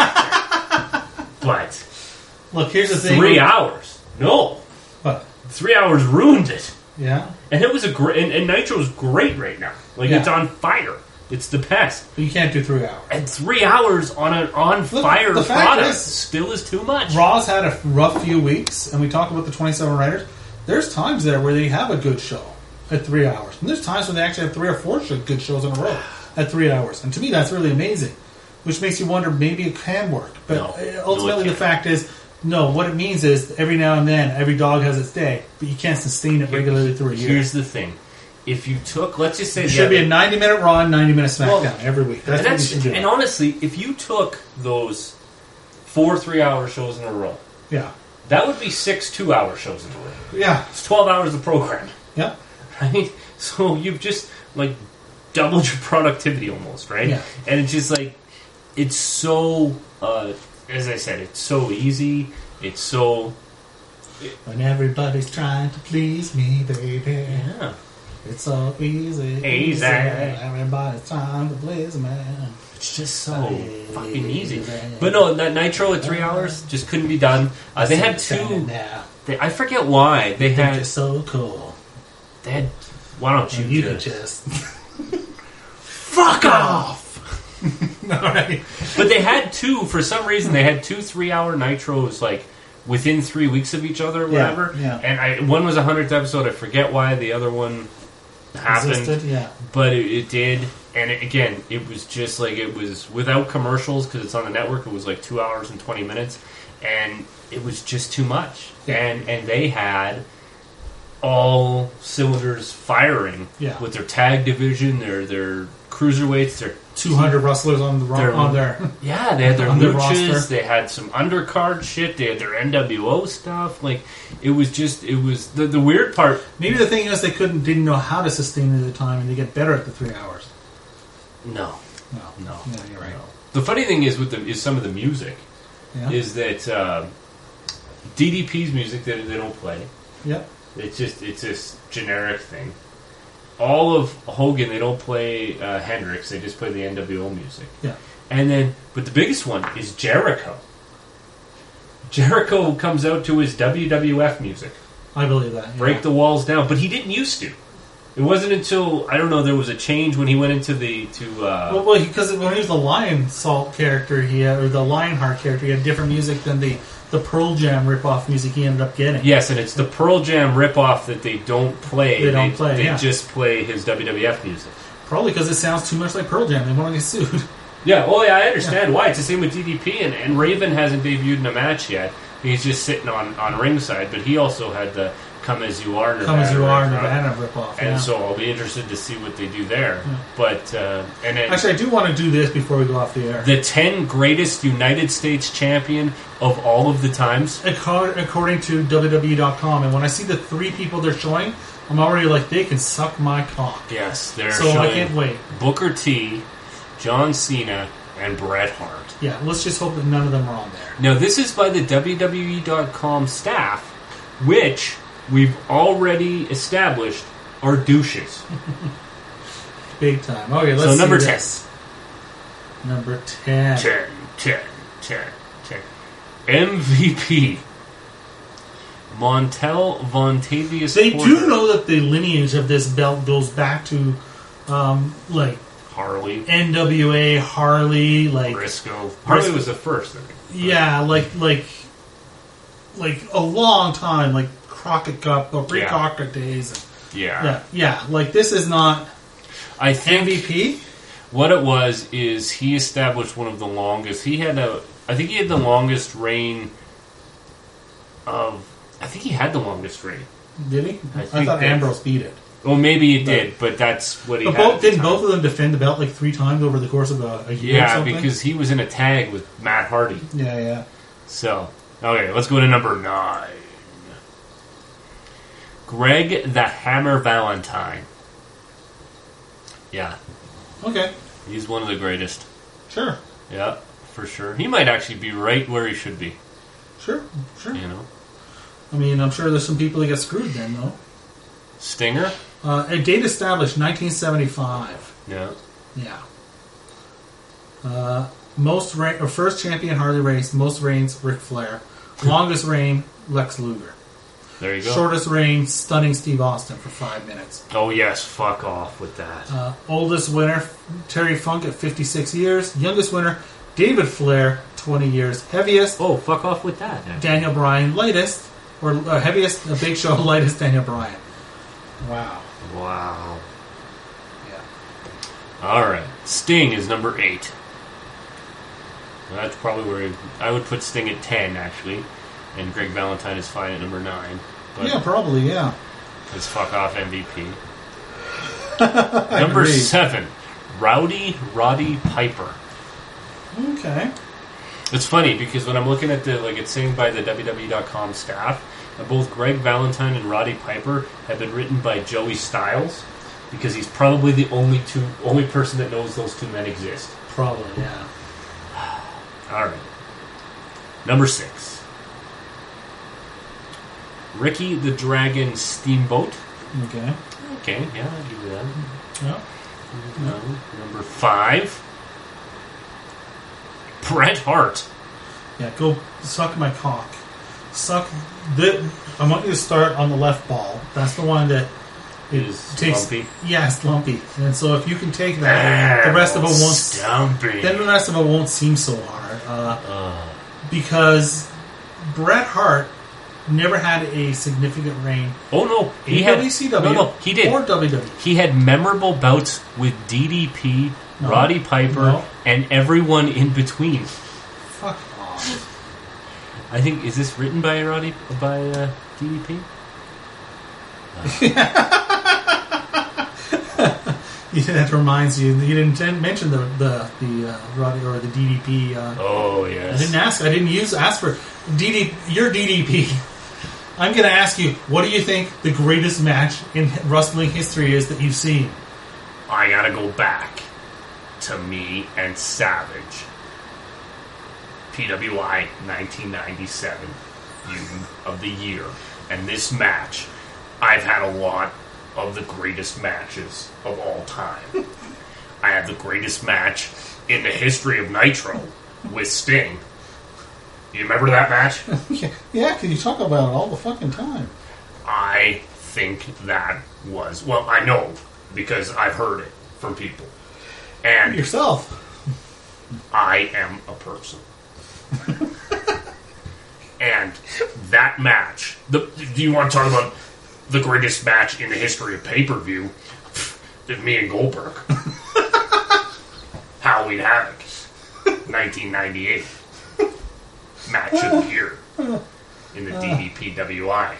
But... Look, here's the thing. 3 hours. No. What? 3 hours ruined it. Yeah. And it was a great... And Nitro's great right now. Like, it's on fire. It's the best. But you can't do 3 hours. And 3 hours on an on-fire product still is too much. Raw's had a rough few weeks, and we talk about the 27 writers. There's times there where they have a good show at 3 hours. And there's times when they actually have 3 or 4 good shows in a row at 3 hours. And to me, that's really amazing. Which makes you wonder, maybe it can work. But ultimately, the fact is, no, what it means is every now and then, every dog has its day. But you can't sustain it regularly through a year. Here's the thing. If you took, let's just say... It should be a 90-minute Raw and 90-minute SmackDown every week. That's what you should do. And honestly, if you took those 4 3-hour shows in a row, that would be 6 2-hour shows in a row. Yeah. It's 12 hours of programming. Yeah. Right? So you've just, like, doubled your productivity almost, right? Yeah. And it's just, like, it's so, as I said, it's so easy. It's so... When everybody's trying to please me, baby. Yeah. It's so easy. Easy. Everybody's trying to please me. It's just so fucking easy. But no, that Nitro at 3 hours just couldn't be done. They had two. I forget why they had. It's so cool. They had. Why don't you? You could just fuck off. All right. But they had two. For some reason, they had 2 3-hour Nitros like within 3 weeks of each other, or whatever. Yeah. And one was a 100th episode. I forget why the other one happened. Existed, yeah. But it did. And again, it was just like it was without commercials because it's on the network. It was like 2 hours and 20 minutes, and it was just too much. Yeah. And they had all cylinders firing with their tag division, their cruiserweights, their 200 wrestlers on their yeah, they had their on their luchas, roster. they had some undercard shit, they had their NWO stuff. Like it was the weird part. Maybe the thing is they didn't know how to sustain it at the time, and they get better at the 3 hours. No. Yeah, you're right. No. The funny thing is is some of the music is that DDP's music that they don't play. Yep. It's this generic thing. All of Hogan, they don't play Hendrix. They just play the NWO music. Yeah. And then, but the biggest one is Jericho. Jericho comes out to his WWF music. I believe that. Yeah. Break the walls down. But he didn't used to. It wasn't until, I don't know, there was a change when he went into Well, because when he was the Lion Salt character, or the Lionheart character, he had different music than the Pearl Jam ripoff music he ended up getting. Yes, and it's the Pearl Jam ripoff that they don't play. They just play his WWF music. Probably because it sounds too much like Pearl Jam. They want to get sued. Yeah, I understand why. It's the same with DDP, and Raven hasn't debuted in a match yet. He's just sitting on ringside, but he also had the Come As You Are Nirvana ripoff. And so I'll be interested to see what they do there. Yeah. But and then, actually, I do want to do this before we go off the air. The 10 greatest United States champion of all of the times, according to WWE.com. And when I see the 3 people they're showing, I'm already like, they can suck my cock. Yes, they're so showing I can't wait. Booker T, John Cena, and Bret Hart. Yeah, let's just hope that none of them are on there. Now, this is by the WWE.com staff, which we've already established are douches. Big time. Okay, let's see. So number this. 10. Number 10. 10. MVP. Montel Vontavious They Porter. do know that the lineage of this belt goes back to, like... Harley. NWA, Harley, like... Briscoe. Harley was the first, I think. Yeah, like a long time, like Crockett Cup or pre-Crockett days. Yeah. Like this is not. I think MVP. What it was is he established one of the longest. I think he had the longest reign of. I think he had the longest reign. Did he? I thought Ambrose beat it. Well, maybe he did, but that's what he had. Didn't both of them defend the belt like 3 times over the course of a year? Yeah, because he was in a tag with Matt Hardy. Yeah. So, okay, let's go to number 9. Greg the Hammer Valentine. Yeah. Okay. He's one of the greatest. Sure. Yeah, for sure. He might actually be right where he should be. Sure. You know? I mean, I'm sure there's some people that get screwed then, though. Stinger? A date established 1975. Yeah. First champion Harley Race, most reigns Ric Flair. Longest reign Lex Luger. There you go. Shortest reign Stunning Steve Austin for 5 minutes. Oh yes, fuck off with that. Oldest winner Terry Funk at 56 years. Youngest winner David Flair 20 years. Heaviest fuck off with that. Actually. Daniel Bryan. Lightest heaviest Big Show. Lightest Daniel Bryan. Wow. Yeah. All right. Sting is number 8. That's probably where I would put Sting at 10, actually, and Greg Valentine is fine at number 9. But yeah, probably. Yeah. It's fuck off MVP. Number 7, Roddy Piper. Okay. It's funny because when I'm looking at it's saying by the WWE.com staff, both Greg Valentine and Roddy Piper have been written by Joey Styles because he's probably the only person that knows those 2 men exist. Probably, yeah. All right. Number 6, Ricky the Dragon Steamboat. Okay, yeah, I'll give you that. Yeah. Number 5, Bret Hart. Yeah, go suck my cock. I want you to start on the left ball. That's the one that Is takes. lumpy. Yeah, it's lumpy. And so if you can take that, the rest of it won't. Stumpy. Then the rest of it won't seem so hard. Because Bret Hart never had a significant reign. Oh no, in WCW No, he did. or WWE. He had memorable bouts with DDP, No. Roddy Piper, No. and everyone in between. Fuck off. I think, is this written by DDP? That reminds you. You didn't mention the Roddy or the DDP. Oh I yes. didn't ask. I didn't ask for DDP. Your DDP. I'm going to ask you. What do you think the greatest match in wrestling history is that you've seen? I gotta go back to me and Savage. PWI 1997 Feud of the Year. And this match, I've had a lot of the greatest matches of all time. I had the greatest match in the history of Nitro with Sting. You remember that match? Yeah, because you talk about it all the fucking time. I think that was... Well, I know, because I've heard it from people. And Yourself. I am a person. And that match... do you want to talk about the greatest match in the history of pay-per-view? Me and Goldberg. Halloween Havoc. 1998. Match of the year. In the DDPWI.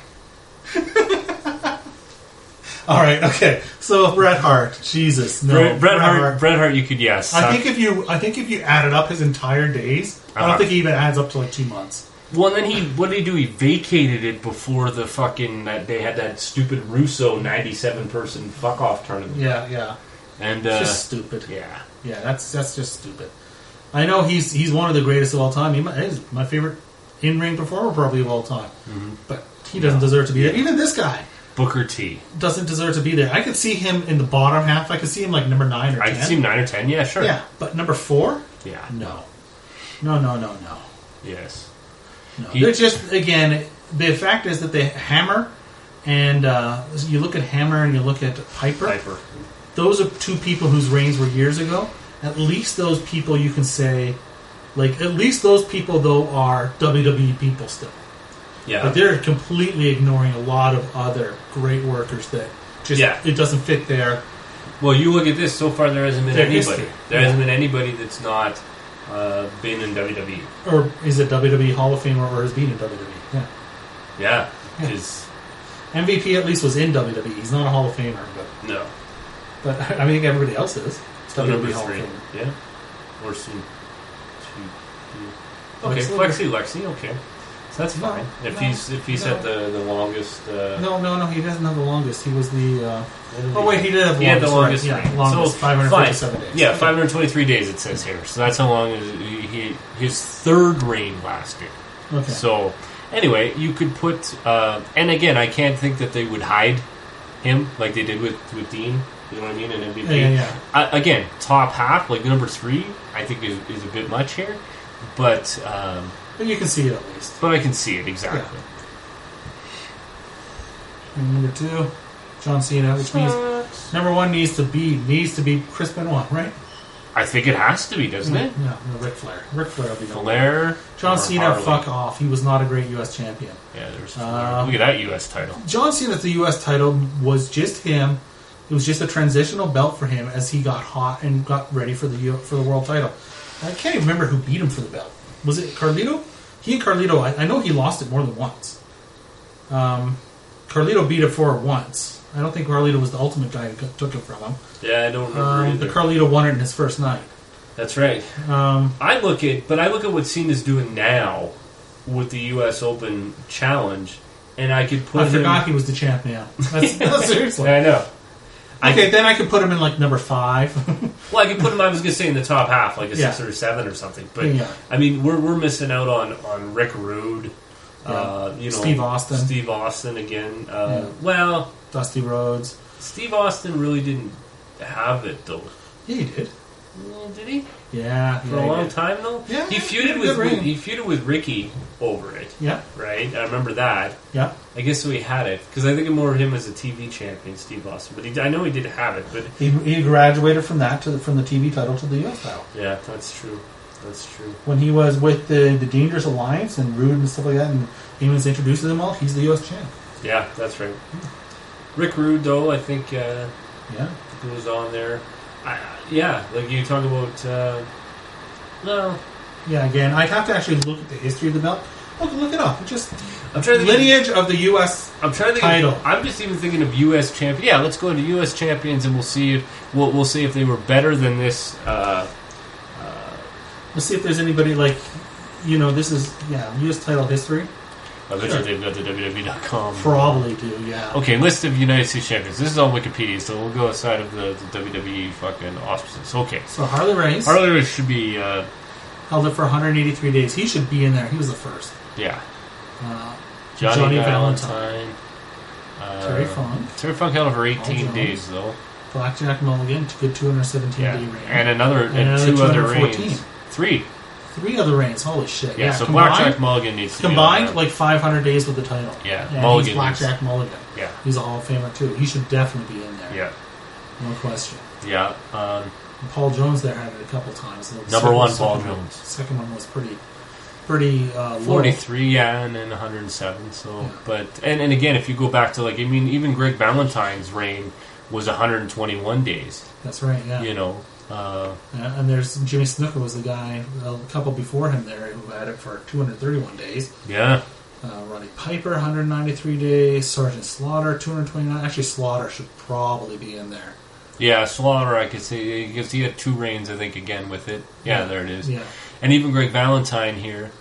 All right, okay. So Bret Hart, Jesus, no. Bret Hart, you could, yes. I think if you added up his entire days, I don't think he even adds up to like 2 months. Well, then what did he do? He vacated it before the fucking... they had that stupid Russo 97-person fuck-off tournament. Yeah. And, It's just stupid. Yeah. Yeah, that's just stupid. I know he's one of the greatest of all time. He's my favorite in-ring performer probably of all time. Mm-hmm. But he doesn't deserve to be there. Even this guy Booker T. doesn't deserve to be there. I could see him in the bottom half. I could see him like number 9 or 10. I could see him 9 or 10, yeah, sure. Yeah, but number 4? Yeah. No. Yes. No. They're just, again, the fact is that they Hammer and you look at Hammer and you look at Piper. Those are two people whose reigns were years ago. At least those people you can say, like, at least those people, though, are WWE people still. Yeah. But they're completely ignoring a lot of other great workers that just, it doesn't fit there. Well, you look at this, so far there hasn't been Their anybody. history. There hasn't been anybody that's not been in WWE. Or is it WWE Hall of Famer or has been in WWE? Yeah. Yeah, because... MVP at least was in WWE. He's not a Hall of Famer, but... No. But I think everybody else is. Number Hall of 3. Famer. Yeah. Or soon. Okay, Lexi, okay. So that's fine. If he's at the longest... No, he doesn't have the longest. He was the... oh, wait, he did have the longest. He had the longest right. reign. Longest, so, 557 days. Yeah, 523 days it says here. So that's how long his third reign lasted. Okay. So, anyway, you could put... and again, I can't think that they would hide him like they did with Dean. You know what I mean? And MVP. Yeah. Again, top half, like number 3, I think is a bit much here. But you can see it at least. But I can see it, exactly. Yeah. And number 2, John Cena, which means number 1 needs to be Chris Benoit, right? I think it has to be, doesn't it? No, Ric Flair. Ric Flair will be number 1. Flair. John Cena, Harley. fuck off. He was not a great U.S. champion. Yeah, there's Flair. Look at that U.S. title. John Cena's the U.S. title was just him. It was just a transitional belt for him as he got hot and got ready for the world title. I can't even remember who beat him for the belt. Was it Carlito? He and Carlito, I know he lost it more than once. Carlito beat it for it once. I don't think Carlito was the ultimate guy who took it from him. Yeah, I don't remember The either. Carlito won it in his first night. That's right. I look at what Cena's doing now with the U.S. Open Challenge, and I could put I forgot he was the champ now. That's seriously. I know. Okay, then I could put him in like number 5. Well, I could put him, I was going to say, in the top half, like a 6 or 7 or something. But, I mean, we're missing out on Rick Rude. Steve Austin. Steve Austin again. Well, Dusty Rhodes. Steve Austin really didn't have it, though. Yeah, he did. Did he? Yeah. For a long time, though? Yeah. He feuded with Ricky over it. Yeah. Right? I remember that. Yeah. I guess so he had it. Because I think more of him as a TV champion, Steve Austin. But I know he did have it. But He graduated from that from the TV title to the U.S. title. yeah, that's true. That's true. When he was with the Dangerous Alliance and Rude and stuff like that, and he was introduced to them all, he's the U.S. champ. Yeah, that's right. Rick Rude, though, I think goes on there. Like you talk about... Yeah, again, I'd have to actually look at the history of the belt. Look it up. Just I'm trying to think lineage of the U.S. I'm trying to think title. I'm just even thinking of U.S. champions. Yeah, let's go into U.S. champions and we'll see if we'll see if they were better than this. Let's see if there's anybody like, this is U.S. title history. I bet you they've got the WWE.com. Probably do, yeah. Okay, list of United States champions. This is on Wikipedia, so we'll go outside of the WWE fucking auspices. Okay. So Harley Race. Harley Race should be... held it for 183 days. He should be in there. He was the first. Yeah. Johnny Valentine. Terry Funk held it for 18 days, though. Blackjack Mulligan, good 217-day reign. And another two other reigns. Three other reigns. Holy shit. Yeah, so Blackjack Mulligan needs to combined be on like 500 days with the title. Yeah, Mulligan. He's Blackjack Mulligan. Yeah. He's a Hall of Famer, too. He should definitely be in there. Yeah. No question. Yeah. Paul Jones there had it a couple times. Number one, Paul Jones. Second one was pretty low. 43, and then 107. So, but and again, if you go back to even Greg Valentine's reign was 121 days. That's right. Yeah. And there's Jimmy Snuka was the guy a couple before him there who had it for 231 days. Yeah. Roddy Piper 193 days. Sergeant Slaughter 229. Actually, Slaughter should probably be in there. Yeah, Slaughter, I could see, because he had 2 reigns, I think, again with it. Yeah, there it is. Yeah. And even Greg Valentine here,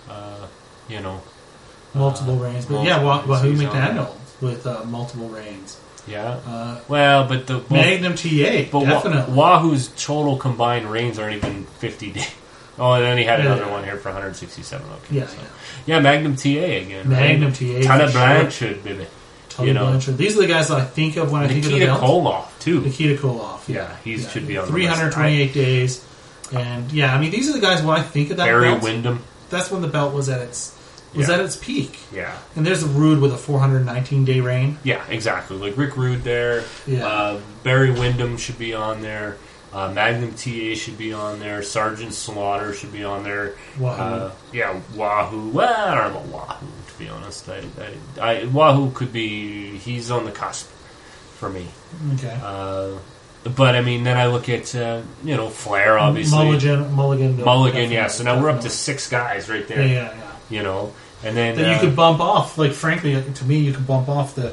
multiple reigns. But Wahoo McDaniel with multiple reigns. Yeah. But the... Magnum TA, but definitely. Wahoo's total combined reigns aren't even 50 days. Oh, and then he had another one here for 167. Okay. Yeah, Magnum TA again. Magnum TA. Tana Blanchard, baby. Blanchard. These are the guys that I think of when I think of the belt. Nikita Koloff, too. Nikita Koloff. Yeah, he should be on the 328 days. And, these are the guys when I think of that Barry belt. Windham. That's when the belt was at its peak. Yeah. And there's a Rude with a 419-day reign. Yeah, exactly. Like Rick Rude there. Yeah. Barry Windham should be on there. Magnum TA should be on there. Sergeant Slaughter should be on there. Wahoo. Wahoo. Well, I don't know about Wahoo, to be honest. Wahoo could be... He's on the cusp for me. Okay. But, then I look at, Flair, obviously. Mulligan, yeah. So now we're up to 6 guys right there. Yeah. And then... you could bump off, frankly, to me, you could bump off the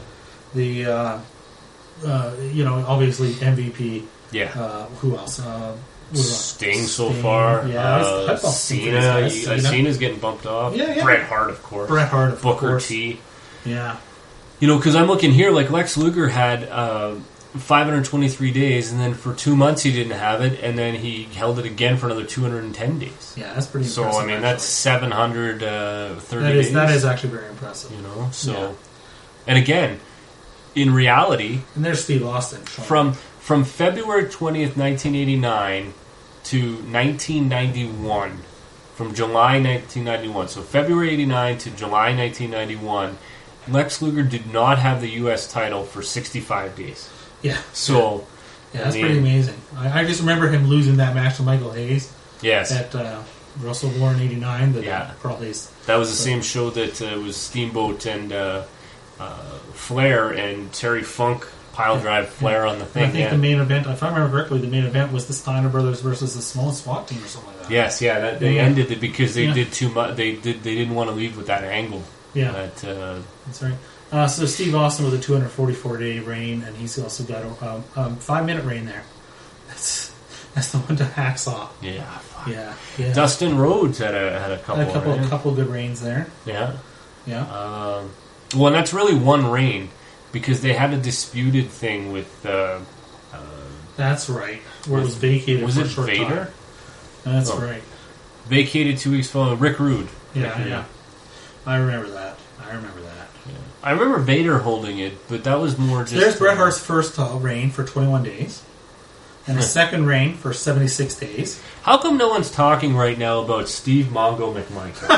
obviously MVP. Yeah. Who else? Sting so far. Yeah. Cena. Cena's getting bumped off. Yeah. Bret Hart, of course. Booker T. Yeah. Because I'm looking here, Lex Luger had 523 days, and then for 2 months he didn't have it, and then he held it again for another 210 days. Yeah, that's pretty impressive. So, that's 730 days. That is actually very impressive. And again, in reality... And there's Steve Austin. From February 20th, 1989 to 1991, from July 1991, so February 89 to July 1991, Lex Luger did not have the U.S. title for 65 days. Yeah. So... Yeah, that's pretty amazing. I just remember him losing that match to Michael Hayes. Yes. At Russell War in 89. Probably that was the same show that was Steamboat and Flair and Terry Funk pile drive Flair on the thing. I think the main event, if I remember correctly, the main event was the Steiner Brothers versus the Small SWAT team or something like that. Yes, they ended it because they did too much. They didn't want to leave with that angle. Yeah, that's right. So Steve Austin with a 244-day reign, and he's also got a 5-minute reign there. That's the one to Hacksaw. Yeah. Yeah. Dustin Rhodes had a couple. A couple good reigns there. Yeah. Yeah. Well, and that's really one reign. Because they had a disputed thing with... that's right. Where it was vacated for a short Vader? time. That's right. Vacated 2 weeks following Rick Rude. Yeah. I remember that. Yeah. I remember Vader holding it, but that was more just... There's Bret Hart's first reign for 21 days. and his second reign for 76 days. How come no one's talking right now about Steve Mongo McMichael?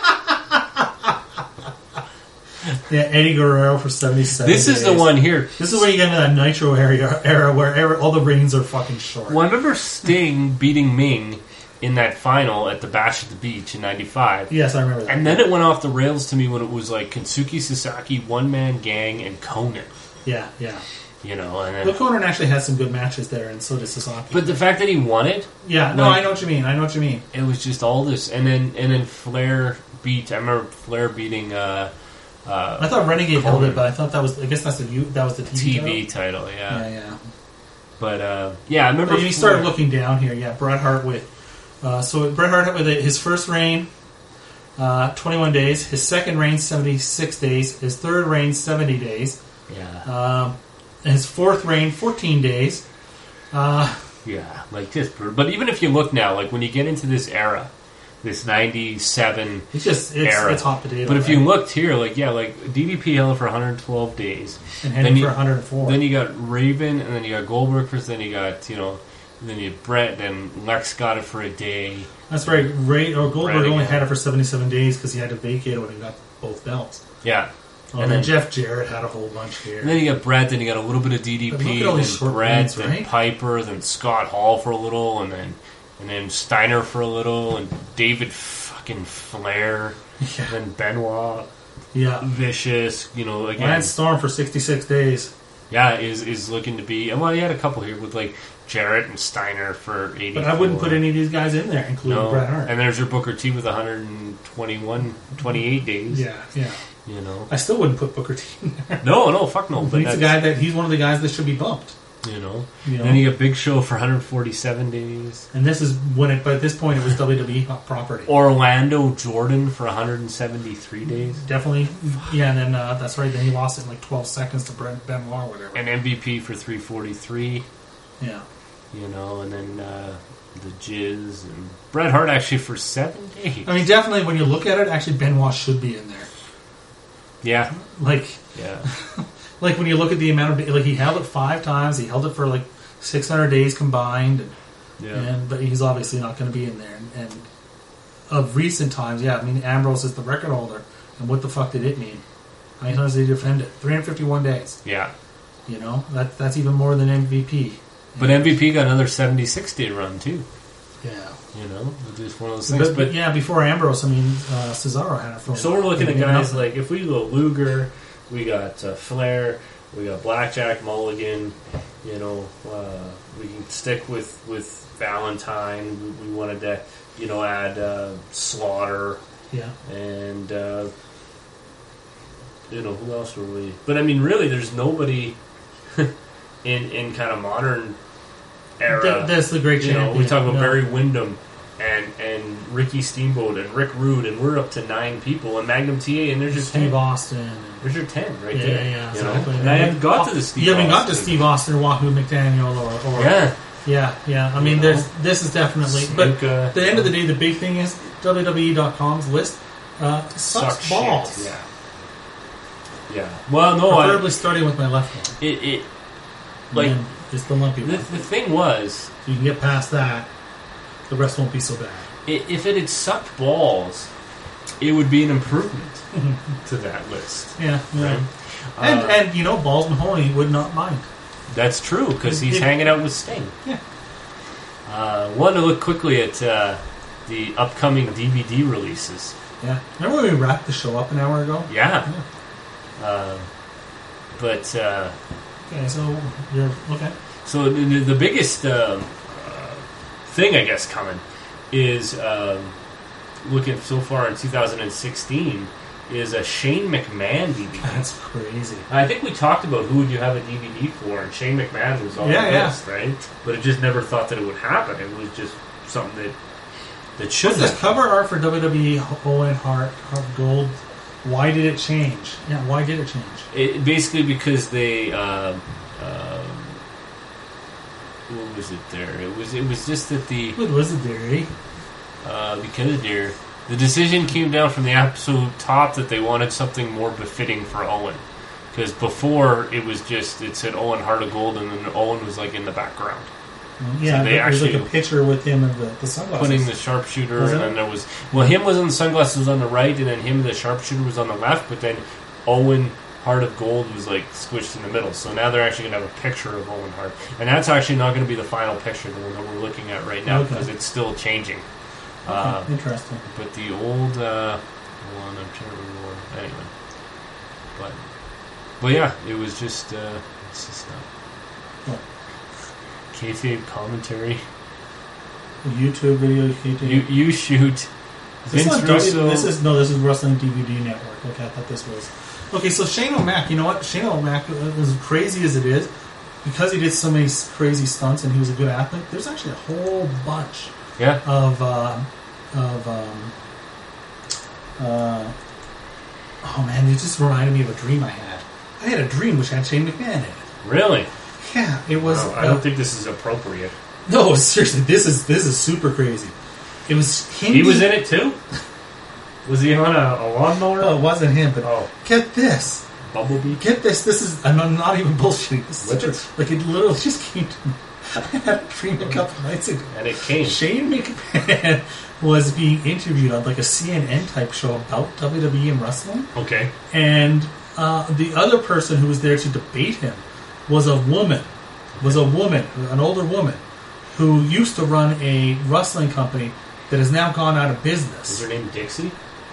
Yeah, Eddie Guerrero for 77 This days. is the one here. This is where you get into that Nitro era where all the reigns are fucking short. Well, I remember Sting beating Ming in that final at the Bash at the Beach in '95. Yes, I remember that. And then it went off the rails to me when it was like Kensuke Sasaki, One Man Gang, and Conan. Yeah, yeah. You know, and then, But Conan actually had some good matches there, and so did Sasaki. but the fact that he won it, yeah, no, like- I know what you mean. I know what you mean. it was just all this. And then Flair beat. I remember Flair beating I thought Renegade held it, but I thought that was. I guess that was the TV title. title. Yeah. Yeah. But yeah, I remember. But you started looking down here. Yeah, Bret Hart with. So Bret Hart with his first reign, 21 days. His second reign, 76 days. His third reign, 70 days. Yeah. And his fourth reign, 14 days. Yeah, like just. But even if you look now, like when you get into this era, this '97 era, it's hot potato. But if right? you looked here, like DDP held it for 112 days, and Henry for 104. Then you got Raven, and then you got Goldberg first. Then you got then you had Brett. Then Lex got it for a day. That's right. Goldberg only again. had it for 77 days because he had to vacate it when he got both belts. Yeah. And then Jeff Jarrett had a whole bunch here. And then you got Brett, then you got a little bit of DDP, But look at all these then short Brett, reigns, then right? Piper, then Scott Hall for a little, and then Steiner for a little, and David fucking Flair, Yeah. then Benoit, Yeah. Vicious, again, Lance Storm for 66 days. yeah, is looking to be. Well, he had a couple here with like Jarrett and Steiner for 80. But I wouldn't put any of these guys in there, including No, Bret Hart. and there's your Booker T with 28 days. Yeah, yeah. I still wouldn't put Booker T in there. No, fuck no. But He's one of the guys that should be bumped. Then you got Big Show for 147 days. And this is when by this point it was WWE property. Orlando Jordan for 173 days. Definitely, yeah. And then that's right. Then he lost it in like 12 seconds to Benoit or whatever. And MVP for 343. Yeah. And then the Jizz and Bret Hart actually for 7 days. I mean, definitely when you look at it, actually Benoit should be in there. Yeah. Yeah. Like when you look at the amount of he held it 5 times. He held it for like 600 days combined. But he's obviously not going to be in there. And of recent times, yeah. I mean, Ambrose is the record holder. And what the fuck did it mean? How many times did he defend it? 351 days. Yeah. That's even more than MVP. But MVP got another 76-day run too. Yeah. Just one of those things. But yeah, before Ambrose, I mean, Cesaro had it for. So we're looking at guys like if we go Luger, we got Flair, we got Blackjack, Mulligan. We can stick with Valentine. We wanted to add Slaughter. Yeah. And who else were we? But I mean, really, there's nobody in kind of modern era. That's the great champion. We talk about Barry Windham and Ricky Steamboat and Rick Rude, and we're up to 9 people, and Magnum TA, and there's your Steve 10. Austin. There's your 10 right Yeah, there. yeah, exactly. And I haven't got to the Steve. You haven't got to Austin. Steve Austin or Wahoo McDaniel or yeah. I mean, this is definitely. But at the end of the day, the big thing is WWE.com's list sucks balls. Shit. Yeah. Well, no, preferably starting with my left one. It like it's the lumpy one. The thing was, you can get past that. The rest won't be so bad. If it had sucked balls, it would be an improvement to that list. Yeah. Right? And Balls Mahoney would not mind. That's true, because he's hanging out with Sting. Yeah. Wanted to look quickly at the upcoming DVD releases. Yeah. Remember when we wrapped the show up an hour ago? Yeah. Okay, so you're okay. So the biggest thing, I guess, coming is looking so far in 2016 is a Shane McMahon DVD. That's crazy. I think we talked about who would you have a DVD for, and Shane McMahon was on the list, right? But it just never thought that it would happen. It was just something that should. What's this cover art for WWE Owen Hart Gold? Why did it change? Yeah, why did it change? It, basically because they what was it there? It was just that the What was it, Derry? because the decision came down from the absolute top that they wanted something more befitting for Owen. Because before it was just it said Owen Heart of Gold and then Owen was like in the background. Yeah, So they there's like actually- a picture with him and the sunglasses. putting the sharpshooter, Was it? and then there was him was on the sunglasses was on the right, and then him and the sharpshooter was on the left. But then Owen Heart of Gold was like squished in the middle. So now they're actually going to have a picture of Owen Hart, and that's actually not going to be the final picture that we're looking at right now Okay. because it's still changing. Interesting. But the old one, I'm trying to remember. Anyway, but yeah, it was just it's just What? kayfabe commentary. A YouTube video. You shoot. This Vince is not Russo. This is Wrestling DVD Network. Okay, I thought this was. Okay, so Shane O'Mac. You know what? Shane O'Mac, as crazy as it is, because he did so many crazy stunts and he was a good athlete. There's actually a whole bunch Yeah. of oh man, it just reminded me of a dream I had. I had a dream which had Shane McMahon in it. Really? Yeah, it was. Wow, I don't think this is appropriate. No, seriously, this is super crazy. It was him. He was in it too? Was he on a lawnmower? Oh, it wasn't him, but Oh. get this. Bumblebee? Get this. This is. I'm not even bullshitting. This is Whippets? true. Like it literally just came to me. I had a dream a couple nights ago. And it came. Shane McMahon was being interviewed on like a CNN type show about WWE and wrestling, Okay. and the other person who was there to debate him was a woman. An older woman, who used to run a wrestling company that has now gone out of Is business. her name Dixie?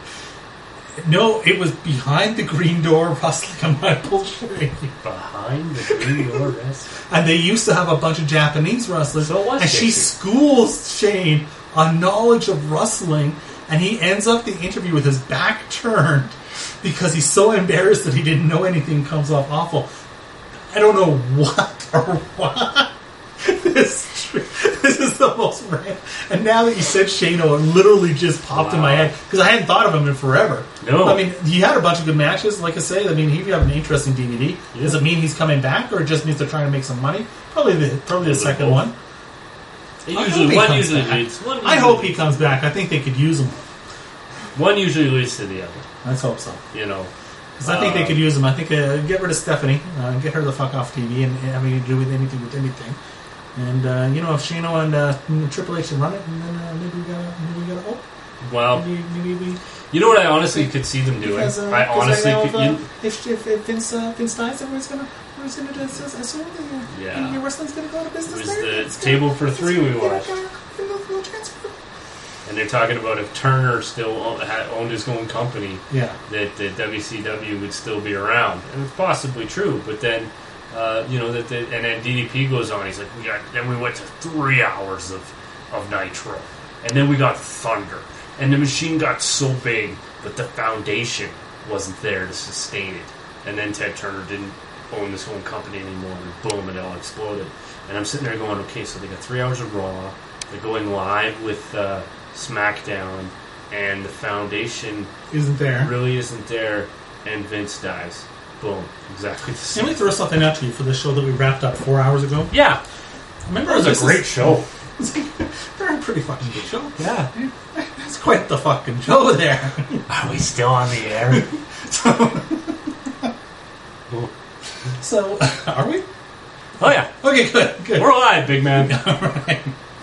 No, it was Behind the Green Door Wrestling. I'm not bullshitting you. Behind the green door rest. And they used to have a bunch of Japanese wrestlers. So was and she Dixie. schools Shane on knowledge of wrestling, and he ends up the interview with his back turned because he's so embarrassed that he didn't know anything, comes off awful. I don't know what or what. This is the most random. And now that you said Shano, it literally just popped in my Wow. head because I hadn't thought of him in forever. No. I mean, he had a bunch of good matches. Like I say, I mean, he'd have an interesting DVD. Yeah. Does it mean he's coming back, or it just means they're trying to make some money? Probably the second both. one. It I hope usually, he one comes usually back. leads. I hope he comes back. I think they could use him. One usually leads to the other. Let's hope so. You know. Because I think they could use him. I think get rid of Stephanie, get her the fuck off TV, and have anything to do with anything. And if Shano and Triple H can run it, and then maybe we got a hope. Well, Maybe we. you know what I honestly could see them doing? Because, I honestly right could. now, if Vince dies, everyone's gonna assume that Yeah. your wrestling's gonna go out of It business. was there. the It's Table for Three we gonna- watched. gonna transfer. And they're talking about if Turner still owned his own company, Yeah. that WCW would still be around, and it's possibly true. But then, and then DDP goes on. He's like, then we went to 3 hours of Nitro, and then we got Thunder, and the machine got so big, but the foundation wasn't there to sustain it. And then Ted Turner didn't own this whole company anymore, and boom, it all exploded. And I'm sitting there going, okay, so they got 3 hours of Raw. They're going live with SmackDown, and the foundation Isn't there? really isn't there, and Vince dies. Boom. Exactly the Let same. me throw something out to you for the show that we wrapped up 4 hours ago. Yeah. Remember, That was this a great is- show. They're a pretty fucking good show. Yeah. That's quite the fucking show there. Are we still on the air? So, are we? Oh, yeah. Okay, good. We're live, big man. Alright.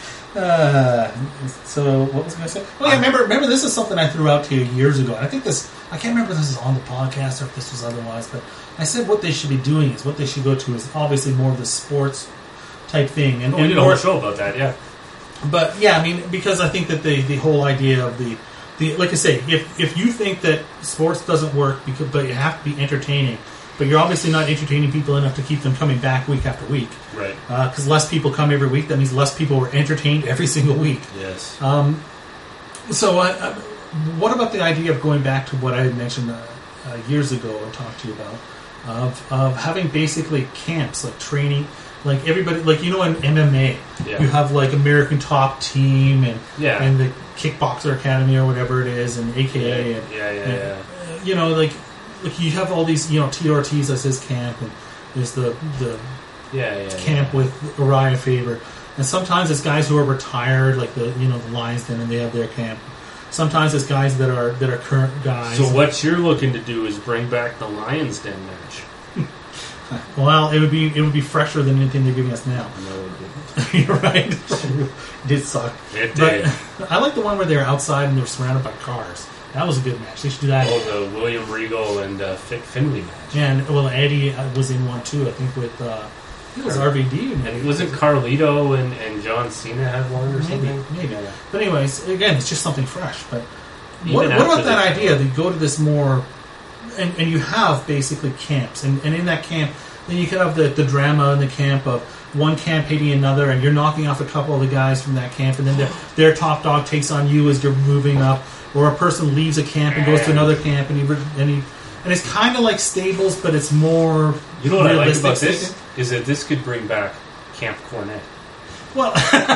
So what was I going to say? Oh yeah, remember this is something I threw out to you years ago. And I can't remember if this is on the podcast or if this was otherwise, but I said what they should be doing is what they should go to is obviously more of the sports type thing. And, We did a more, whole show about that, yeah. But yeah, I mean, because I think that the whole idea of the like I say, if you think that sports doesn't work but you have to be entertaining, but you're obviously not entertaining people enough to keep them coming back week after week. Right. Because less people come every week, that means less people were entertained every single week. Yes. So what about the idea of going back to what I had mentioned years ago and talked to you about, of having basically camps, like training, like everybody, like, in MMA, Yeah. you have like American Top Team and Yeah. and the Kickboxer Academy or whatever it is, and AKA, and, Yeah. like you have all these, TRTs as his camp, and there's the Yeah. camp with Uriah Faber, and sometimes it's guys who are retired, like the Lions Den, and they have their camp. Sometimes it's guys that are current guys. So what you're looking to do is bring back the Lions Den match. Well, it would be fresher than anything they're giving us now. No, it didn't. You're right. It did suck. It But did. I like the one where they were outside and they were surrounded by cars. That was a good match. They should do that. Oh, the William Regal and Finley match. And well, Eddie was in one too. I think with I think it was RVD. And it wasn't Carlito and John Cena had one or something? Maybe. But anyways, again, it's just something fresh. But Even what after about that the- idea? They go to this more, and you have basically camps, and in that camp, then you could have the drama in the camp of one camp hating another, and you're knocking off a couple of the guys from that camp, and then their top dog takes on you as you're moving up, or a person leaves a camp and goes to another camp, and it's kind of like Stables, but it's more. You know what I like realistic about this? thinking. Is that this could bring back Camp Cornette. Well,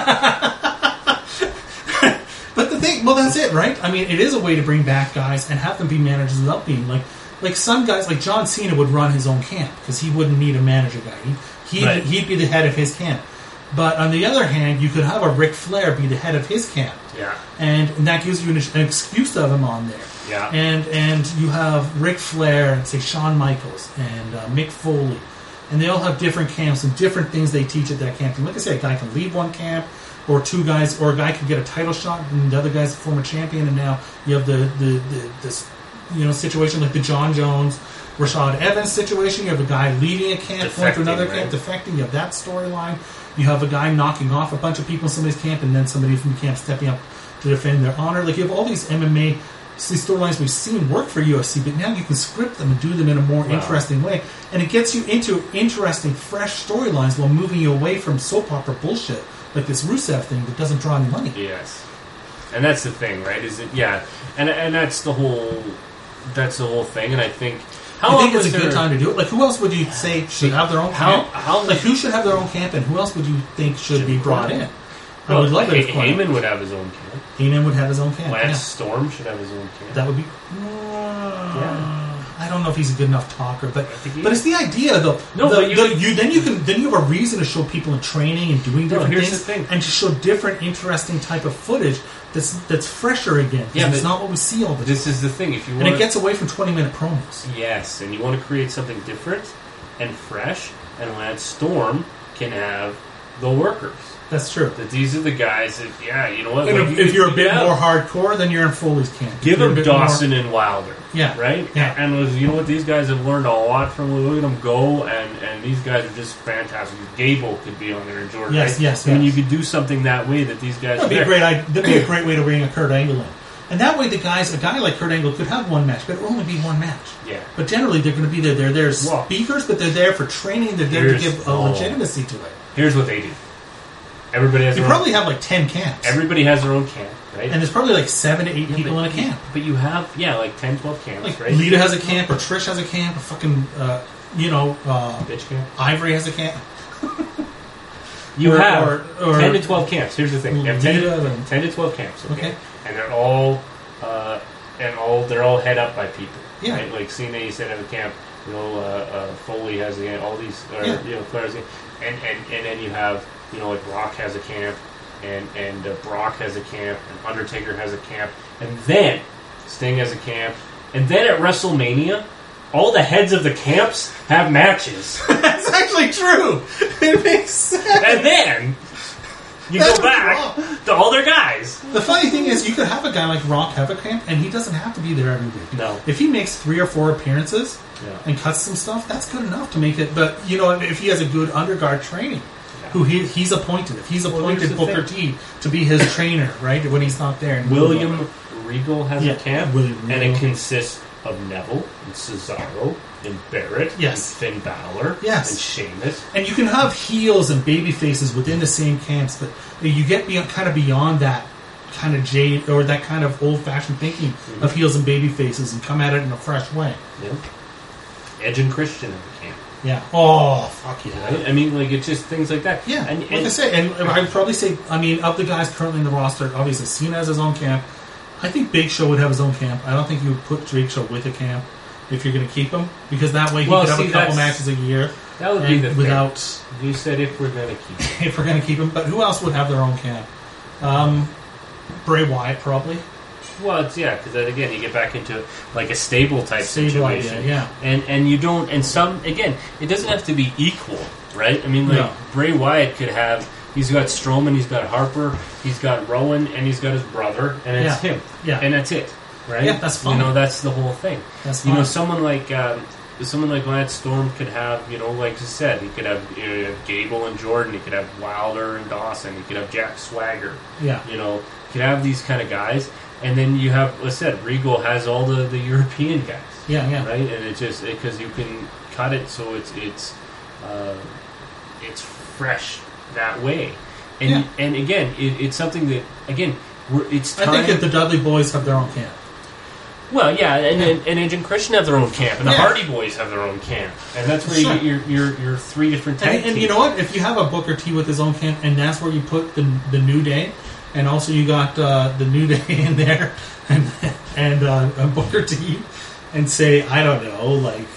but the thing, well, that's it, right? I mean, it is a way to bring back guys and have them be managers without being like some guys, like John Cena would run his own camp because he wouldn't need a manager guy. Right. He'd be the head of his camp. But on the other hand, you could have a Ric Flair be the head of his camp, Yeah. and that gives you an excuse to have him on there. Yeah. And you have Ric Flair and say Shawn Michaels and Mick Foley, and they all have different camps and different things they teach at that camp. And like I said, a guy can leave one camp, or two guys, or a guy could get a title shot, and the other guy's a former champion, and now you have this situation like the John Jones, Rashad Evans situation. You have a guy leaving a camp, going to another camp, defecting. You have that storyline. You have a guy knocking off a bunch of people in somebody's camp, and then somebody from the camp stepping up to defend their honor. Like, you have all these MMA storylines we've seen work for UFC, but now you can script them and do them in a more interesting way, and it gets you into interesting, fresh storylines while moving you away from soap opera bullshit like this Rusev thing that doesn't draw any money. Yes. And that's the thing, right? Is it? Yeah. And that's the whole thing. And I think You think it's a good time to do it? Like, who else would you say should have their own camp? Like, who should have their own camp, and who else would you think should be brought in? I would love it if Heyman would have his own camp. Heyman would have his own camp. Lance Storm should have his own camp. That would be. I don't know if he's a good enough talker, but it's the idea though. No, but you have a reason to show people in training and doing different here's things, the thing. and to show different, interesting type of footage that's fresher again. Yeah, it's not what we see all the time. This is the thing. If you and it gets away from 20-minute promos. Yes, and you want to create something different and fresh, and Lance Storm can have the workers. That's true. That these are the guys that, you know what? And if you're a bit more hardcore, then you're in Foley's camp. Give them Dawson and Wilder. Yeah. Right? Yeah. And you know what? These guys have learned a lot from. Look at them go, and these guys are just fantastic. Gable could be on there, and Jordan. Yes, right? yes, I mean, you yes. could do something that way that these guys. That'd be a great way to bring a Kurt Angle in. And that way, a guy like Kurt Angle could have one match, but it would only be one match. Yeah. But generally, they're going to be there. They're there speakers, but they're there for training. They're there to give a legitimacy to it. Here's what they do. Everybody has. You probably have like 10 camps. Everybody has their own camp, right? And there's probably like 7 to 8 people in a camp. But you have, like 10, 12 camps, Like right? Lita has a camp, or Trish has a camp, or fucking, Bitch camp. Ivory has a camp. You Or- have or 10 to 12 camps. Here's the thing: you have 10 Lita to 12 camps, Okay. and they're all head up by people. Yeah. Right? Like Cena, you said, have a camp. Foley has a camp. All these, players, and then you have, like Rock has a camp, and Brock has a camp, and Undertaker has a camp, and then Sting has a camp, and then at WrestleMania, all the heads of the camps have matches. That's actually true. It makes sense. And then you go back to all their guys. The funny thing is, you could have a guy like Rock have a camp, and he doesn't have to be there every week. No. If he makes 3 or 4 appearances Yeah. and cuts some stuff, that's good enough to make it. But, if he has a good underguard training, who he's appointed. If he's appointed here's the Booker T to be his trainer, right, when he's not there. And William Regal has a camp, William and Regal. it consists of Neville and Cesaro and Barrett Yes. and Finn Balor Yes. and Sheamus. And you can have heels and baby faces within the same camps, but you get beyond that kind of jade or that kind of old-fashioned thinking of heels and baby faces and come at it in a fresh way. Yeah. Edge and Christian have a camp. Yeah. Oh, fuck yeah. Right? I mean, like, it's just things like that. Yeah, And, like I say, and I would probably say, of the guys currently in the roster, obviously Cena has his own camp. I think Big Show would have his own camp. I don't think you would put Big Show with a camp if you're going to keep him, because that way he could have a couple matches a year. That would be the thing. without. You said if we're going to keep it. If we're going to keep him, but who else would have their own camp? Bray Wyatt probably. Well, it's, because then again, you get back into like a stable type Stable situation. idea, yeah. And you don't, and some, again, it doesn't have to be equal, right? I mean, like, No. Bray Wyatt could have He's got Strowman, he's got Harper, he's got Rowan, and he's got his brother, and it's him. Yeah. And that's it, right? Yeah, that's fine. You know, that's the whole thing. That's You know, fine. someone like Lance Storm could have, you know, like you said, he could have Gable and Jordan, he could have Wilder and Dawson, he could have Jack Swagger. Yeah. You know, he could have these kind of guys, and then you have, like I said, Regal has all the European guys. Yeah. Right, and it just because you can cut it so it's fresh that way, and again, it's something that it's time. I think that the Dudley Boys have their own camp. Well, yeah, and Edge and Christian have their own camp, and the Hardy Boys have their own camp, and that's where you get your three different tag teams. And you know what? If you have a Booker T with his own camp, and that's where you put the New Day, and also you got the New Day in there, and Booker T, and say, I don't know, like,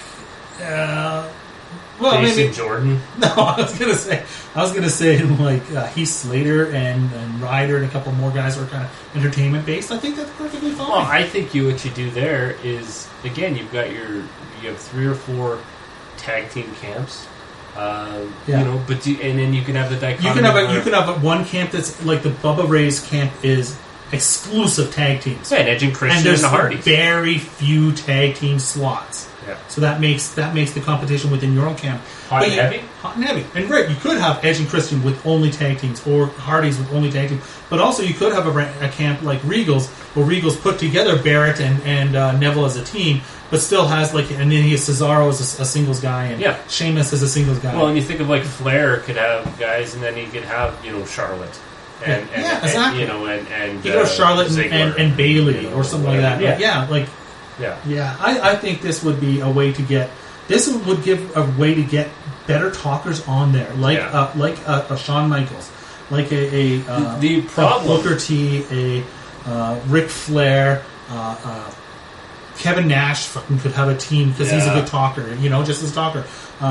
well, Jason maybe Jordan. No, I was gonna say like Heath Slater and Ryder and a couple more guys who are kind of entertainment based. I think that's perfectly fine. Well, I think what you do there is, again, you have 3 or 4 tag team camps. You know, and then you can have the dichotomy. You can have one camp that's like the Bubba Ray's camp is exclusive tag teams. Yeah, and Edge and Christian and there's the Hardys. Very few tag team slots. Yeah. So that makes the competition within your own camp Hot and heavy. And right, you could have Edge and Christian with only tag teams, or Hardys with only tag teams. But also, you could have a camp like Regal's, where Regal's put together Barrett and Neville as a team, but still has like, and then he has Cesaro as a singles guy, and Sheamus as a singles guy. Well, and you think of like Flair could have guys, and then he could have Charlotte. And exactly. And you go Charlotte and Bailey or something like that. Yeah. I think this would be a way to get. This would give a way to get better talkers on there, like a Shawn Michaels, like a Booker T, a Ric Flair, Kevin Nash. Fucking could have a team because he's a good talker. Just as a talker.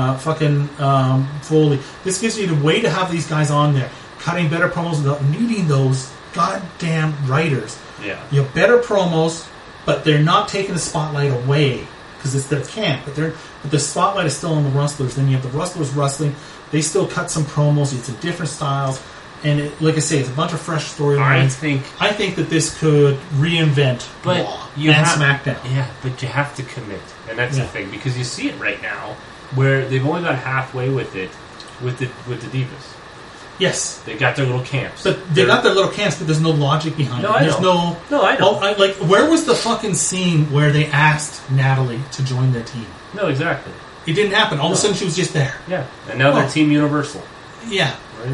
Foley. This gives you the way to have these guys on there, cutting better promos without needing those goddamn writers. Yeah, you have better promos. But they're not taking the spotlight away because it's their camp. But the spotlight is still on the wrestlers. Then you have the wrestlers wrestling. They still cut some promos. It's in different styles, and like I say, it's a bunch of fresh storylines. I think that this could reinvent Raw and SmackDown. Yeah, but you have to commit, and that's the thing, because you see it right now where they've only got halfway with it with the Divas. Yes, they got their little camps. But they got their little camps, but there's no logic behind it. There's no. I know. Like, where was the fucking scene where they asked Natalie to join their team? No, exactly. It didn't happen. All of a sudden, she was just there. Yeah, and now they're Team Universal. Yeah, right?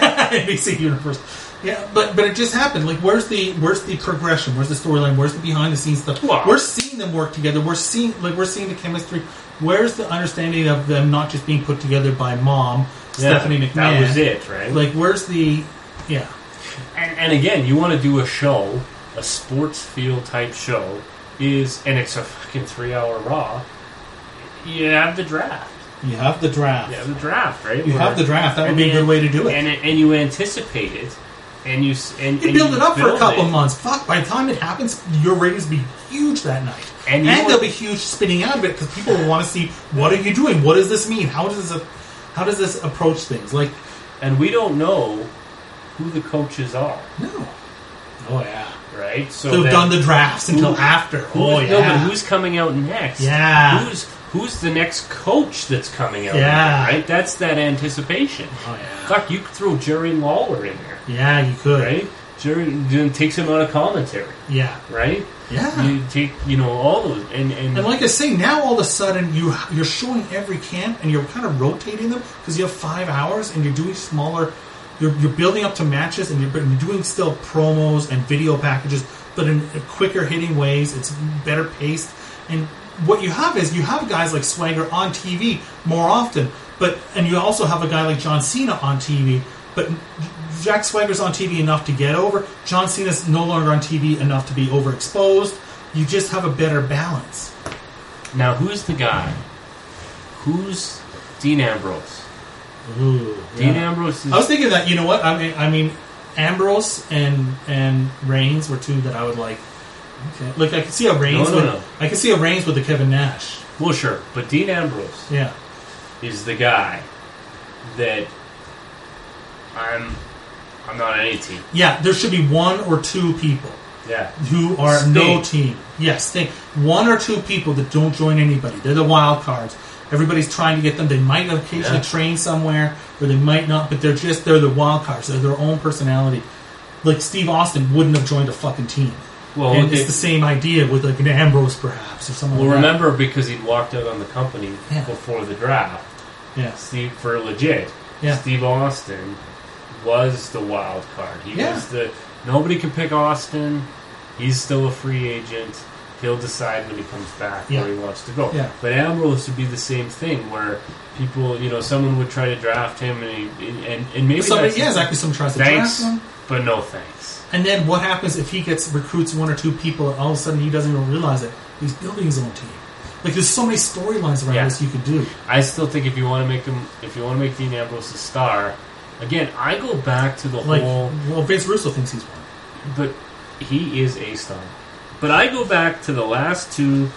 NBC Universal. Yeah, but it just happened. Like, where's the progression? Where's the storyline? Where's the behind the scenes stuff? Wow. We're seeing them work together. We're seeing the chemistry. Where's the understanding of them not just being put together by Mom? Stephanie McMahon. That was it, right? Like, where's the... Yeah. And again, you want to do a show, a sports field type show, and it's a fucking 3-hour Raw, you have the draft. You have the draft. Right? You have the draft. That would be a good way to do it. And you anticipate it, and you build it up for a couple of months. Fuck, by the time it happens, your ratings will be huge that night. And they'll be huge spinning out of it, because people will want to see, what are you doing? What does this mean? How does this approach things? Like, and we don't know who the coaches are. No. Oh yeah. Right. So they've done the drafts until after. No, but who's coming out next? Yeah. Who's the next coach that's coming out? Yeah. Right. That's that anticipation. Oh yeah. Fuck, you could throw Jerry Lawler in there. Yeah, you could. Right. Jerry takes him out of commentary. Yeah. Right. Yeah. You take, all those, and like I say, now all of a sudden you're showing every camp, and you're kind of rotating them because you have 5 hours, and you're doing smaller. You're building up to matches, and you're doing still promos and video packages, but in quicker hitting ways. It's better paced, and what you have is you have guys like Swagger on TV more often, and you also have a guy like John Cena on TV, but Jack Swagger's on TV enough to get over. John Cena's no longer on TV enough to be overexposed. You just have a better balance. Now, who's the guy? Who's Dean Ambrose? Ooh, Dean Ambrose is... I was thinking that, you know what? I mean, Ambrose and Reigns were two that I would like. Okay. Like, I could see a Reigns I could see a Reigns with the Kevin Nash. Well, sure. But Dean Ambrose is the guy that I'm not on any team. Yeah, there should be one or two people Yeah. who are no team. Yes, one or two people that don't join anybody. They're the wild cards. Everybody's trying to get them. They might occasionally train somewhere, or they might not, but they're the wild cards. They're their own personality. Like Steve Austin wouldn't have joined a fucking team. Well, and it's the same idea with like an Ambrose perhaps or something like that. Remember, because he'd walked out on the company before the draft. Yeah. Steve, for legit. Yeah. Steve Austin was the wild card. He was nobody can pick Austin. He's still a free agent. He'll decide when he comes back where he wants to go. Yeah. But Ambrose would be the same thing, where people, someone would try to draft him, and maybe somebody someone tries to draft him, but no thanks. And then what happens if he recruits one or two people, and all of a sudden he doesn't even realize it? He's building his own team. Like there's so many storylines around this you could do. I still think if you want to make Dean Ambrose a star, again, I go back to the whole. Well, Vince Russo thinks he's one, but he is a star. But I go back to the last two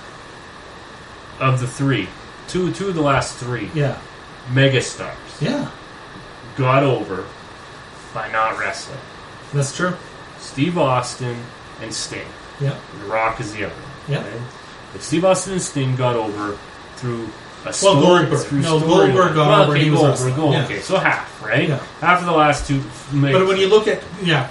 of the three, two of the last three, megastars. Yeah, got over by not wrestling. That's true. Steve Austin and Sting. Yeah. The Rock is the other one. Yeah. Right? But Steve Austin and Sting got over through a story. Goldberg. Goldberg got over. He was wrestling. Okay, so half, right? Yeah. Half of the last two. But when you look at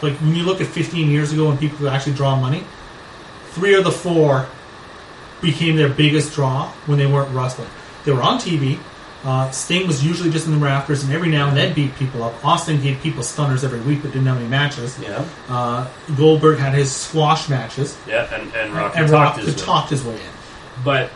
15 years ago when people could actually draw money, 3 of the 4 became their biggest draw when they weren't wrestling. They were on TV. Sting was usually just in the rafters, and every now and then beat people up. Austin gave people stunners every week, but didn't have any matches. Yeah. Goldberg had his squash matches. Yeah, and Rock talked his way in. But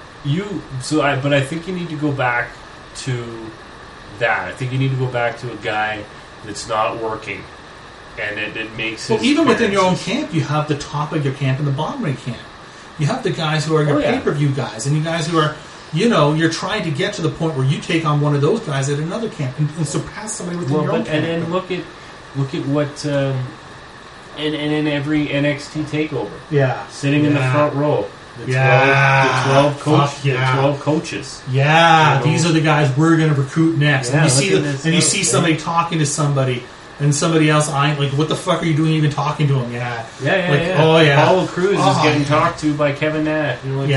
I think you need to go back to that. I think you need to go back to a guy that's not working, and it makes. Well, even within your own camp, you have the top of your camp and the bottom of your camp. You have the guys who are your pay-per-view guys, and you guys who are. You're trying to get to the point where you take on one of those guys at another camp and surpass somebody within your own camp. And then look at what and in every NXT takeover, sitting in the front row, the 12 coaches. Yeah, these are the guys we're going to recruit next. And you see somebody talking to somebody. And somebody else, like, what the fuck are you doing even talking to him? Yeah. Oh, yeah. Apollo Crews is getting talked to by Kevin Nash. Right?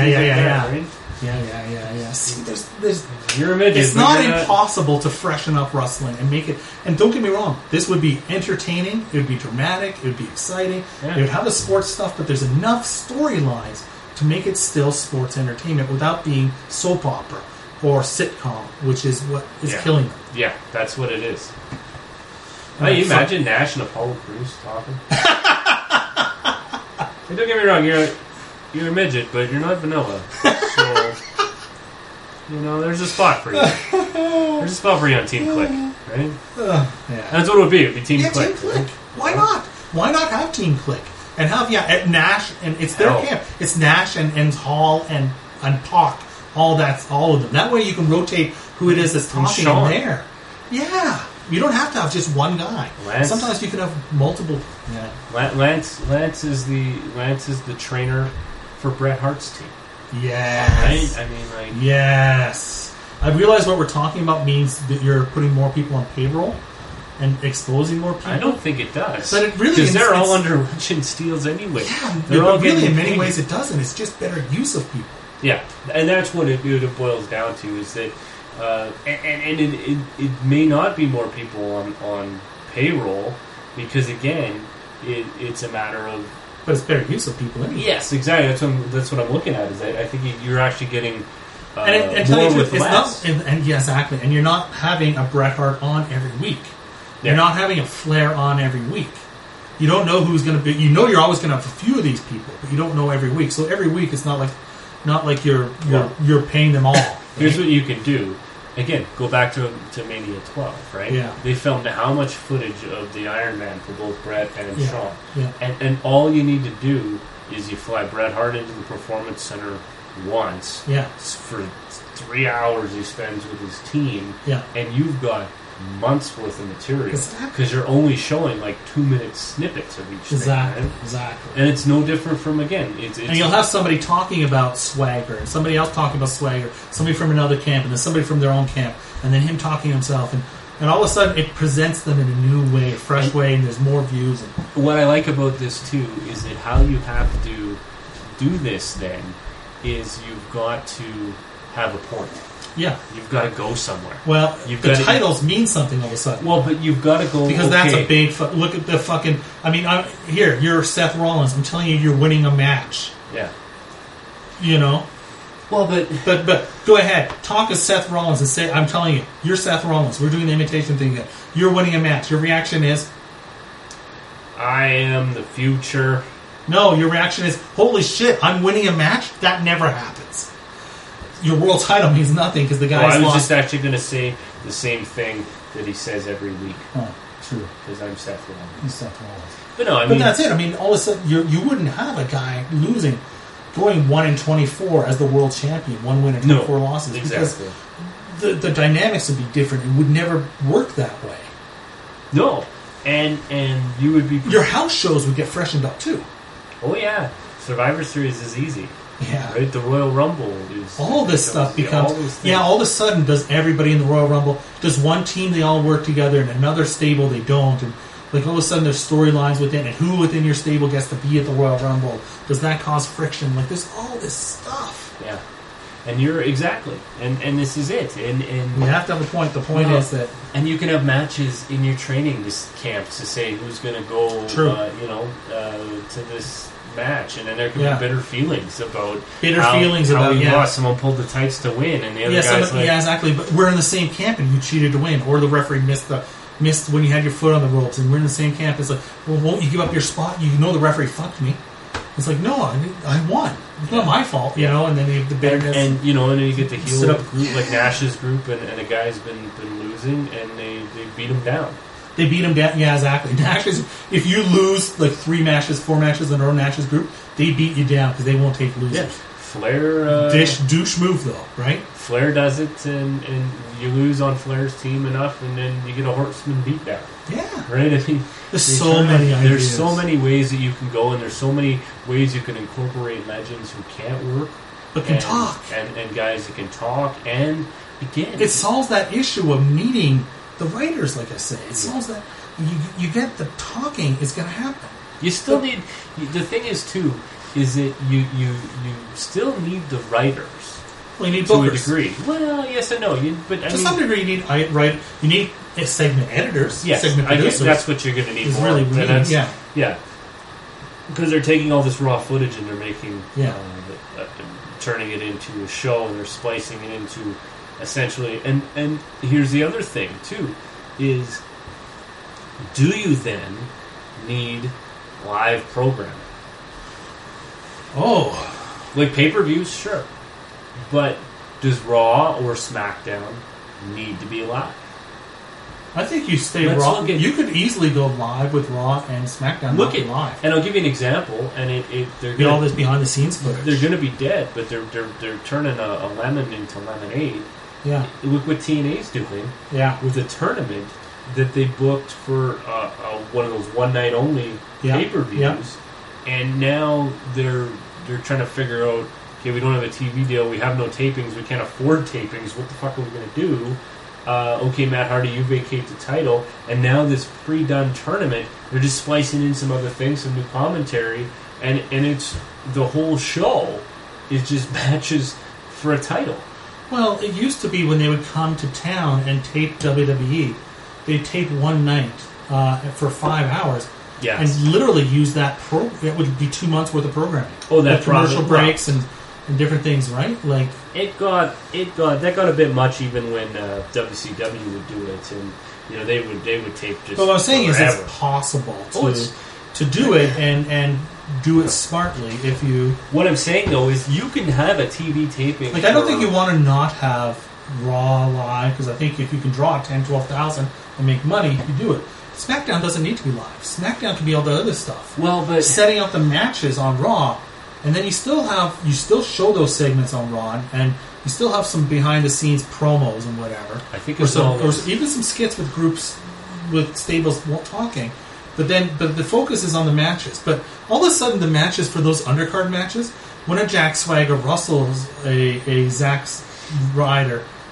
Yeah. See, there's you're a midget. It's not impossible to freshen up wrestling and make it. And don't get me wrong, this would be entertaining. It would be dramatic. It would be exciting. Yeah. It would have the sports stuff, but there's enough storylines to make it still sports entertainment without being soap opera or sitcom, which is what is killing them. Yeah, that's what it is. You imagine Nash and Apollo Crews talking. Hey, don't get me wrong, you're a midget, but you're not vanilla. So, there's a spot for you. There's a spot for you on Team Click, right? That's what it would be. It would be Team Click. Team Click. Right? Why not? Why not have Team Click? And have, at Nash, and it's their camp. It's Nash and Hall and Pac. All of them. That way you can rotate who it is that's talking in there. Yeah. You don't have to have just one guy. Sometimes you can have multiple. Yeah. Lance is the trainer for Bret Hart's team. Yes. Right? I mean, yes. I realize what we're talking about means that you're putting more people on payroll and exposing more people. I don't think it does. But it really because they're all under Rich and Steele's anyway. Yeah, but really in many ways it doesn't. It's just better use of people. Yeah, and that's what it boils down to is that. And it may not be more people on payroll because again it's a matter of. But it's better use of people anyway. Yes, exactly. That's what I'm looking at. Is I think you're actually getting and more with less. Exactly. And you're not having a Bret Hart on every week. You're not having a Flair on every week. You don't know who's going to be. You're always going to have a few of these people, but you don't know every week. So every week it's not like you're paying them all. Right? Here's what you can do. Again, go back to Mania 12, right? Yeah. They filmed how much footage of the Iron Man for both Bret and Shawn. Yeah. And all you need to do is you fly Bret Hart into the Performance Center once. Yeah. For 3 hours he spends with his team. Yeah. And you've got months worth of material. Exactly. Because you're only showing 2-minute snippets of each thing. Right? Exactly. And it's no different from, again, it's and you'll have somebody talking about Swagger, and somebody else talking about Swagger, somebody from another camp, and then somebody from their own camp, and then him talking himself, and And all of a sudden, it presents them in a new way, a fresh way, and there's more views. And what I like about this, too, is that how you have to do this, then, is you've got to have a point. yeah. You've got to go somewhere. Well, You've the gotta- titles mean something all of a sudden. Well, but you've got to go... Because that's a big... Look at the fucking... I mean, here, you're Seth Rollins. I'm telling you, you're winning a match. Yeah. You know? Well, but... But go ahead. Talk as Seth Rollins and say, I'm telling you, you're Seth Rollins. We're doing the imitation thing again. You're winning a match. Your reaction is... I am the future. No, your reaction is, holy shit, I'm winning a match? That never happens. Your world title means nothing because the guy's I was lost. just actually going to say the same thing that he says every week. Oh, true. Because I'm Seth Rollins. He's Seth Rollins. But no, I But mean... that's it. I mean, all of a sudden, you wouldn't have a guy losing, going 1-24 as the world champion, 1 win and 24 losses. Exactly. Because the dynamics would be different. It would never work that way. No. And you would be... Your house shows would get freshened up, too. Oh, yeah. Survivor Series is easy. Yeah. Right? The Royal Rumble is... All this stuff becomes... all those things. Yeah, all of a sudden, does everybody in the Royal Rumble... Does one team, they all work together, and another stable, they don't? And like all of a sudden, there's storylines within, and who within your stable gets to be at the Royal Rumble? Does that cause friction? Like, there's all this stuff. Yeah. And you're... Exactly. And this is it. And You have to have a point. The point is that... And you can have matches in your training camps to say who's going to go, True. To this match, and then there can Yeah. be bitter feelings about How we lost. Someone pulled the tights to win, and the other guy's like, yeah, exactly. But we're in the same camp, and you cheated to win, or the referee missed when you had your foot on the ropes, and we're in the same camp. It's like, well, won't you give up your spot? You know the referee fucked me. It's like, no, I won. It's not my fault, you know. And then you have the bitterness. and then you get the heel Sit up. group like Nash's group, and a guy's been losing, and they beat him down. They beat him down. Yeah, exactly. Nash's, if you lose like 4 matches in a row, Nash's group, they beat you down because they won't take losers. Yeah. Flair... douche move though, right? Flair does it, and you lose on Flair's team enough, and then you get a horseman beat down. Yeah. Right? I mean, There's so many ideas. There's so many ways that you can go, and there's so many ways you can incorporate legends who can't work. But can talk. And guys that can talk, and again... It solves that issue of needing the writers, like I say. It solves that. You get the talking is going to happen. You still need... The thing is, too, is that you still need the writers. Well, you need to bookers. a degree. Well, yes and no. To some degree, you need segment editors. Yes, segment I guess producers. that's what you're going to need Is more. really And needed, that's- yeah. Yeah. Because they're taking all this raw footage and they're making... turning it into a show, and they're splicing it into essentially... And here's the other thing, too, is do you then need live programming? Oh. Like pay-per-views, sure. But does Raw or SmackDown need to be live? I think you stay Let's Raw. look at- You could easily go live with Raw and SmackDown. Look not at live. and I'll give you an example. And they're Get all gonna, this behind the scenes footage. they're going to be dead, but they're turning a lemon into lemonade. Yeah. Look what TNA's doing Yeah. with a tournament that they booked for one of those one night only Yeah. pay-per-views, Yeah. and now they're trying to figure out. Okay, we don't have a TV deal. We have no tapings. We can't afford tapings. What the fuck are we going to do? Okay, Matt Hardy, you vacate the title, and now this pre-done tournament, they're just splicing in some other things, some new commentary, and it's the whole show is just matches for a title. Well, it used to be when they would come to town and tape WWE, they'd tape one night for 5 hours. Yes. And literally use that it would be 2 months worth of programming. Oh, that With commercial probably- breaks and different things, right? Like, That got a bit much even when WCW would do it, and they would tape just. but what I'm saying forever. is it's possible Oh, to do it and do it smartly if you... What I'm saying though is you can have a TV taping. Like, I don't think you want to not have Raw live, because I think if you can draw 10, 12,000 and make money, you do it. SmackDown doesn't need to be live. SmackDown can be all the other stuff. Well, but Setting up the matches on Raw, and then you still show those segments on Raw, and you still have some behind the scenes promos and whatever. I think or it's all or even some skits with groups with stables talking. But the focus is on the matches. But all of a sudden, the matches for those undercard matches, when a Jack Swagger wrestles a Zack Ryder,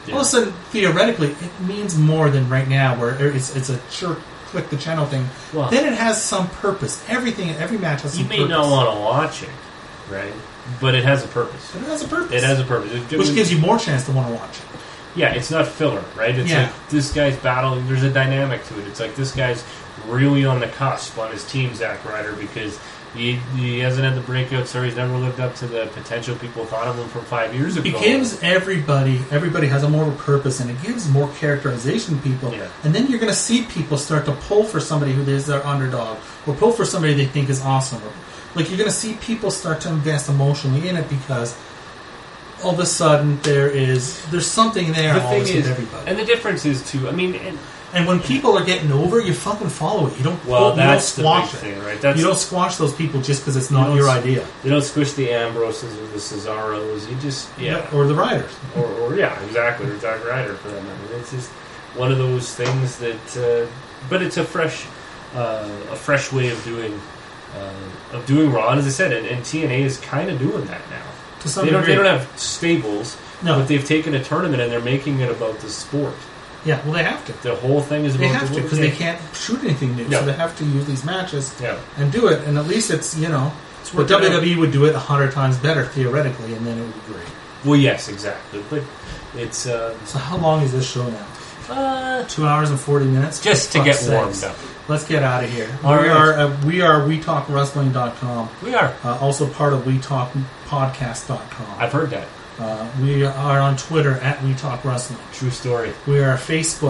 all of a sudden, theoretically, it means more than right now, where it's a sure click the channel thing. Well, then it has some purpose. Every match has some purpose. You may not want to watch it, right? But it has a purpose. It has a purpose. It has a purpose. Which gives you more chance to want to watch it. Yeah, it's not filler, right? It's like this guy's battling. There's a dynamic to it. It's like this guy's really on the cusp on his team, Zack Ryder, because he hasn't had the breakout, so he's never lived up to the potential people thought of him from 5 years ago. It gives everybody has a more of a purpose, and it gives more characterization to people. Yeah. And then you're going to see people start to pull for somebody who is their underdog, or pull for somebody they think is awesome. Like, you're going to see people start to invest emotionally in it because all of a sudden there's something there always with everybody. And the difference is, too, I mean... And when people are getting over, you fucking follow it. You don't. That's you don't squash the big it. thing, right? You don't squash those people just because it's not your idea. You don't squish the Ambroses or the Cesaros. You just or the Riders. Or exactly, or Zack Ryder for that matter. It's just one of those things that. But it's a fresh way of doing Raw. And as I said, and TNA is kind of doing that now. To some degree. They don't have stables, no, but they've taken a tournament and they're making it about the sport. Yeah, well, they have to. The whole thing is about they have to because they can't shoot anything new, so they have to use these matches and do it. And at least it's but WWE would do it 100 times better theoretically, and then it would be great. Well, yes, exactly. But it's so how long is this show now? 2 hours and 40 minutes. Just to get warmed up. Let's get out of here. We are WeTalkWrestling.com. We are also part of WeTalkPodcast.com. I've heard that. We are on Twitter at We Talk Wrestling. True story. We are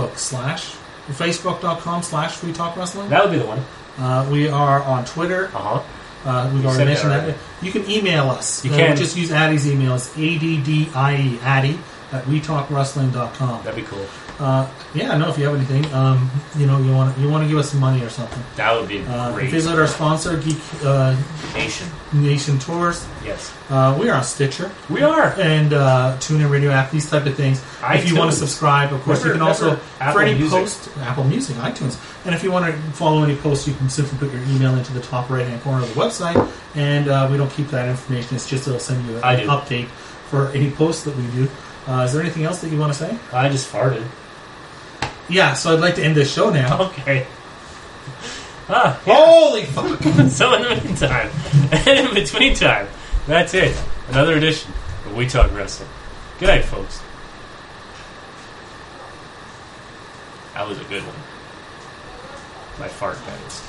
Facebook.com/We Talk Wrestling. That would be the one. We are on Twitter. We've already mentioned that. You can email us. You can. Just use Addie's email. It's ADDIE, Addie, at WeTalkWrestling.com. That'd be cool. If you have anything, you want to give us some money or something. That would be great. Visit our sponsor, Geek Nation Tours. Yes. We are on Stitcher. We are. And TuneIn Radio app, these type of things. If you want to subscribe, of course, you can also, for any post, Apple Music, iTunes. And if you want to follow any posts, you can simply put your email into the top right-hand corner of the website. And we don't keep that information. It's just it'll send you an update for any posts that we do. Is there anything else that you want to say? I just farted. Yeah, so I'd like to end this show now. Okay. Holy fuck! So in the meantime, and in between time, that's it. Another edition of We Talk Wrestling. Good night, folks. That was a good one. My fart, that is.